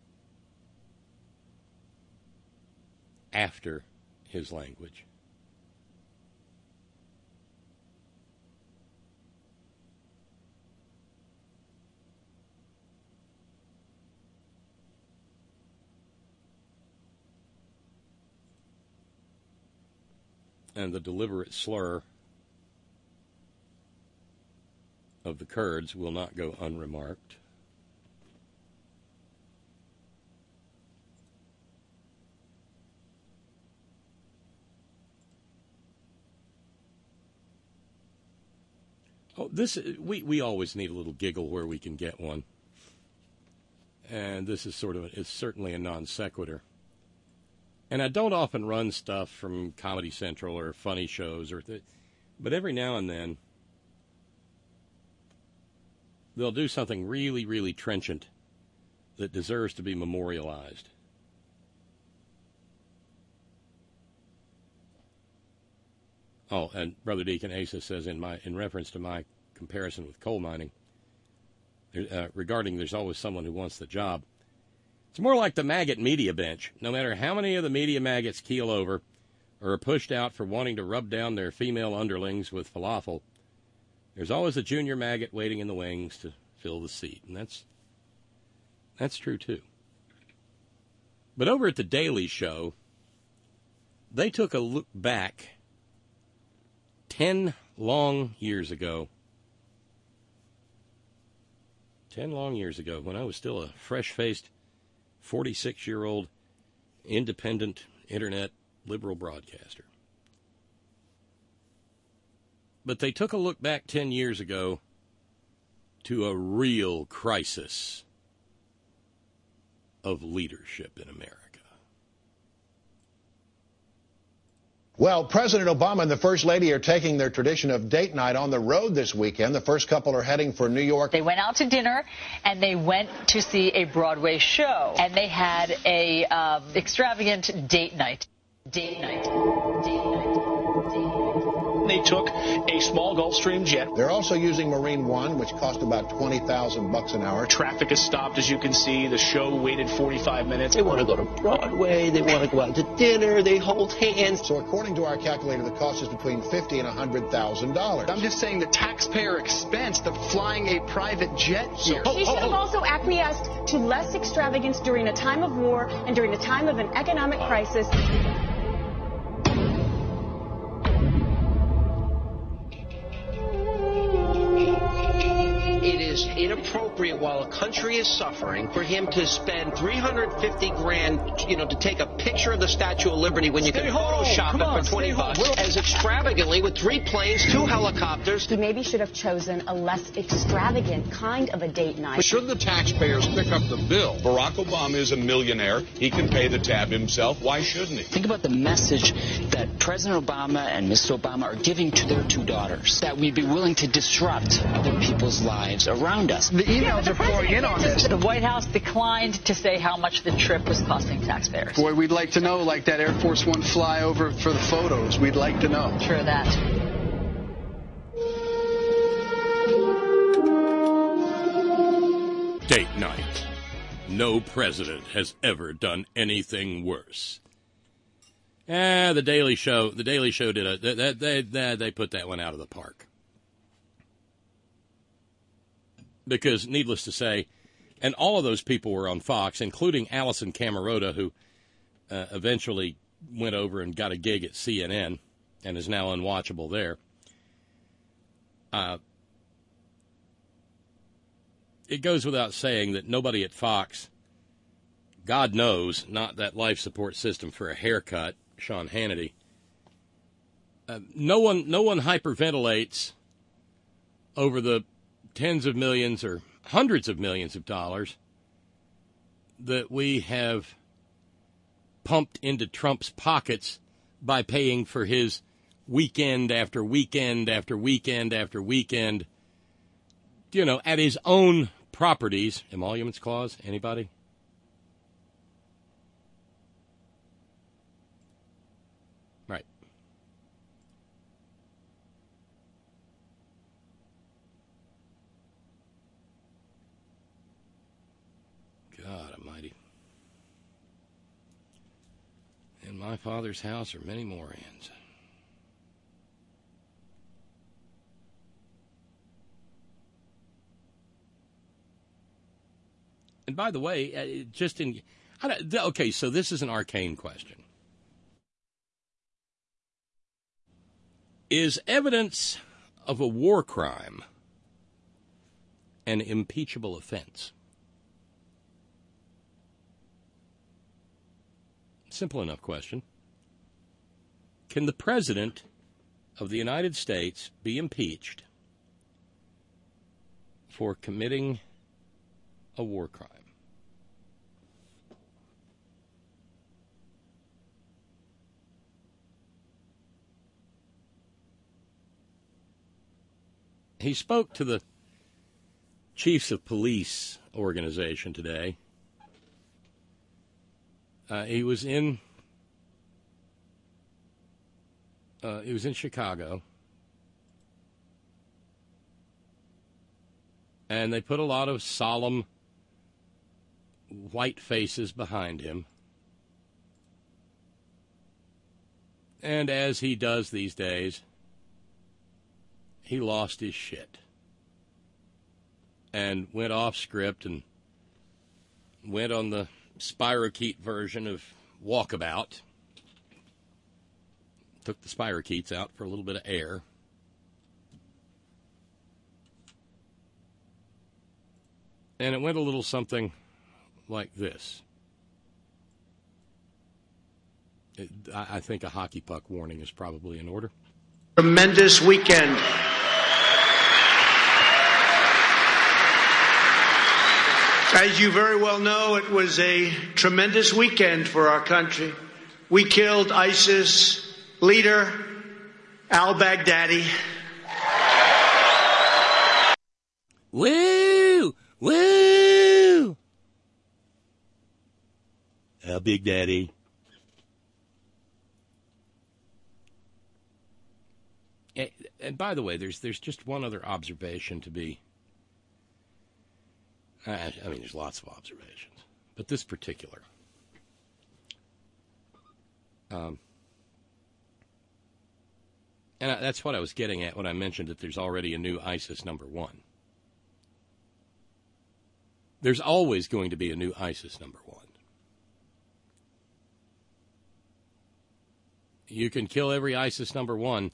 after his language. And the deliberate slur of the Kurds will not go unremarked. Oh, we always need a little giggle where we can get one. And this is it's certainly a non sequitur. And I don't often run stuff from Comedy Central or funny shows, but every now and then they'll do something really, really trenchant that deserves to be memorialized. Oh, and Brother Deacon Asa says in reference to my comparison with coal mining, regarding there's always someone who wants the job. It's more like the maggot media bench. No matter how many of the media maggots keel over or are pushed out for wanting to rub down their female underlings with falafel, there's always a junior maggot waiting in the wings to fill the seat. And that's true, too. But over at The Daily Show, they took a look back 10 long years ago. 10 long years ago, when I was still a fresh-faced 46-year-old independent internet liberal broadcaster. But they took a look back 10 years ago to a real crisis of leadership in America. Well, President Obama and the First Lady are taking their tradition of date night on the road this weekend. The first couple are heading for New York. They went out to dinner, and they went to see a Broadway show. And they had a extravagant date night. Date night. Date night. They took a small Gulfstream jet. They're also using Marine One, which cost about $20,000 an hour. Traffic is stopped, as you can see. The show waited 45 minutes. They want to go to Broadway. They want to go out to dinner. They hold hands. So according to our calculator, the cost is between $50,000 and $100,000. I'm just saying the taxpayer expense, the flying a private jet here. She should have also acquiesced to less extravagance during a time of war and during a time of an economic crisis. It is inappropriate while a country is suffering for him to spend $350,000, to take a picture of the Statue of Liberty when you can Photoshop it for $20 as extravagantly with 3 planes, 2 helicopters. He maybe should have chosen a less extravagant kind of a date night. Should the taxpayers pick up the bill? Barack Obama is a millionaire. He can pay the tab himself. Why shouldn't he? Think about the message that President Obama and Mrs. Obama are giving to their 2 daughters, that we'd be willing to disrupt other people's lives around us. The emails are pouring in on this. The White House declined to say how much the trip was costing taxpayers. Boy, we'd like to know, like that Air Force One flyover for the photos. We'd like to know. True that. Date night. No president has ever done anything worse. The Daily Show did they put that one out of the park. Because, needless to say, and all of those people were on Fox, including Allison Camerota, who eventually went over and got a gig at CNN and is now unwatchable there. It goes without saying that nobody at Fox, God knows, not that life support system for a haircut, Sean Hannity, no one hyperventilates over the tens of millions or hundreds of millions of dollars that we have pumped into Trump's pockets by paying for his weekend after weekend after weekend after weekend, at his own properties. Emoluments clause, anybody? Right. God almighty. In my Father's house are many more inns. And by the way, okay, so this is an arcane question. Is evidence of a war crime an impeachable offense? Simple enough question. Can the President of the United States be impeached for committing a war crime? He spoke to the Chiefs of Police organization today. He was in Chicago, and they put a lot of solemn white faces behind him. And as he does these days, he lost his shit and went off script and went on the spirochete version of Walkabout. Took the spirochetes out for a little bit of air. And it went a little something like this. I think a hockey puck warning is probably in order. Tremendous weekend. As you very well know, it was a tremendous weekend for our country. We killed ISIS leader, al-Baghdadi. Woo! Woo! Big Daddy. And by the way, there's just one other observation to be. I mean, there's lots of observations, but this particular. And that's what I was getting at when I mentioned that there's already a new ISIS number one. There's always going to be a new ISIS number one. You can kill every ISIS number one,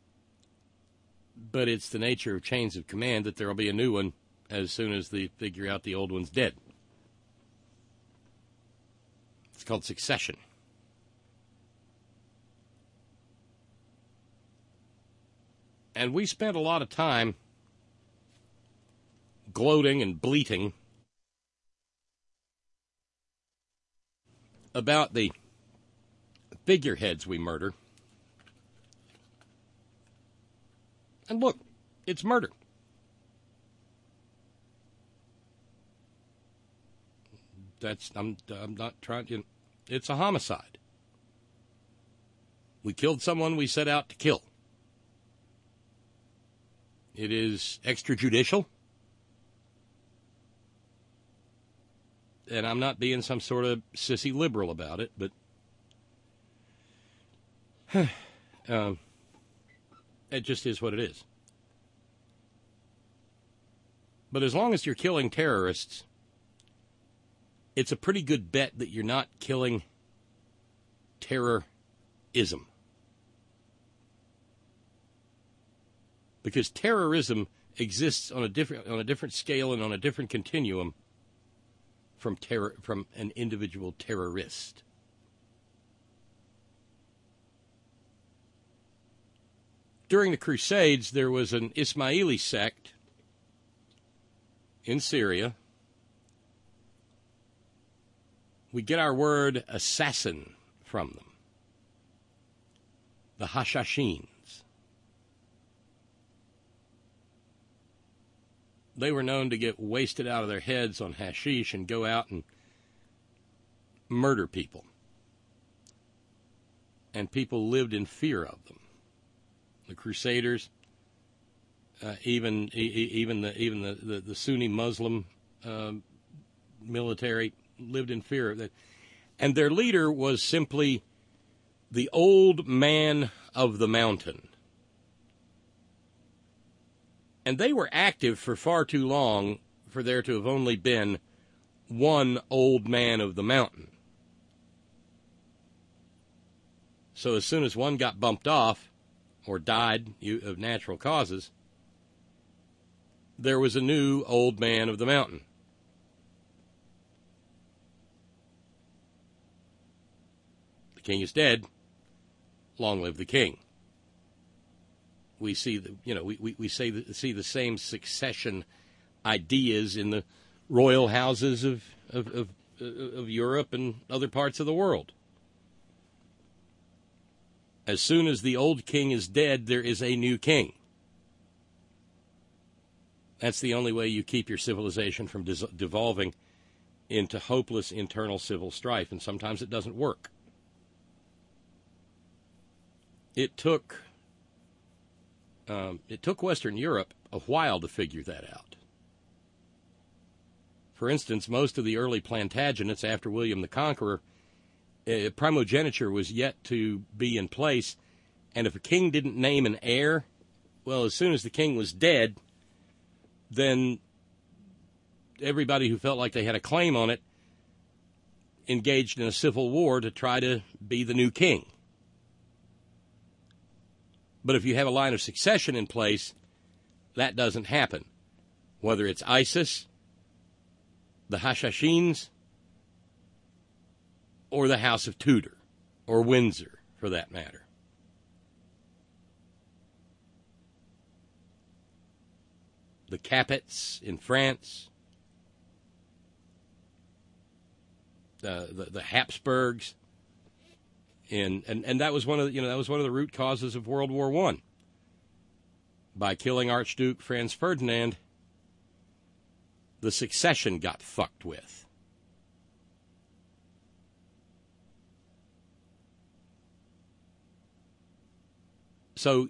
but it's the nature of chains of command that there will be a new one as soon as they figure out the old one's dead. It's called succession. And we spent a lot of time gloating and bleating about the figureheads we murder. And look, it's murder. I'm not trying to. It's a homicide. We killed someone we set out to kill. It is extrajudicial. And I'm not being some sort of sissy liberal about it, but it just is what it is. But as long as you're killing terrorists, it's a pretty good bet that you're not killing terrorism. Because terrorism exists on a different scale and on a different continuum from an individual terrorist. During the Crusades, there was an Ismaili sect in Syria. We get our word assassin from them. The Hashashins. They were known to get wasted out of their heads on hashish and go out and murder people. And people lived in fear of them. The Crusaders, even the Sunni Muslim military lived in fear of that. And their leader was simply the old man of the mountain. And they were active for far too long for there to have only been one old man of the mountain. So as soon as one got bumped off or died of natural causes, there was a new old man of the mountain. The king is dead. Long live the king. We see we see the same succession ideas in the royal houses of Europe and other parts of the world. As soon as the old king is dead, there is a new king. That's the only way you keep your civilization from devolving into hopeless internal civil strife, and sometimes it doesn't work. It took Western Europe a while to figure that out. For instance, most of the early Plantagenets after William the Conqueror, primogeniture was yet to be in place, and if a king didn't name an heir, well, as soon as the king was dead, then everybody who felt like they had a claim on it engaged in a civil war to try to be the new king. But if you have a line of succession in place, that doesn't happen. Whether it's ISIS, the Hashashins, or the House of Tudor, or Windsor, for that matter. The Capets in France, the Habsburgs, And that was one of the root causes of World War I. By killing Archduke Franz Ferdinand, the succession got fucked with. So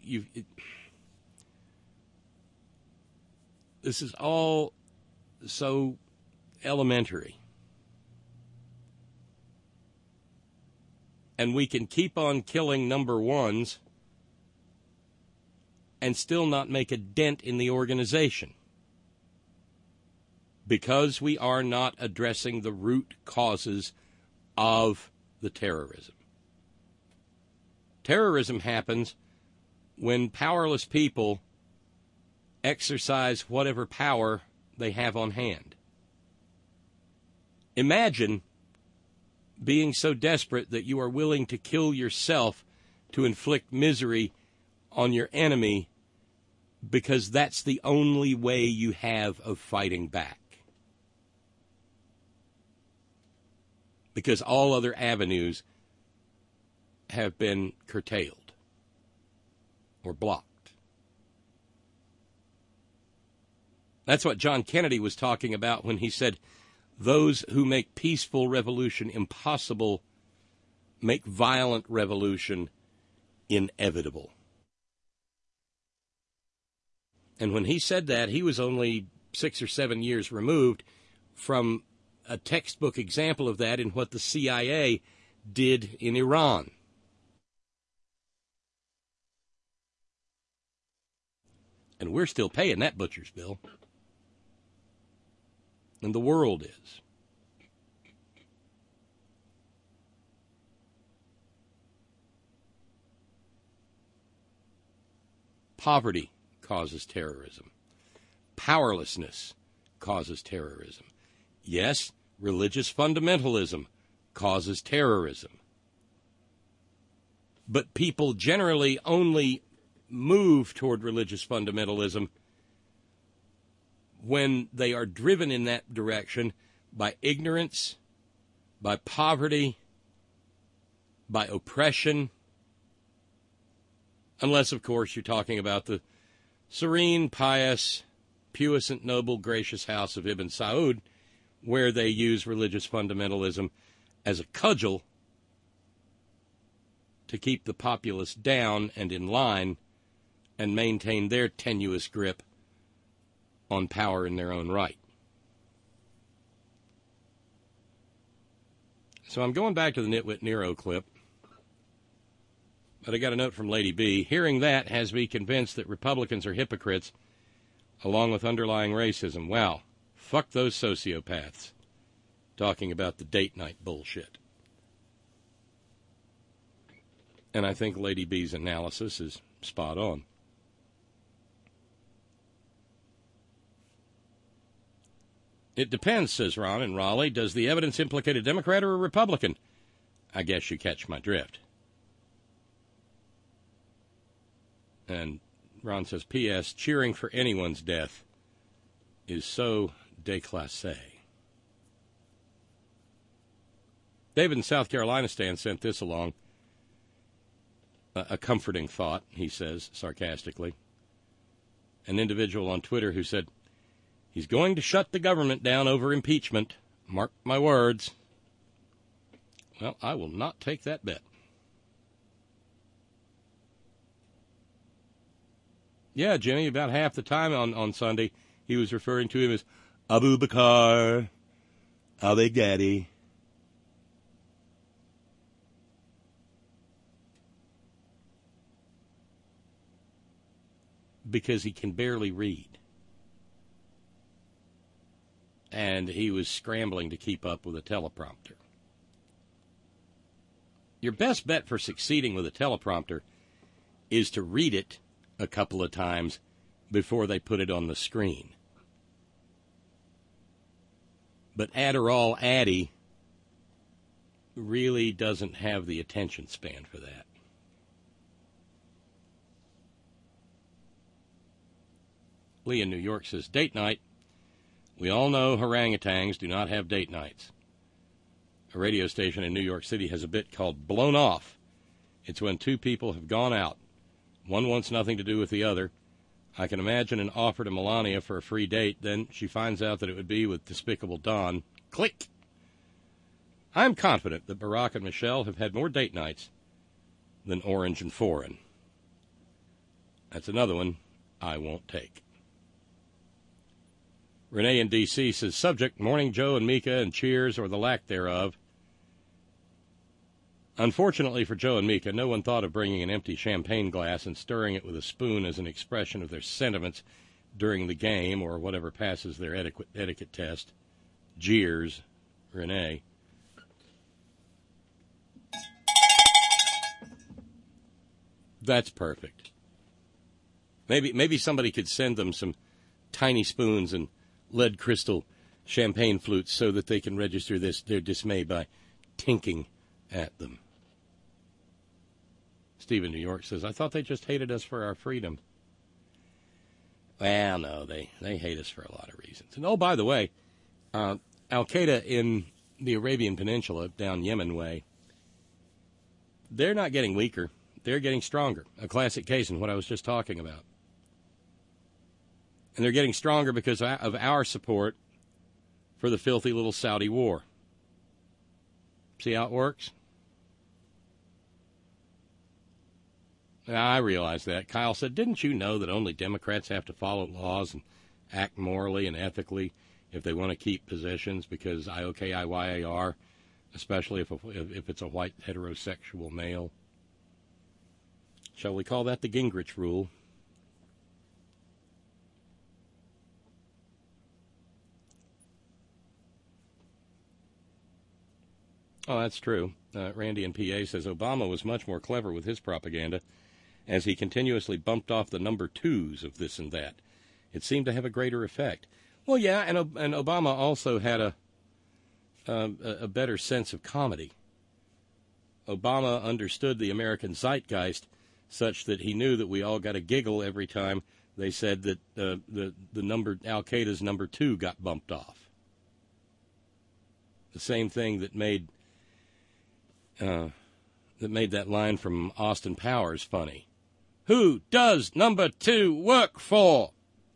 this is all so elementary. And we can keep on killing number ones and still not make a dent in the organization because we are not addressing the root causes of the terrorism. Terrorism happens when powerless people exercise whatever power they have on hand. Imagine being so desperate that you are willing to kill yourself to inflict misery on your enemy because that's the only way you have of fighting back. Because all other avenues have been curtailed or blocked. That's what John Kennedy was talking about when he said, those who make peaceful revolution impossible make violent revolution inevitable. And when he said that, he was only 6 or 7 years removed from a textbook example of that in what the CIA did in Iran. And we're still paying that butcher's bill. And the world is. Poverty causes terrorism. Powerlessness causes terrorism. Yes, religious fundamentalism causes terrorism. But people generally only move toward religious fundamentalism when they are driven in that direction by ignorance, by poverty, by oppression, unless, of course, you're talking about the serene, pious, puissant, noble, gracious house of Ibn Saud, where they use religious fundamentalism as a cudgel to keep the populace down and in line and maintain their tenuous grip on power in their own right. So I'm going back to the Nitwit Nero clip, but I got a note from Lady B. Hearing that has me convinced that Republicans are hypocrites, along with underlying racism. Wow, fuck those sociopaths. Talking about the date night bullshit. And I think Lady B's analysis is spot on. It depends, says Ron in Raleigh. Does the evidence implicate a Democrat or a Republican? I guess you catch my drift. And Ron says, P.S. cheering for anyone's death is so déclassé. David in South Carolina sent this along. A comforting thought, he says, sarcastically. An individual on Twitter who said, he's going to shut the government down over impeachment. Mark my words. Well, I will not take that bet. Yeah, Jimmy, about half the time on Sunday, he was referring to him as Abu Bakr al-Baghdadi. Because he can barely read. And he was scrambling to keep up with a teleprompter. Your best bet for succeeding with a teleprompter is to read it a couple of times before they put it on the screen. But Adderall Addy really doesn't have the attention span for that. Lee in New York says, date night. We all know orangutans do not have date nights. A radio station in New York City has a bit called Blown Off, It's when two people have gone out. One wants nothing to do with the other. I can imagine an offer to Melania for a free date. Then she finds out that it would be with Despicable Don. Click. I'm confident that Barack and Michelle have had more date nights than Orange and Foreign. That's another one I won't take. Renee in D.C. says, subject, Morning Joe and Mika and Cheers or the lack thereof. Unfortunately for Joe and Mika, no one thought of bringing an empty champagne glass and stirring it with a spoon as an expression of their sentiments during the game or whatever passes their etiquette test. Jeers, Renee. That's perfect. Maybe somebody could send them some tiny spoons and lead crystal champagne flutes so that they can register their dismay by tinking at them. Steve in New York says, I thought they just hated us for our freedom. Well, no, they hate us for a lot of reasons. And, oh, by the way, Al-Qaeda in the Arabian Peninsula, down Yemen way, they're not getting weaker. They're getting stronger. A classic case in what I was just talking about. And they're getting stronger because of our support for the filthy little Saudi war. See how it works? I realize that. Kyle said, didn't you know that only Democrats have to follow laws and act morally and ethically if they want to keep positions? Because IOKIYAR, especially if it's a white heterosexual male. Shall we call that the Gingrich rule? Oh, that's true. Randy in PA says Obama was much more clever with his propaganda as he continuously bumped off the number twos of this and that. It seemed to have a greater effect. Well, yeah, and Obama also had a better sense of comedy. Obama understood the American zeitgeist such that he knew that we all got a giggle every time they said that the number Al-Qaeda's number 2 got bumped off. The same thing that made that line from Austin Powers funny. Who does number 2 work for?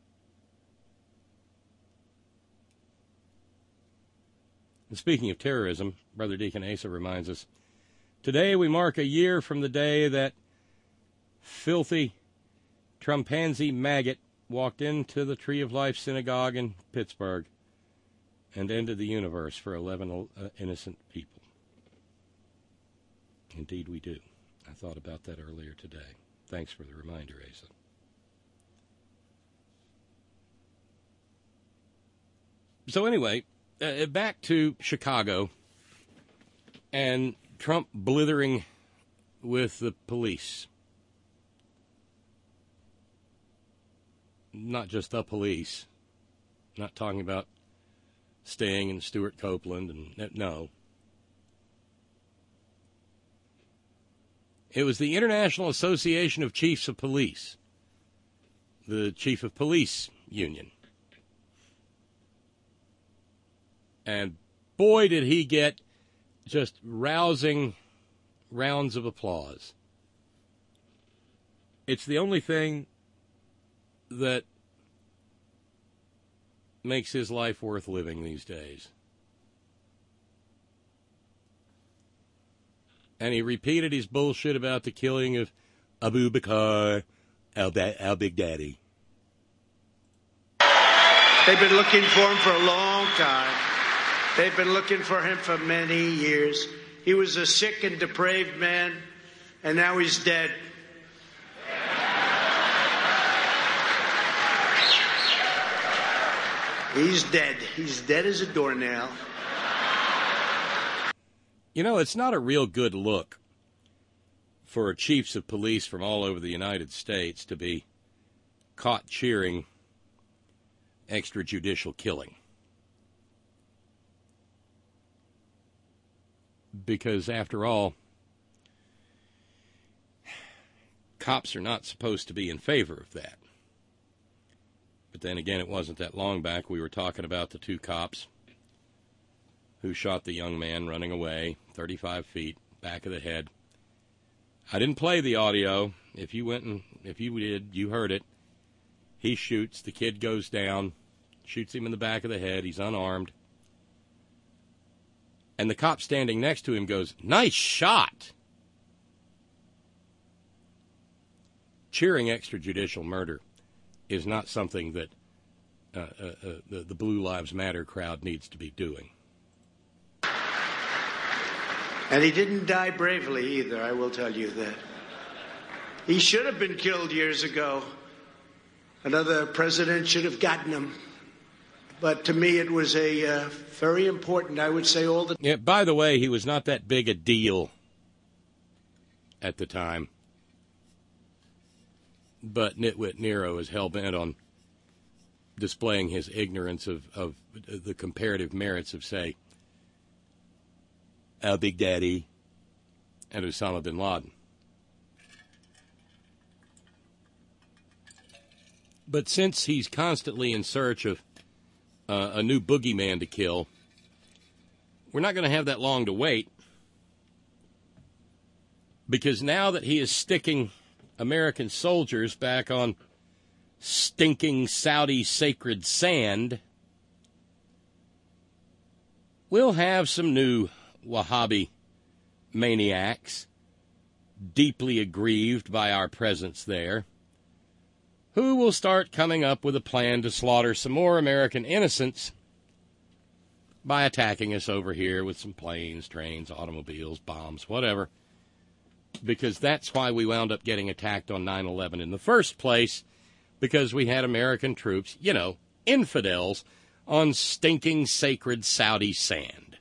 And speaking of terrorism, Brother Deacon Asa reminds us, today we mark a year from the day that filthy Trumpanzee maggot walked into the Tree of Life Synagogue in Pittsburgh and ended the universe for 11 innocent people. Indeed we do. I thought about that earlier today. Thanks for the reminder, Asa. So anyway, back to Chicago and Trump blithering with the police. Not just the police. Not talking about Sting and Stuart Copeland and no. It was the International Association of Chiefs of Police, the Chief of Police Union. And boy, did he get just rousing rounds of applause. It's the only thing that makes his life worth living these days. And he repeated his bullshit about the killing of Abu Bakr al-Baghdadi. They've been looking for him for a long time. They've been looking for him for many years. He was a sick and depraved man, and now he's dead. He's dead. He's dead as a doornail. You know, it's not a real good look for chiefs of police from all over the United States to be caught cheering extrajudicial killing. Because, after all, cops are not supposed to be in favor of that. But then again, it wasn't that long back we were talking about the 2 cops who shot the young man running away, 35 feet, back of the head. I didn't play the audio. If you did, you heard it. He shoots. The kid goes down, shoots him in the back of the head. He's unarmed. And the cop standing next to him goes, "Nice shot." Cheering extrajudicial murder is not something that the Blue Lives Matter crowd needs to be doing. And he didn't die bravely either, I will tell you that. He should have been killed years ago. Another president should have gotten him. But to me, it was a very important, I would say, all the... Yeah, by the way, he was not that big a deal at the time. But Nitwit Nero is hell-bent on displaying his ignorance of the comparative merits of, say, Al Big Daddy and Osama bin Laden. But since he's constantly in search of a new boogeyman to kill, we're not going to have that long to wait. Because now that he is sticking American soldiers back on stinking Saudi sacred sand, we'll have some new Wahhabi maniacs, deeply aggrieved by our presence there, who will start coming up with a plan to slaughter some more American innocents by attacking us over here with some planes, trains, automobiles, bombs, whatever. Because that's why we wound up getting attacked on 9/11 in the first place, because we had American troops, infidels, on stinking sacred Saudi sand.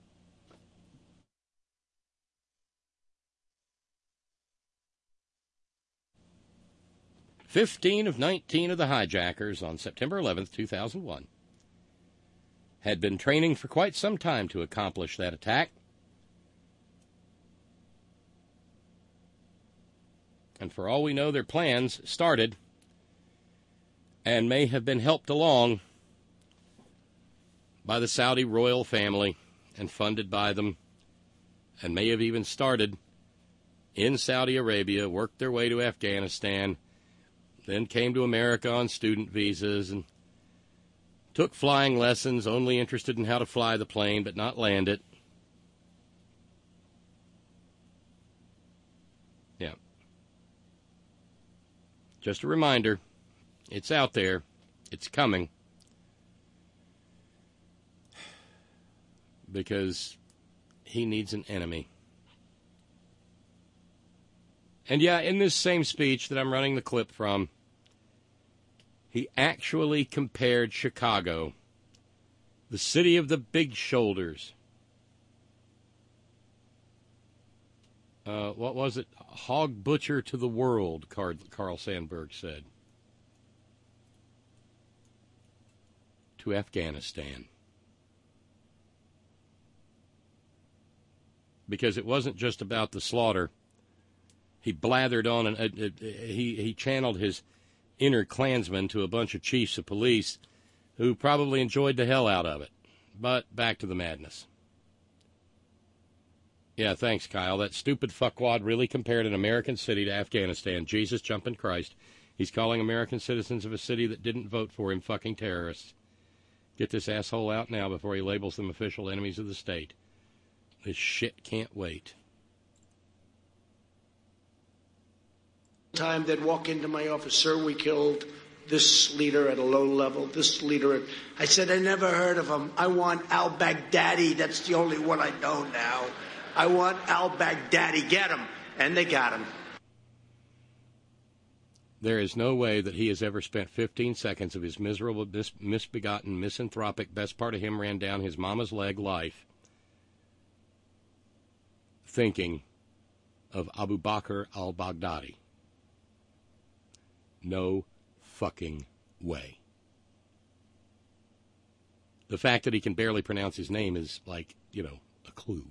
"15 of 19 of the hijackers on September 11th, 2001, had been training for quite some time to accomplish that attack. And for all we know, their plans started and may have been helped along by the Saudi royal family and funded by them, and may have even started in Saudi Arabia, worked their way to Afghanistan, then came to America on student visas and took flying lessons, only interested in how to fly the plane but not land it. Yeah. Just a reminder, it's out there, it's coming, because he needs an enemy. And yeah, in this same speech that I'm running the clip from, he actually compared Chicago, the city of the big shoulders. What was it? Hog butcher to the world, Carl Sandburg said. To Afghanistan. Because it wasn't just about the slaughter. He blathered on, and he channeled his inner Klansman to a bunch of chiefs of police who probably enjoyed the hell out of it. But back to the madness. Yeah, thanks, Kyle. That stupid fuckwad really compared an American city to Afghanistan. Jesus jumping Christ. He's calling American citizens of a city that didn't vote for him fucking terrorists. Get this asshole out now before he labels them official enemies of the state. This shit can't wait. Time they'd walk into my office, "Sir, we killed this leader at a low level, this leader." I said, "I never heard of him. I want al-Baghdadi. That's the only one I know now. I want al-Baghdadi. Get him." And they got him. There is no way that he has ever spent 15 seconds of his miserable, misbegotten, misanthropic, best part of him ran down his mama's leg life thinking of Abu Bakr al-Baghdadi. No fucking way. The fact that he can barely pronounce his name is like, a clue.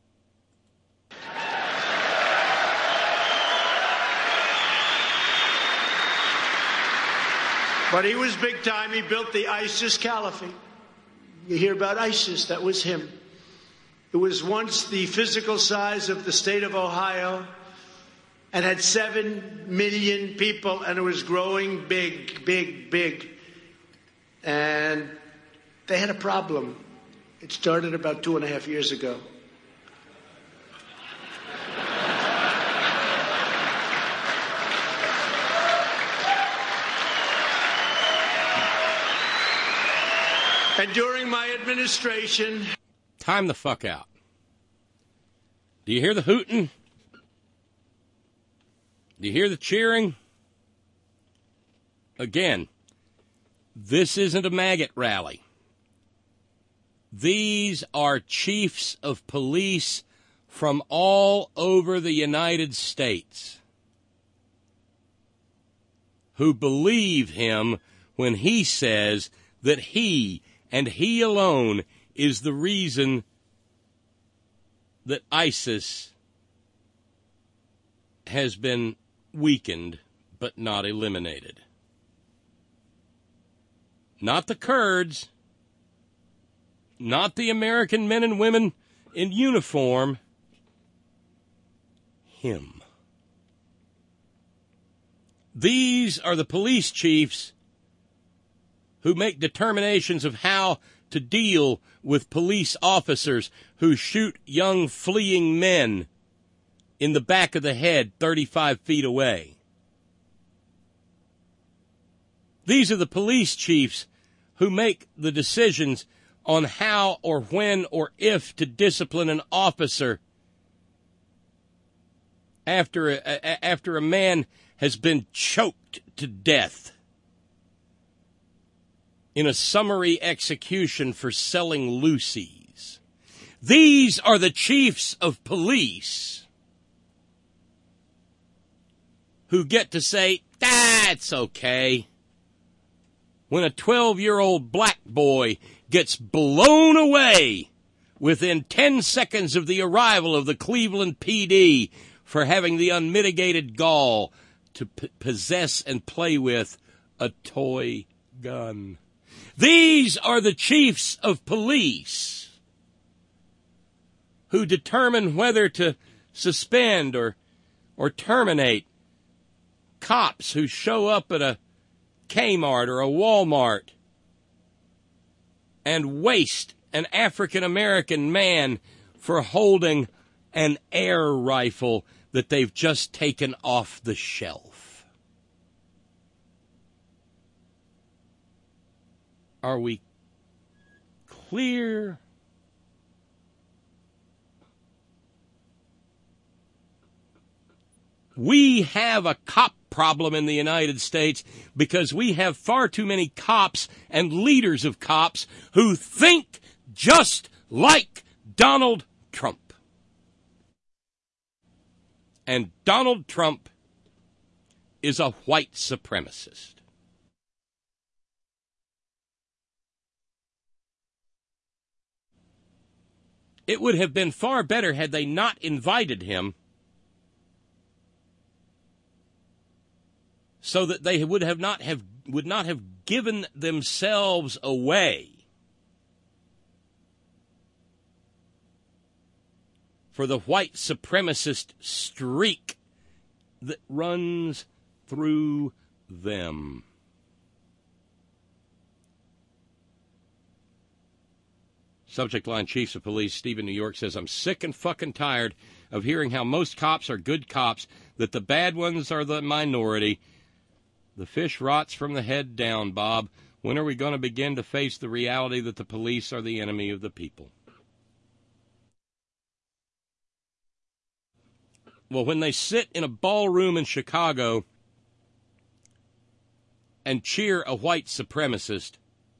But he was big time. He built the ISIS caliphate. You hear about ISIS, that was him. It was once the physical size of the state of Ohio. and had 7 million people, and it was growing big, big, big. And they had a problem. It started about 2.5 years ago. And during my administration... Time the fuck out. Do you hear the hooting? Do you hear the cheering? Again, this isn't a maggot rally. These are chiefs of police from all over the United States who believe him when he says that he and he alone is the reason that ISIS has been weakened but not eliminated. Not the Kurds, not the American men and women in uniform, him. These are the police chiefs who make determinations of how to deal with police officers who shoot young fleeing men in the back of the head 35 feet away. These are the police chiefs who make the decisions on how or when or if to discipline an officer after a man has been choked to death in a summary execution for selling loosies. These are the chiefs of police who get to say, that's okay, when a 12-year-old black boy gets blown away within 10 seconds of the arrival of the Cleveland PD for having the unmitigated gall to possess and play with a toy gun. These are the chiefs of police who determine whether to suspend or terminate cops who show up at a Kmart or a Walmart and waste an African-American man for holding an air rifle that they've just taken off the shelf. Are we clear? We have a cop problem in the United States because we have far too many cops and leaders of cops who think just like Donald Trump. And Donald Trump is a white supremacist. It would have been far better had they not invited him, so that they would not have given themselves away for the white supremacist streak that runs through them. Subject line, Chiefs of Police, Steve in New York says, I'm sick and fucking tired of hearing how most cops are good cops, that the bad ones are the minority. The fish rots from the head down, Bob. When are we going to begin to face the reality that the police are the enemy of the people? Well, when they sit in a ballroom in Chicago and cheer a white supremacist,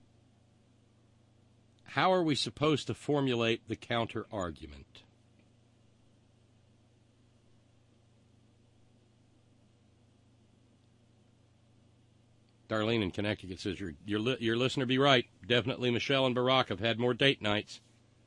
how are we supposed to formulate the counter-argument? Darlene in Connecticut says, your listener be right. Definitely Michelle and Barack have had more date nights.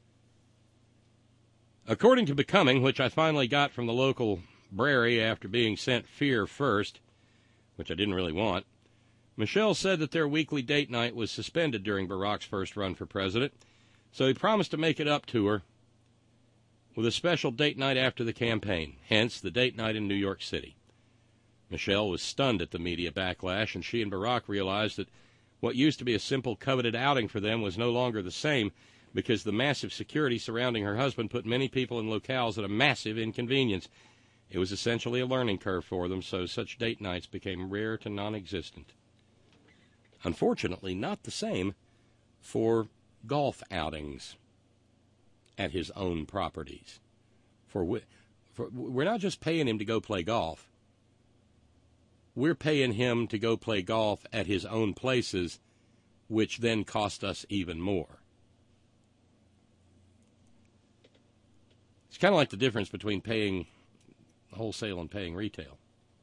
According to Becoming, which I finally got from the local brary after being sent Fear First, which I didn't really want, Michelle said that their weekly date night was suspended during Barack's first run for president, so he promised to make it up to her with a special date night after the campaign, hence the date night in New York City. Michelle was stunned at the media backlash, and she and Barack realized that what used to be a simple, coveted outing for them was no longer the same because the massive security surrounding her husband put many people in locales at a massive inconvenience. It was essentially a learning curve for them, so such date nights became rare to non-existent. Unfortunately, not the same for golf outings at his own properties. We're not just paying him to go play golf. We're paying him to go play golf at his own places, which then cost us even more. It's kind of like the difference between paying wholesale and paying retail.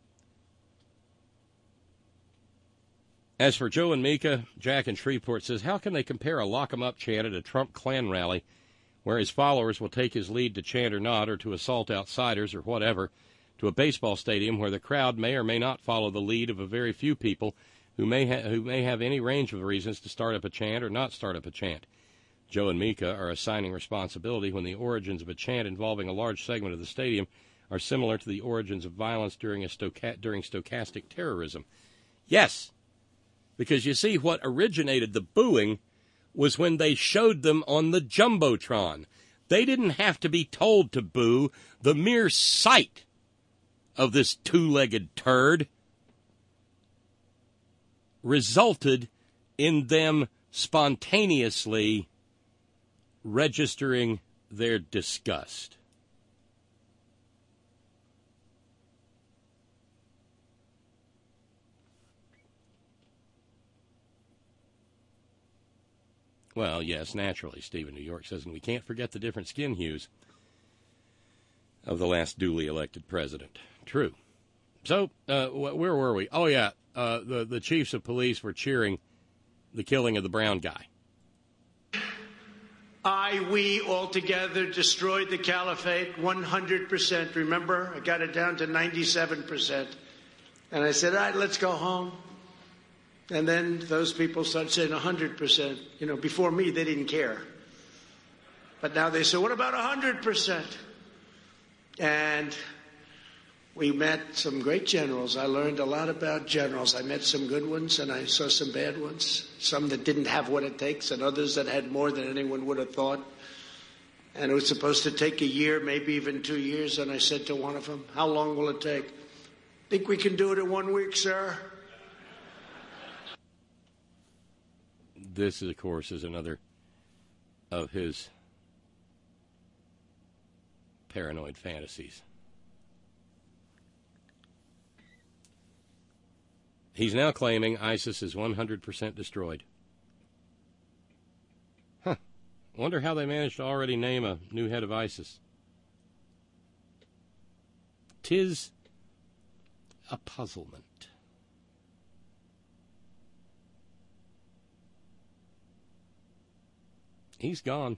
As for Joe and Mika, Jack in Shreveport says, how can they compare a lock 'em up chant at a Trump Klan rally where his followers will take his lead to chant or not, or to assault outsiders or whatever, to a baseball stadium where the crowd may or may not follow the lead of a very few people who may have any range of reasons to start up a chant or not start up a chant. Joe and Mika are assigning responsibility when the origins of a chant involving a large segment of the stadium are similar to the origins of violence during stochastic terrorism. Yes, because you see, what originated the booing was when they showed them on the Jumbotron. They didn't have to be told to boo. The mere sight of this two-legged turd resulted in them spontaneously registering their disgust. Well, yes, naturally, Stephen New York says, and we can't forget the different skin hues of the last duly elected president. True. So, where were we? Oh, yeah, the chiefs of police were cheering the killing of the brown guy. We all together destroyed the caliphate 100%. Remember, I got it down to 97%. And I said, all right, let's go home. And then those people started saying 100%. You know, before me, they didn't care. But now they say, what about 100%? And we met some great generals. I learned a lot about generals. I met some good ones, and I saw some bad ones. Some that didn't have what it takes, and others that had more than anyone would have thought. And it was supposed to take a year, maybe even 2 years. And I said to one of them, how long will it take? Think we can do it in 1 week, sir? This, of course, is another of his paranoid fantasies. He's now claiming ISIS is 100% destroyed. Huh. Wonder how they managed to already name a new head of ISIS. 'Tis a puzzlement. He's gone.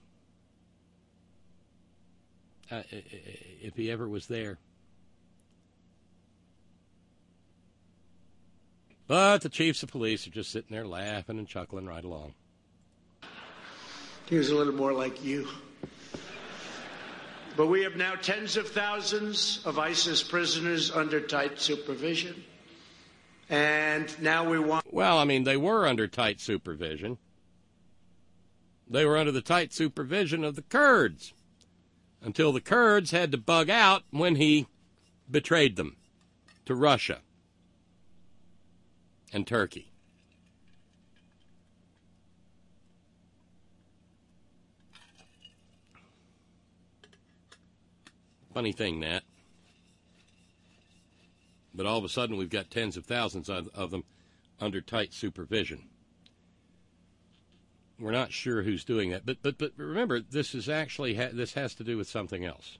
If he ever was there. But the chiefs of police are just sitting there laughing and chuckling right along. He was a little more like you. But we have now tens of thousands of ISIS prisoners under tight supervision. And now we want... Well, I mean, they were under tight supervision. They were under the tight supervision of the Kurds until the Kurds had to bug out when he betrayed them to Russia and Turkey. Funny thing, Nat. But all of a sudden we've got tens of thousands of them under tight supervision. We're not sure who's doing that, but remember, this is actually this has to do with something else.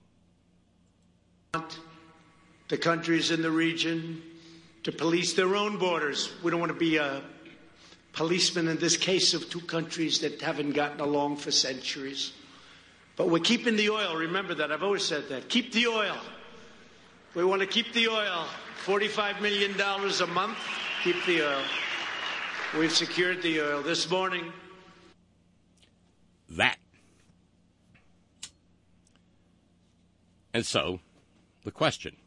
The countries in the region to police their own borders. We don't want to be a policeman in this case of two countries that haven't gotten along for centuries. But we're keeping the oil. Remember that. I've always said that. Keep the oil. We want to keep the oil. $45 million a month. Keep the oil. We've secured the oil this morning. And so, the question.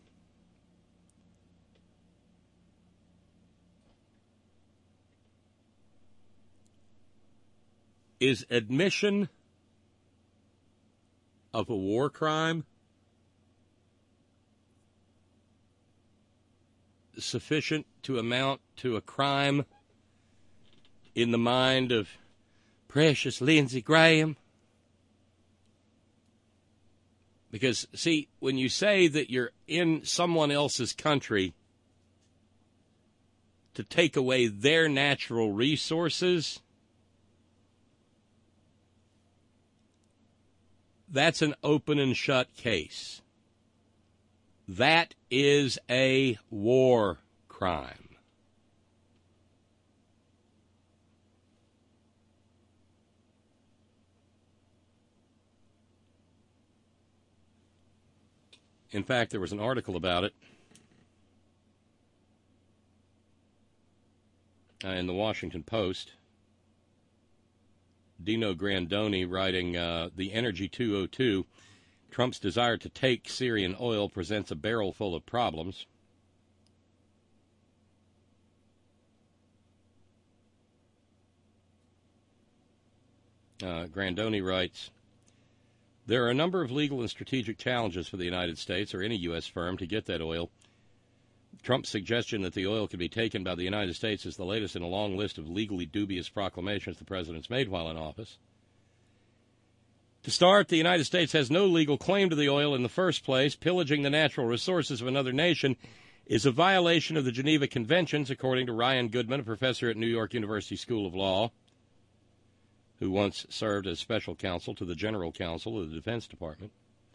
Is admission of a war crime sufficient to amount to a crime in the mind of precious Lindsey Graham? Because, see, when you say that you're in someone else's country to take away their natural resources, that's an open and shut case. That is a war crime. In fact, there was an article about it in the Washington Post. Dino Grandoni writing, The Energy 202, Trump's desire to take Syrian oil presents a barrel full of problems. Grandoni writes, there are a number of legal and strategic challenges for the United States or any U.S. firm to get that oil. Trump's suggestion that the oil could be taken by the United States is the latest in a long list of legally dubious proclamations the president's made while in office. To start, the United States has no legal claim to the oil in the first place. Pillaging the natural resources of another nation is a violation of the Geneva Conventions, according to Ryan Goodman, a professor at New York University School of Law, who once served as special counsel to the General Counsel of the Defense Department.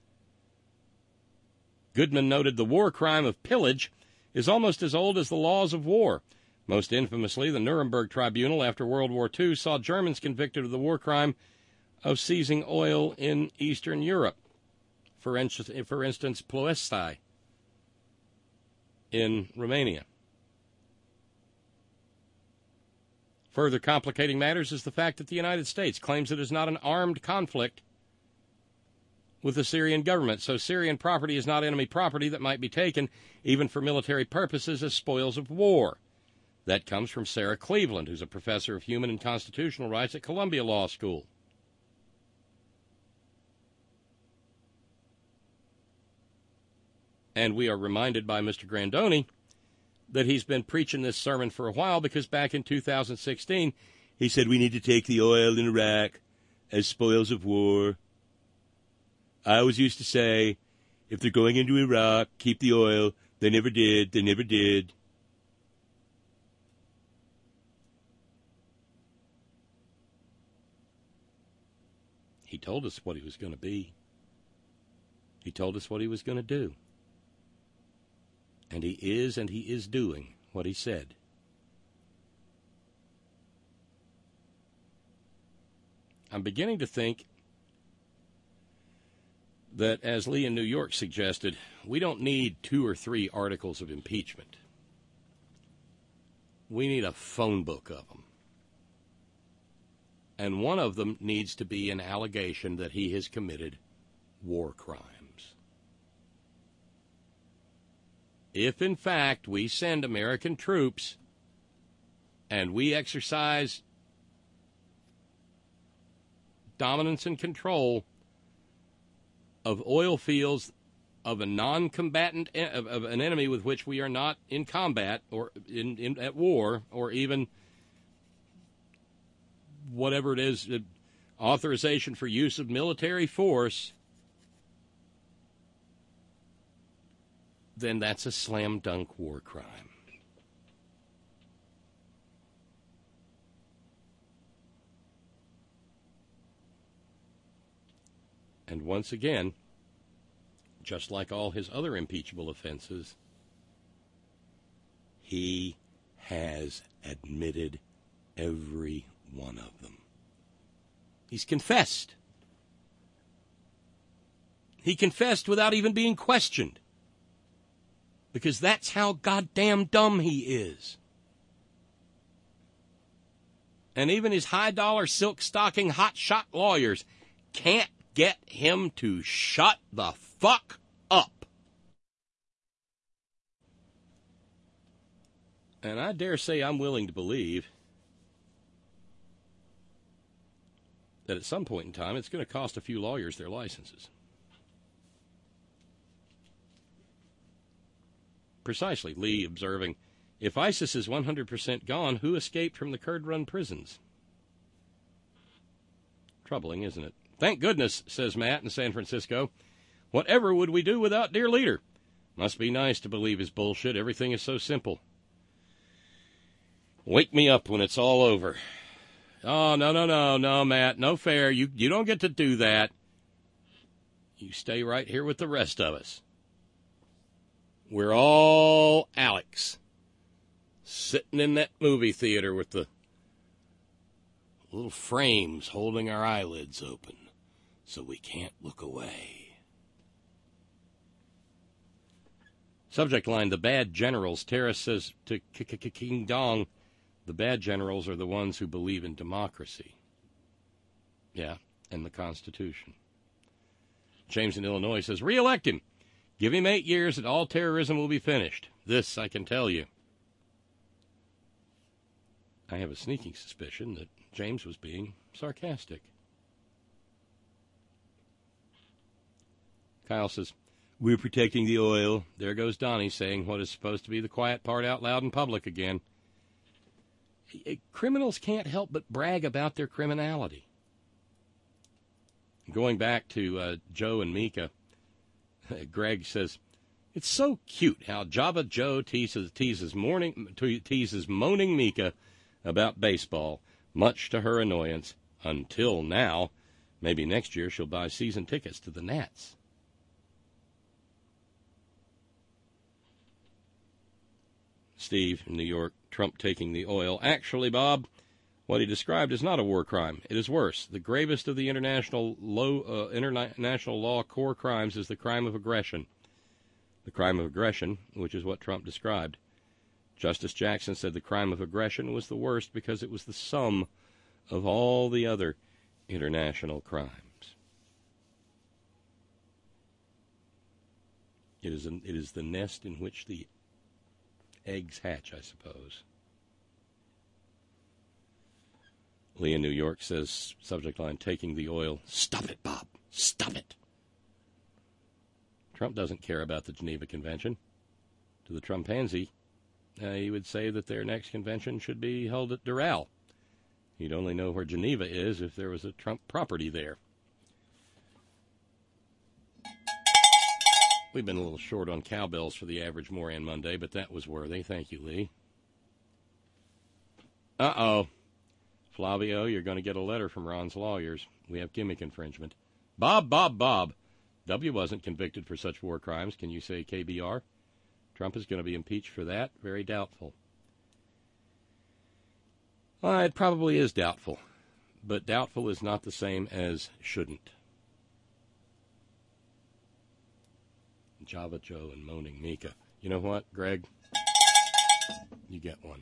Goodman noted the war crime of pillage is almost as old as the laws of war. Most infamously, the Nuremberg Tribunal after World War II saw Germans convicted of the war crime of seizing oil in Eastern Europe. For instance, Ploesti in Romania. Further complicating matters is the fact that the United States claims it is not an armed conflict with the Syrian government, so Syrian property is not enemy property that might be taken, even for military purposes, as spoils of war. That comes from Sarah Cleveland, who's a professor of human and constitutional rights at Columbia Law School. And we are reminded by Mr. Grandoni that he's been preaching this sermon for a while because back in 2016, he said we need to take the oil in Iraq as spoils of war. I always used to say, if they're going into Iraq, keep the oil. They never did. They never did. He told us what he was going to be. He told us what he was going to do. And he is doing what he said. I'm beginning to think that, as Lee in New York suggested, we don't need 2 or 3 articles of impeachment. We need a phone book of them. And one of them needs to be an allegation that he has committed war crimes. If, in fact, we send American troops and we exercise dominance and control of oil fields of a non-combatant, of an enemy with which we are not in combat or at war, or even whatever it is, authorization for use of military force, then that's a slam dunk war crime. And once again, just like all his other impeachable offenses, he has admitted every one of them. He's confessed. He confessed without even being questioned. Because that's how goddamn dumb he is. And even his high-dollar, silk-stocking, hot-shot lawyers can't get him to shut the fuck And I dare say I'm willing to believe that at some point in time it's going to cost a few lawyers their licenses. Precisely, Lee observing, if ISIS is 100% gone, who escaped from the Kurd-run prisons? Troubling, isn't it? Thank goodness, says Matt in San Francisco. Whatever would we do without dear leader? Must be nice to believe his bullshit. Everything is so simple. Wake me up when it's all over. Oh, no, Matt. No fair. You don't get to do that. You stay right here with the rest of us. We're all Alex, sitting in that movie theater with the little frames holding our eyelids open so we can't look away. Subject line, the bad generals. Terrace says to King Dong, the bad generals are the ones who believe in democracy. Yeah, and the Constitution. James in Illinois says, re-elect him. Give him 8 years and all terrorism will be finished. This I can tell you. I have a sneaking suspicion that James was being sarcastic. Kyle says, we're protecting the oil. There goes Donnie saying what is supposed to be the quiet part out loud in public again. Criminals can't help but brag about their criminality. Going back to Joe and Mika, Greg says, it's so cute how Java Joe teases moaning Mika about baseball, much to her annoyance, until now. Maybe next year she'll buy season tickets to the Nats. Steve in New York, Trump taking the oil. Actually, Bob, what he described is not a war crime. It is worse. The gravest of the international law core crimes is the crime of aggression. The crime of aggression, which is what Trump described. Justice Jackson said the crime of aggression was the worst because it was the sum of all the other international crimes. It is the nest in which the eggs hatch, I suppose. Lee in New York says, subject line, taking the oil. Stop it, Bob. Stop it. Trump doesn't care about the Geneva Convention. To the Trumpanzee, he would say that their next convention should be held at Doral. He'd only know where Geneva is if there was a Trump property there. We've been a little short on cowbells for the average Moran Monday, but that was worthy. Thank you, Lee. Uh-oh. Flavio, you're going to get a letter from Ron's lawyers. We have gimmick infringement. Bob. W wasn't convicted for such war crimes. Can you say KBR? Trump is going to be impeached for that? Very doubtful. Well, it probably is doubtful. But doubtful is not the same as shouldn't. Java Joe and moaning Mika. You know what, Greg? You get one.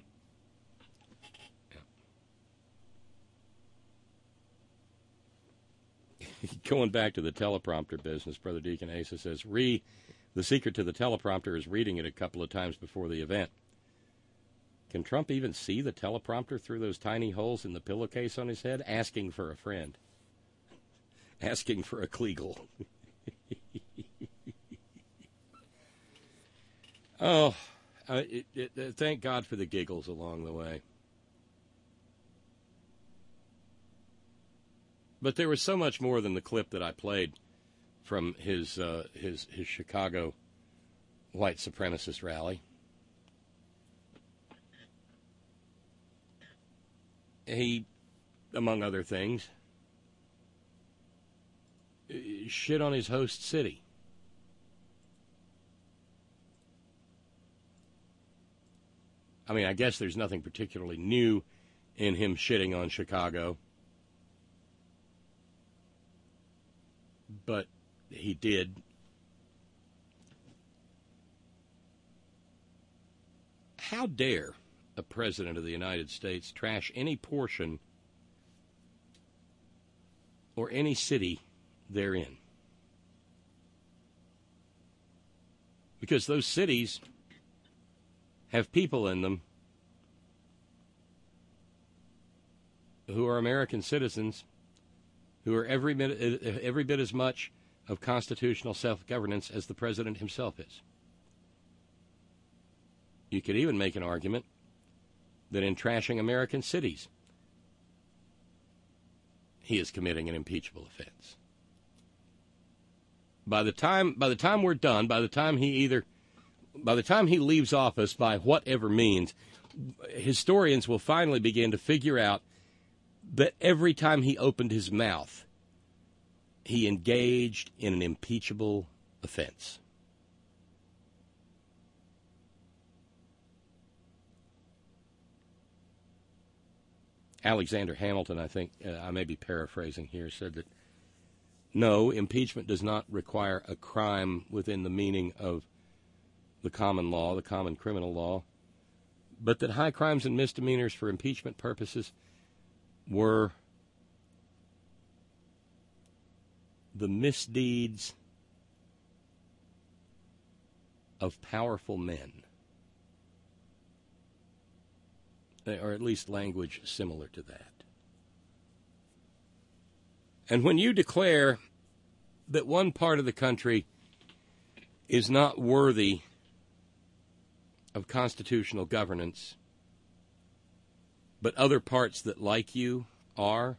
Yeah. Going back to the teleprompter business, Brother Deacon Asa says, the secret to the teleprompter is reading it a couple of times before the event. Can Trump even see the teleprompter through those tiny holes in the pillowcase on his head? Asking for a friend. Asking for a Kleagle. Oh, thank God for the giggles along the way. But there was so much more than the clip that I played from his Chicago white supremacist rally. He, among other things, shit on his host city. I mean, I guess there's nothing particularly new in him shitting on Chicago. But he did. How dare a president of the United States trash any portion or any city therein? Because those cities have people in them who are American citizens, who are every bit as much of constitutional self-governance as the president himself is. You could even make an argument that in trashing American cities, he is committing an impeachable offense. By the time we're done, by the time he leaves office, by whatever means, historians will finally begin to figure out that every time he opened his mouth, he engaged in an impeachable offense. Alexander Hamilton, I think, I may be paraphrasing here, said that no, impeachment does not require a crime within the meaning of the common law, the common criminal law, but that high crimes and misdemeanors for impeachment purposes were the misdeeds of powerful men, or at least language similar to that. And when you declare that one part of the country is not worthy of constitutional governance, but other parts that, like you, are,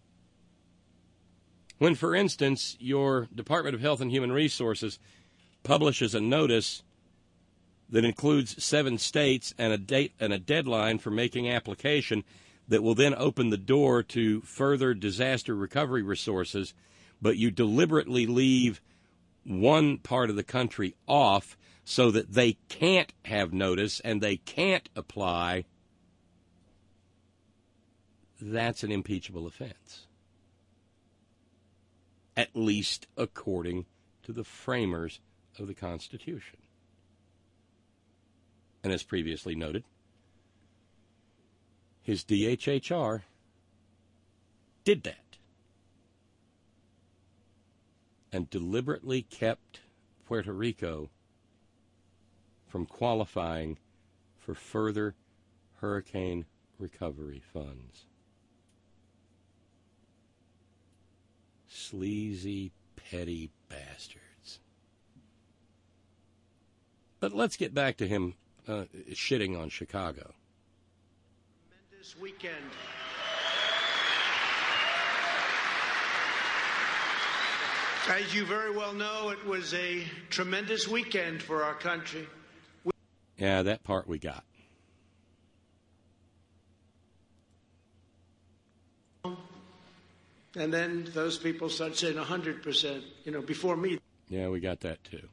when, for instance, your Department of Health and Human Resources publishes a notice that includes 7 states and a date and a deadline for making application that will then open the door to further disaster recovery resources, but you deliberately leave one part of the country off so that they can't have notice and they can't apply, that's an impeachable offense. At least according to the framers of the Constitution. And as previously noted, his DHHR did that and deliberately kept Puerto Rico from qualifying for further hurricane recovery funds. Sleazy, petty bastards. But let's get back to him shitting on Chicago. This weekend. As you very well know, it was a tremendous weekend for our country. Yeah, that part we got. And then those people start saying 100%, before me. Yeah, we got that too.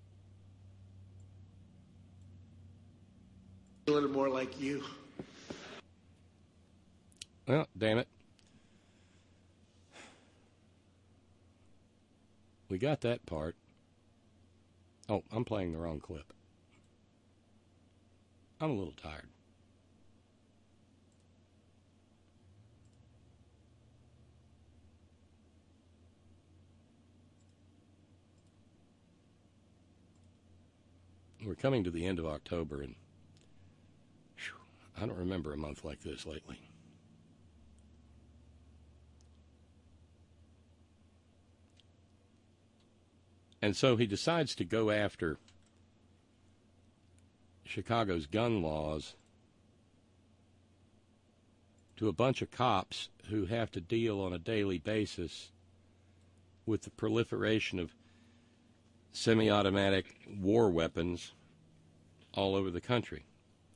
A little more like you. Well, damn it. We got that part. Oh, I'm playing the wrong clip. I'm a little tired. We're coming to the end of October, and I don't remember a month like this lately. And so he decides to go after Chicago's gun laws to a bunch of cops who have to deal on a daily basis with the proliferation of semi-automatic war weapons all over the country.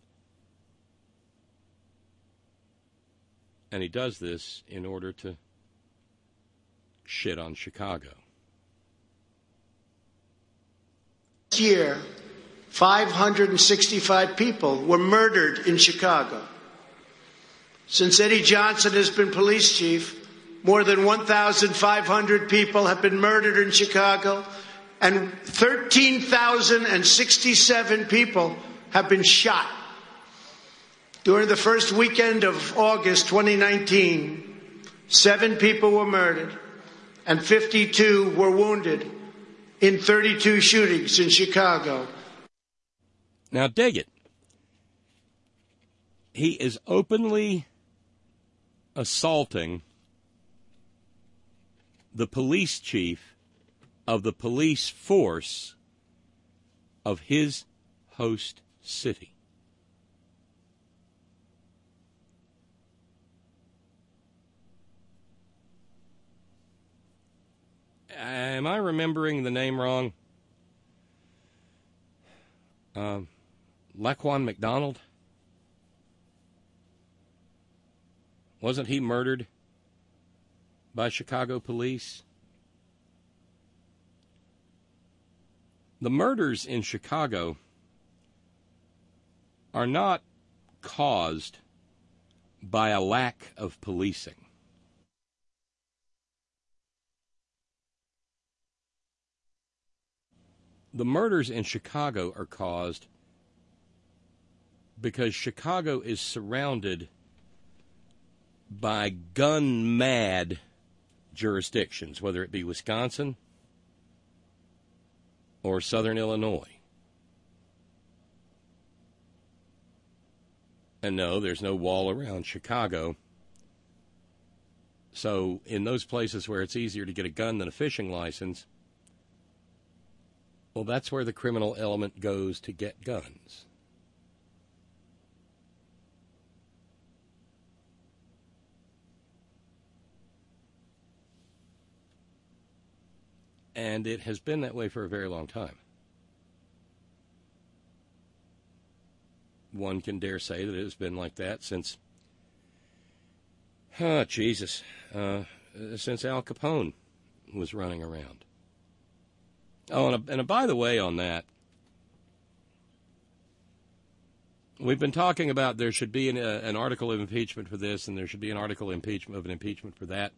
And he does this in order to shit on Chicago. This year, 565 people were murdered in Chicago. Since Eddie Johnson has been police chief, more than 1,500 people have been murdered in Chicago, and 13,067 people have been shot. During the first weekend of August 2019, 7 people were murdered and 52 were wounded in 32 shootings in Chicago. Now, dig it. He is openly assaulting the police chief of the police force of his host city. Am I remembering the name wrong? Laquan McDonald? Wasn't he murdered by Chicago police? The murders in Chicago are not caused by a lack of policing. The murders in Chicago are caused because Chicago is surrounded by gun-mad jurisdictions, whether it be Wisconsin or Southern Illinois. And no, there's no wall around Chicago. So in those places where it's easier to get a gun than a fishing license, well, that's where the criminal element goes to get guns. And it has been that way for a very long time. One can dare say that it has been like that since, since Al Capone was running around. Oh, and by the way on that, we've been talking about there should be an article of impeachment for this, and there should be an article of impeachment for that.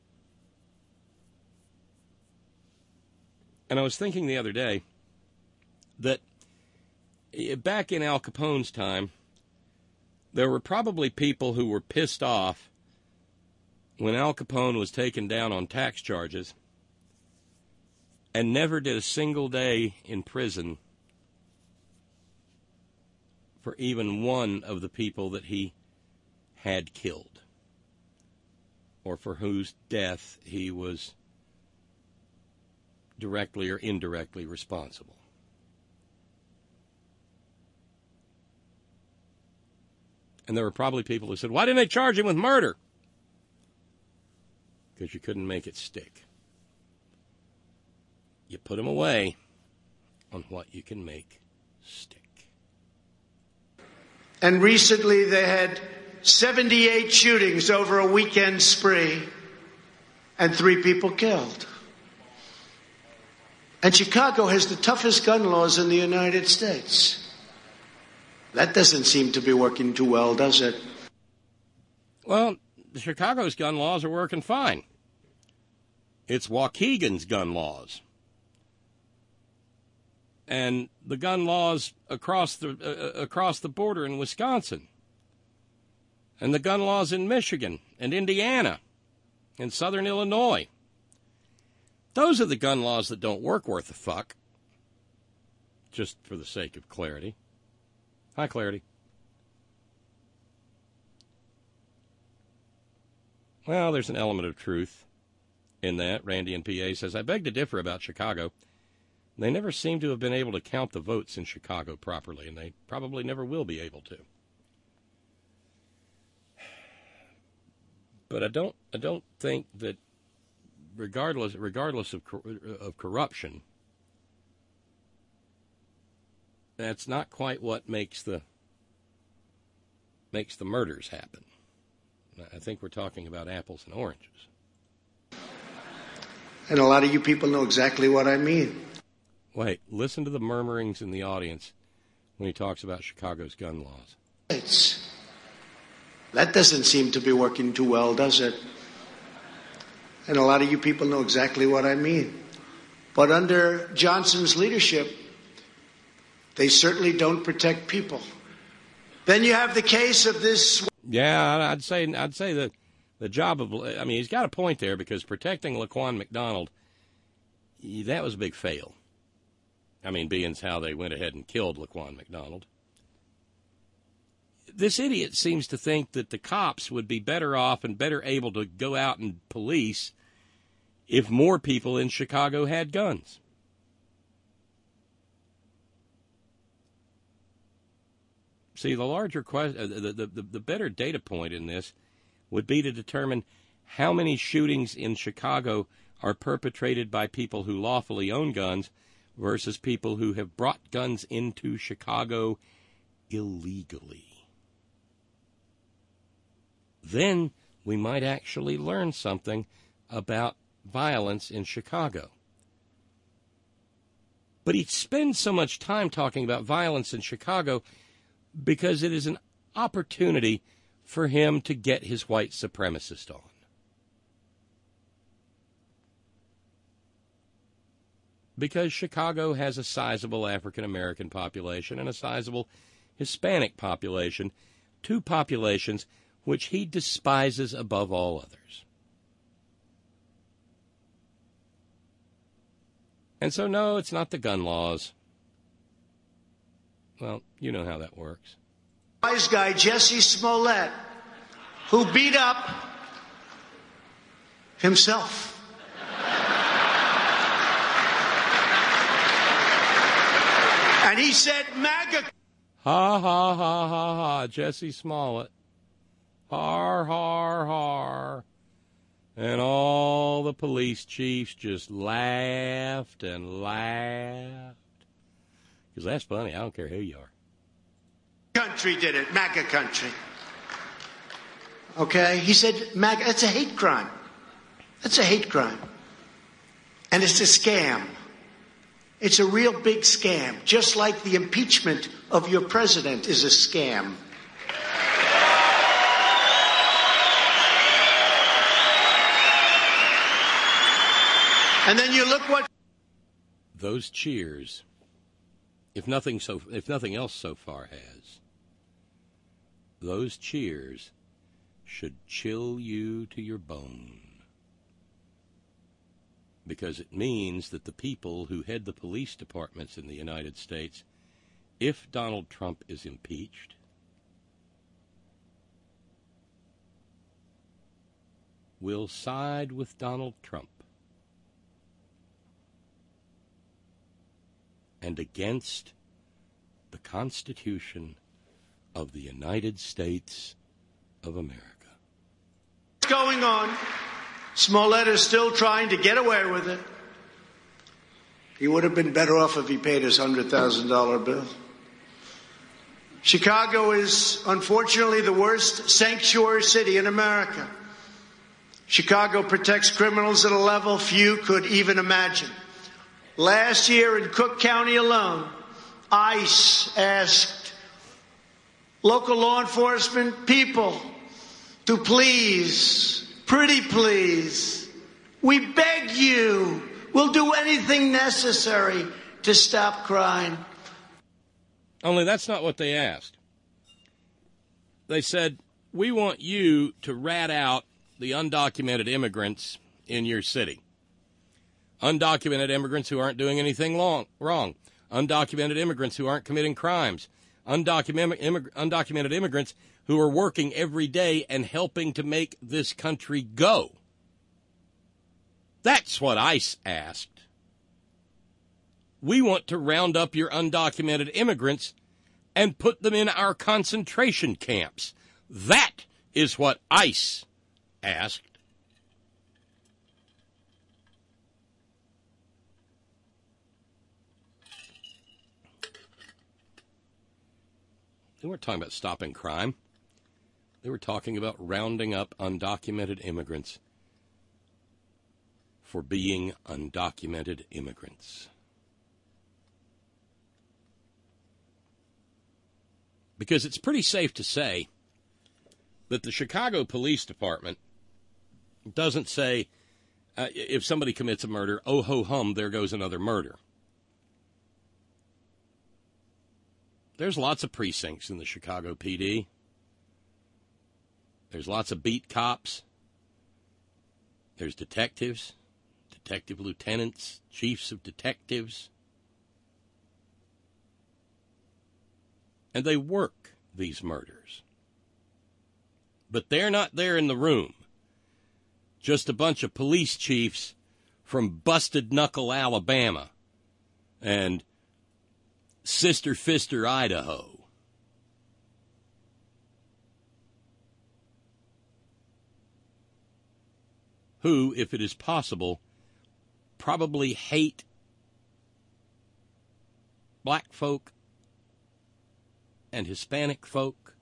And I was thinking the other day that back in Al Capone's time, there were probably people who were pissed off when Al Capone was taken down on tax charges and never did a single day in prison for even one of the people that he had killed, or for whose death he was directly or indirectly responsible. And there were probably people who said, why didn't they charge him with murder? Because you couldn't make it stick. You put him away on what you can make stick. And recently they had 78 shootings over a weekend spree and 3 people killed. And Chicago has the toughest gun laws in the United States. That doesn't seem to be working too well, does it? Well, Chicago's gun laws are working fine. It's Waukegan's gun laws. And the gun laws across the border in Wisconsin. And the gun laws in Michigan and Indiana and Southern Illinois. Those are the gun laws that don't work worth a fuck. Just for the sake of clarity. Hi, Clarity. Well, there's an element of truth in that. Randy in PA says, I beg to differ about Chicago. They never seem to have been able to count the votes in Chicago properly, and they probably never will be able to. But I don't think that regardless of corruption, that's not quite what makes the murders happen. I think we're talking about apples and oranges. And a lot of you people know exactly what I mean. Wait, listen to the murmurings in the audience when he talks about Chicago's gun laws. That doesn't seem to be working too well, does it? And a lot of you people know exactly what I mean. But under Johnson's leadership, they certainly don't protect people. Then you have the case of this. Yeah, I'd say that the job of, I mean, he's got a point there, because protecting Laquan McDonald, that was a big fail. I mean, being how they went ahead and killed Laquan McDonald. this idiot seems to think that the cops would be better off and better able to go out and police if more people in Chicago had guns. See, the larger question, the better data point in this would be to determine how many shootings in Chicago are perpetrated by people who lawfully own guns versus people who have brought guns into Chicago illegally. Then we might actually learn something about violence in Chicago. But he spends so much time talking about violence in Chicago because it is an opportunity for him to get his white supremacist on. Because Chicago has a sizable African-American population and a sizable Hispanic population, two populations which he despises above all others. And so, no, it's not the gun laws. Well, you know how that works. Wise guy, Jesse Smollett, who beat up himself. And he said, MAGA. Ha, ha, ha, ha, ha, Jesse Smollett. Har, har, har. And all the police chiefs just laughed and laughed. Because that's funny. I don't care who you are. Country did it. MAGA country. Okay? He said, MAGA, it's a hate crime. That's a hate crime. And it's a scam. It's a real big scam. Just like the impeachment of your president is a scam. And then you look what those cheers, if nothing else so far has, those cheers should chill you to your bone. Because it means that the people who head the police departments in the United States, if Donald Trump is impeached, will side with Donald Trump and against the Constitution of the United States of America. What's going on? Smollett is still trying to get away with it. He would have been better off if he paid his $100,000 bill. Chicago is, unfortunately, the worst sanctuary city in America. Chicago protects criminals at a level few could even imagine. Last year in Cook County alone, ICE asked local law enforcement people to please, pretty please, we beg you, we'll do anything necessary to stop crime. Only that's not what they asked. They said, we want you to rat out the undocumented immigrants in your city. Undocumented immigrants who aren't doing anything wrong. Undocumented immigrants who aren't committing crimes. Undocumented immigrants who are working every day and helping to make this country go. That's what ICE asked. We want to round up your undocumented immigrants and put them in our concentration camps. That is what ICE asked. They weren't talking about stopping crime. They were talking about rounding up undocumented immigrants for being undocumented immigrants. Because it's pretty safe to say that the Chicago Police Department doesn't say, if somebody commits a murder, oh ho hum, there goes another murder. There's lots of precincts in the Chicago PD. There's lots of beat cops. There's detectives, detective lieutenants, chiefs of detectives. And they work these murders. But they're not there in the room. Just a bunch of police chiefs from Busted Knuckle, Alabama, and Sister Fister, Idaho. Who, if it is possible, probably hate black folk and Hispanic folk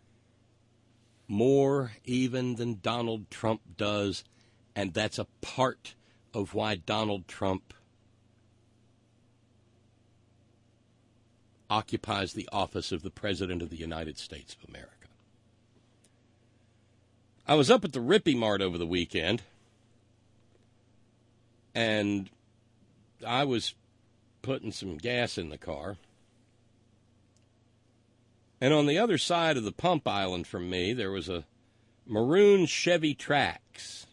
more even than Donald Trump does, and that's a part of why Donald Trump occupies the office of the President of the United States of America. I was up at the Rippy Mart over the weekend, and I was putting some gas in the car. And on the other side of the pump island from me, there was a maroon Chevy Trax.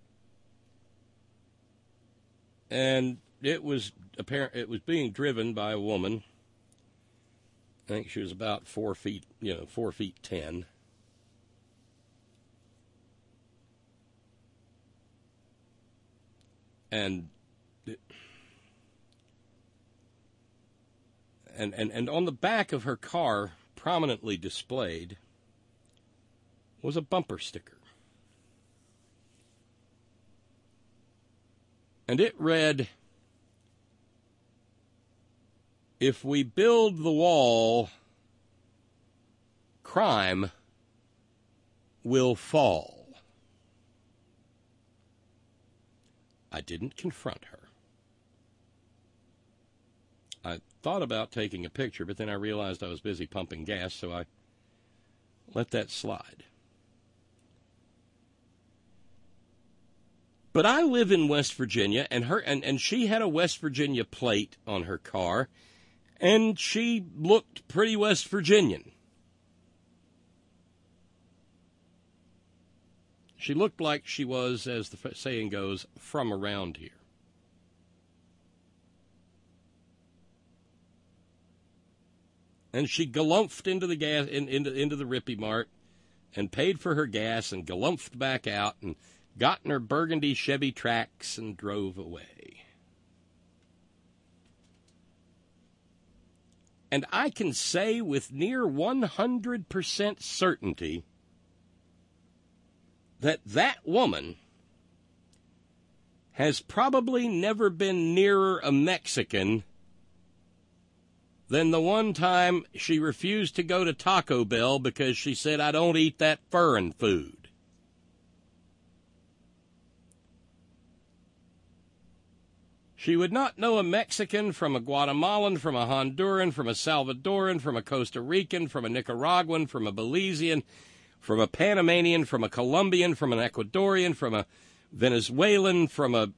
And it was being driven by a woman. I think she was about 4 feet 10. And on the back of her car, prominently displayed, was a bumper sticker. And it read, "If we build the wall, crime will fall." I didn't confront her. I thought about taking a picture, but then I realized I was busy pumping gas, so I let that slide. But I live in West Virginia, and she had a West Virginia plate on her car, and she looked pretty West Virginian. She looked like she was, as the saying goes, from around here. And she galumphed into the gas into the Rippy Mart and paid for her gas and galumphed back out and got in her burgundy Chevy Trax and drove away. And I can say with near 100% certainty that woman has probably never been nearer a Mexican than the one time she refused to go to Taco Bell because she said, "I don't eat that foreign food." She would not know a Mexican from a Guatemalan, from a Honduran, from a Salvadoran, from a Costa Rican, from a Nicaraguan, from a Belizean, from a Panamanian, from a Colombian, from an Ecuadorian, from a Venezuelan, from a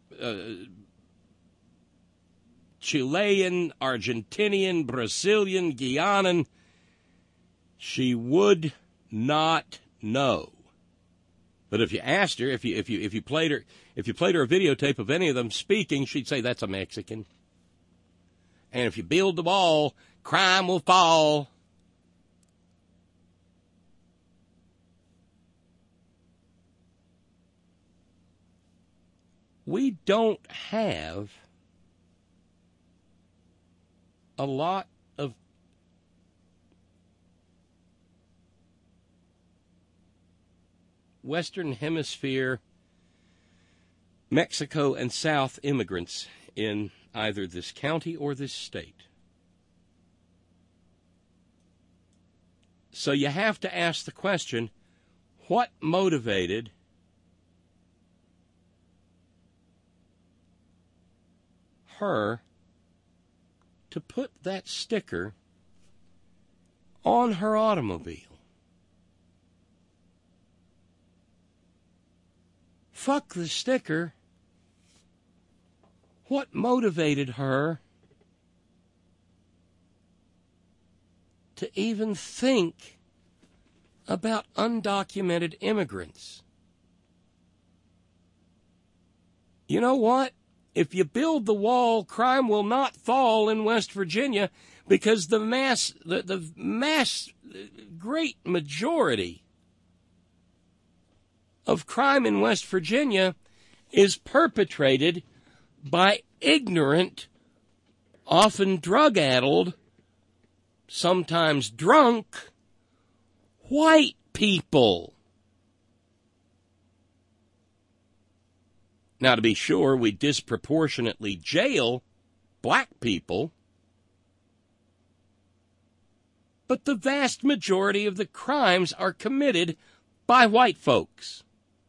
Chilean, Argentinian, Brazilian, Guianan. She would not know. But if you asked her, if you played her a videotape of any of them speaking, she'd say that's a Mexican. And if you build the wall, crime will fall. We don't have a lot of Western Hemisphere, Mexico and South immigrants in either this county or this state. So you have to ask the question, what motivated her to put that sticker on her automobile? Fuck the sticker. What motivated her to even think about undocumented immigrants? You know what? If you build the wall, crime will not fall in West Virginia, Because the great majority of crime in West Virginia is perpetrated by ignorant, often drug-addled, sometimes drunk, white people. Now, to be sure, we disproportionately jail black people, but the vast majority of the crimes are committed by white folks.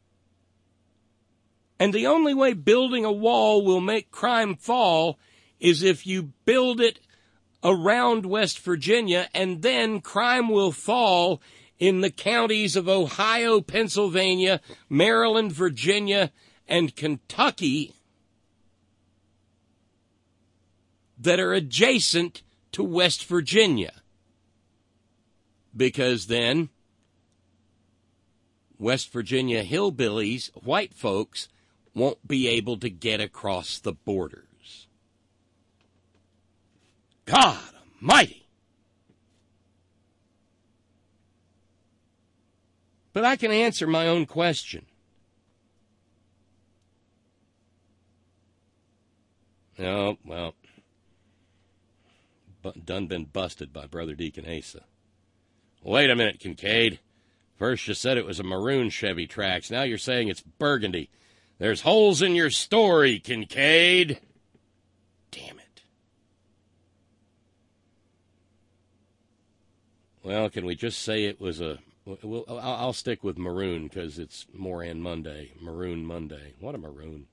And the only way building a wall will make crime fall is if you build it around West Virginia, and then crime will fall in the counties of Ohio, Pennsylvania, Maryland, Virginia, and Kentucky that are adjacent to West Virginia. Because then West Virginia hillbillies, white folks, won't be able to get across the borders. God Almighty! But I can answer my own question. Oh, well, done been busted by Brother Deacon Asa. Wait a minute, Kincaid. First you said it was a maroon Chevy Trax. Now you're saying it's burgundy. There's holes in your story, Kincaid. Damn it. Well, can we just say it was a... Well, I'll stick with maroon because it's Moran Monday. Maroon Monday. What a maroon.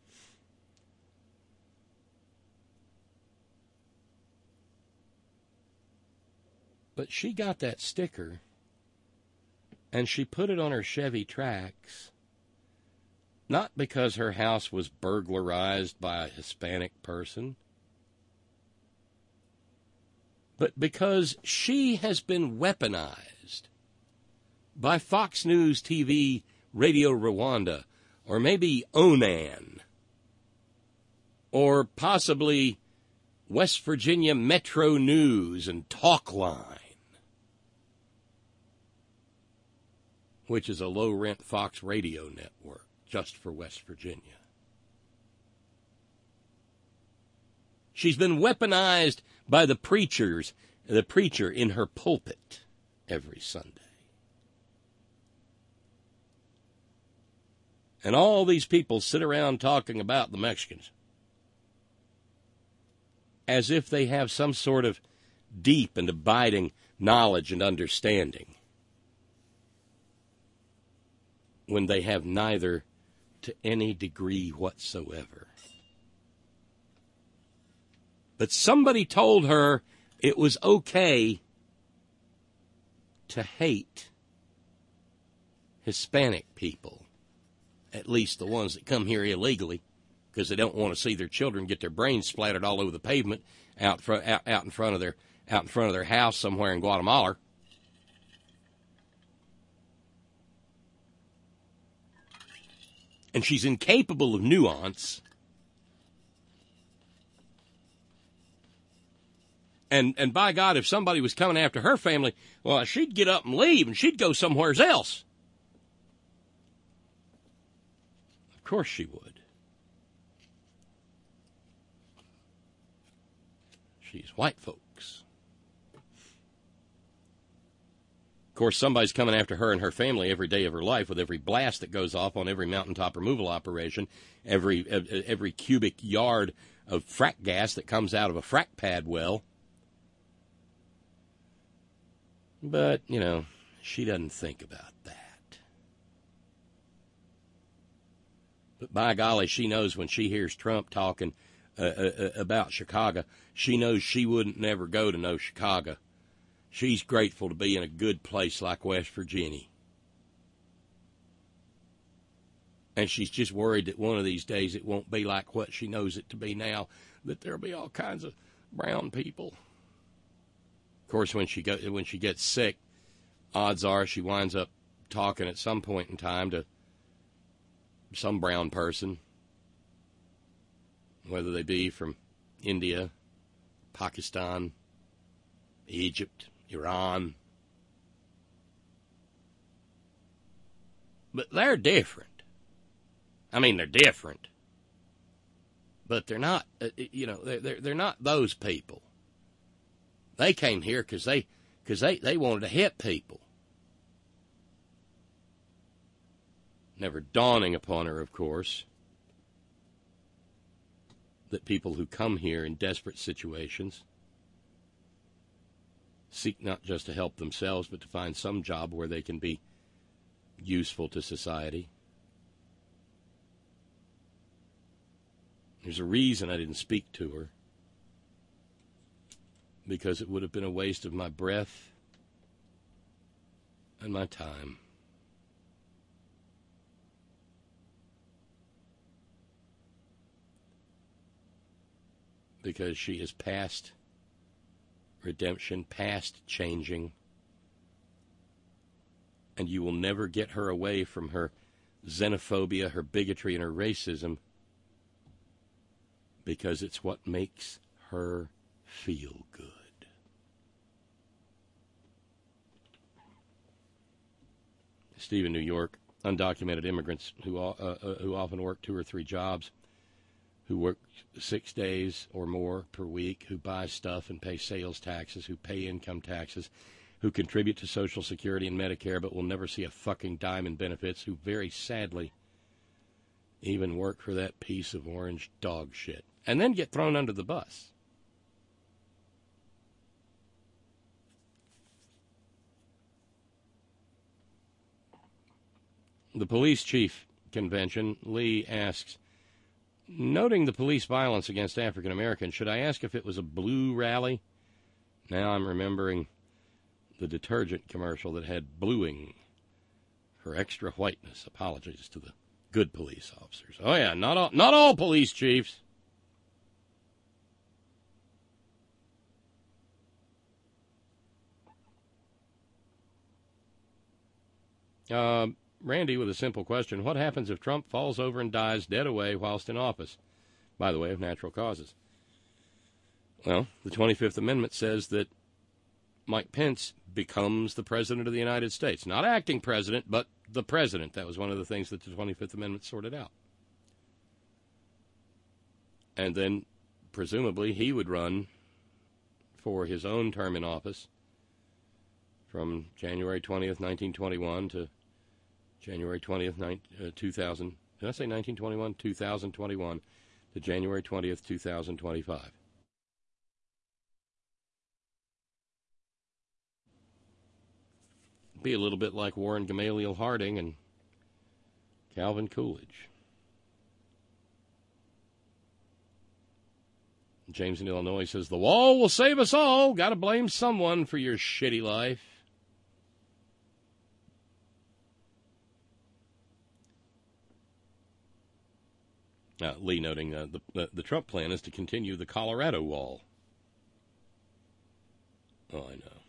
But she got that sticker, and she put it on her Chevy Trax, not because her house was burglarized by a Hispanic person, but because she has been weaponized by Fox News TV, Radio Rwanda, or maybe Onan, or possibly West Virginia Metro News and Talkline, which is a low-rent Fox radio network just for West Virginia. She's been weaponized by the preacher in her pulpit every Sunday. And all these people sit around talking about the Mexicans as if they have some sort of deep and abiding knowledge and understanding, when they have neither to any degree whatsoever. But somebody told her it was okay to hate Hispanic people, at least the ones that come here illegally, because they don't want to see their children get their brains splattered all over the pavement out in front of their house somewhere in Guatemala. And she's incapable of nuance. And by God, if somebody was coming after her family, well, she'd get up and leave, and she'd go somewhere else. Of course she would. She's white folks. Of course, somebody's coming after her and her family every day of her life with every blast that goes off on every mountaintop removal operation, every cubic yard of frack gas that comes out of a frack pad well. But, you know, she doesn't think about that. But by golly, she knows when she hears Trump talking about Chicago, she knows she wouldn't never go to no Chicago. She's grateful to be in a good place like West Virginia. And she's just worried that one of these days it won't be like what she knows it to be now, that there'll be all kinds of brown people. Of course, when she gets sick, odds are she winds up talking at some point in time to some brown person, whether they be from India, Pakistan, Egypt, Iran. But they're different. I mean, they're different. But they're not, they're not those people. They came here because they wanted to hit people. Never dawning upon her, of course, that people who come here in desperate situations seek not just to help themselves, but to find some job where they can be useful to society. There's a reason I didn't speak to her, because it would have been a waste of my breath and my time. Because she is past redemption, past changing, and you will never get her away from her xenophobia, her bigotry, and her racism, because it's what makes her feel good. Steve in New York, undocumented immigrants who often work 2 or 3 jobs, who work 6 days or more per week, who buy stuff and pay sales taxes, who pay income taxes, who contribute to Social Security and Medicare but will never see a fucking dime in benefits, who very sadly even work for that piece of orange dog shit, and then get thrown under the bus. The police chief convention, Lee asks, noting the police violence against African Americans, should I ask if it was a blue rally? Now I'm remembering the detergent commercial that had bluing for extra whiteness. Apologies to the good police officers. Oh yeah, not all police chiefs. Randy with a simple question. What happens if Trump falls over and dies dead away whilst in office? By the way, of natural causes. Well, the 25th Amendment says that Mike Pence becomes the President of the United States. Not acting president, but the President. That was one of the things that the 25th Amendment sorted out. And then, presumably, he would run for his own term in office from January 20th, 1921 to January 20th, 2000. Did I say 1921? 2021 to January 20th, 2025. Be a little bit like Warren Gamaliel Harding and Calvin Coolidge. James in Illinois says, the wall will save us all. Got to blame someone for your shitty life. Lee noting the Trump plan is to continue the Colorado wall. Oh, I know.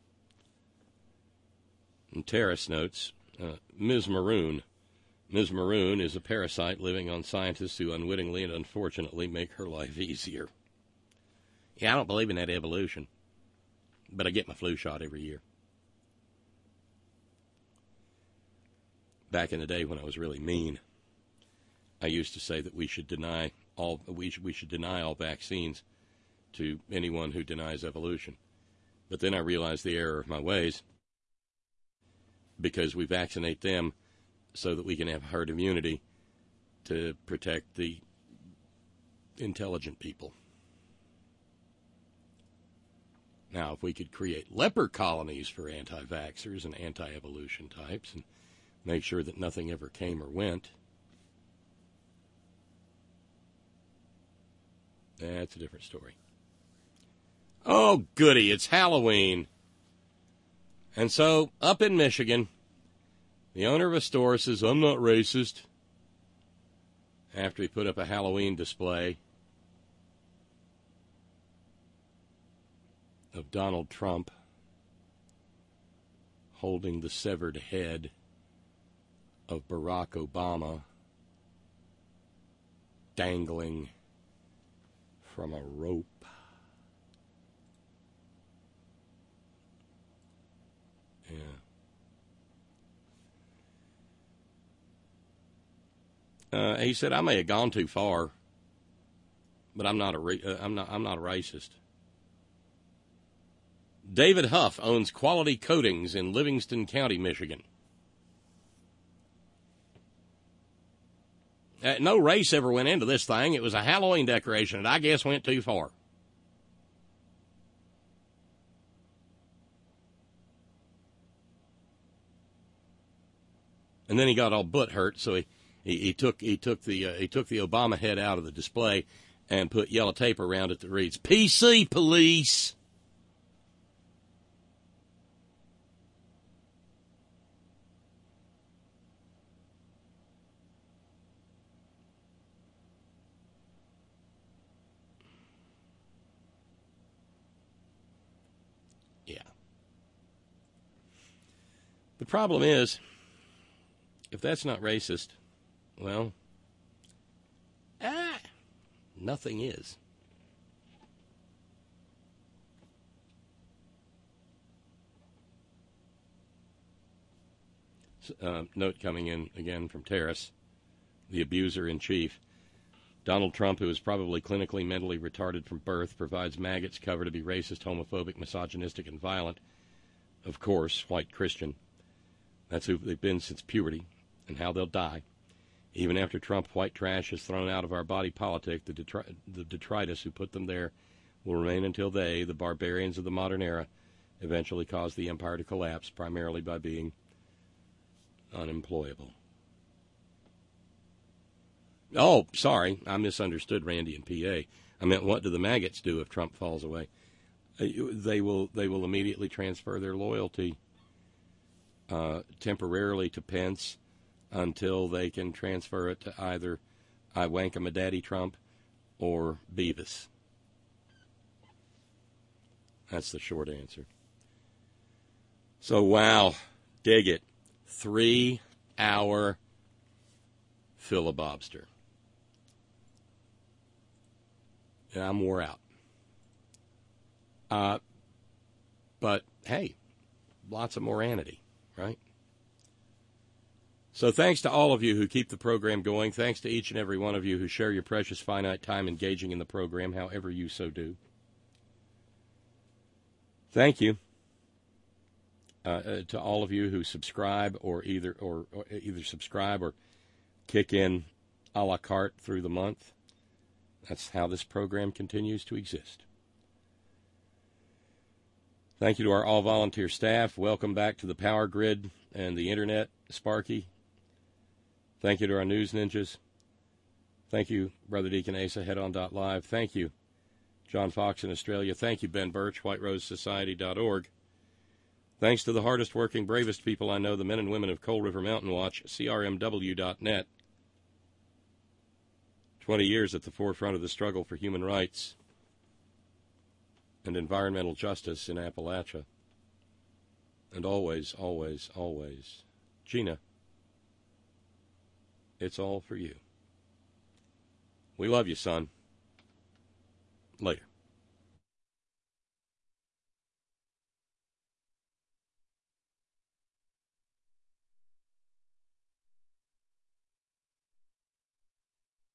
And Terrace notes, Ms. Maroon. Ms. Maroon is a parasite living on scientists who unwittingly and unfortunately make her life easier. Yeah, I don't believe in that evolution, but I get my flu shot every year. Back in the day when I was really mean, I used to say that we should deny all vaccines to anyone who denies evolution. But then I realized the error of my ways, because we vaccinate them so that we can have herd immunity to protect the intelligent people. Now, if we could create leper colonies for anti-vaxxers and anti-evolution types and make sure that nothing ever came or went, that's a different story. Oh, goody, it's Halloween. And so, up in Michigan, the owner of a store says, I'm not racist, after he put up a Halloween display of Donald Trump holding the severed head of Barack Obama dangling from a rope. Yeah. He said, I may have gone too far, but I'm not a racist. David Huff owns Quality Coatings in Livingston County, Michigan. No race ever went into this thing. It was a Halloween decoration that I guess went too far. And then he got all butthurt, so he took the Obama head out of the display and put yellow tape around it that reads "PC Police." Yeah. The problem is, if that's not racist, well, nothing is. Note coming in again from Terrace, the abuser in chief. Donald Trump, who is probably clinically mentally retarded from birth, provides maggots cover to be racist, homophobic, misogynistic, and violent. Of course, white Christian. That's who they've been since puberty, and how they'll die. Even after Trump white trash is thrown out of our body politic, the detritus who put them there will remain until they, the barbarians of the modern era, eventually cause the empire to collapse, primarily by being unemployable. Oh, sorry, I misunderstood Randy and PA. I meant, what do the maggots do if Trump falls away? They will immediately transfer their loyalty temporarily to Pence until they can transfer it to either I wank him a daddy Trump or Beavis. That's the short answer. So, wow, dig it. 3-hour filibuster. And I'm wore out. But, hey, lots of moranity, right? So thanks to all of you who keep the program going. Thanks to each and every one of you who share your precious finite time engaging in the program, however you so do. Thank you to all of you who subscribe or either subscribe or kick in a la carte through the month. That's how this program continues to exist. Thank you to our all-volunteer staff. Welcome back to the power grid and the internet, Sparky. Thank you to our news ninjas. Thank you, Brother Deacon Asa, headon.live. Thank you, John Fox in Australia. Thank you, Ben Birch, whiterosesociety.org. Thanks to the hardest working, bravest people I know, the men and women of Coal River Mountain Watch, crmw.net. 20 years at the forefront of the struggle for human rights and environmental justice in Appalachia. And always, always, always, Gina, it's all for you. We love you, son. Later.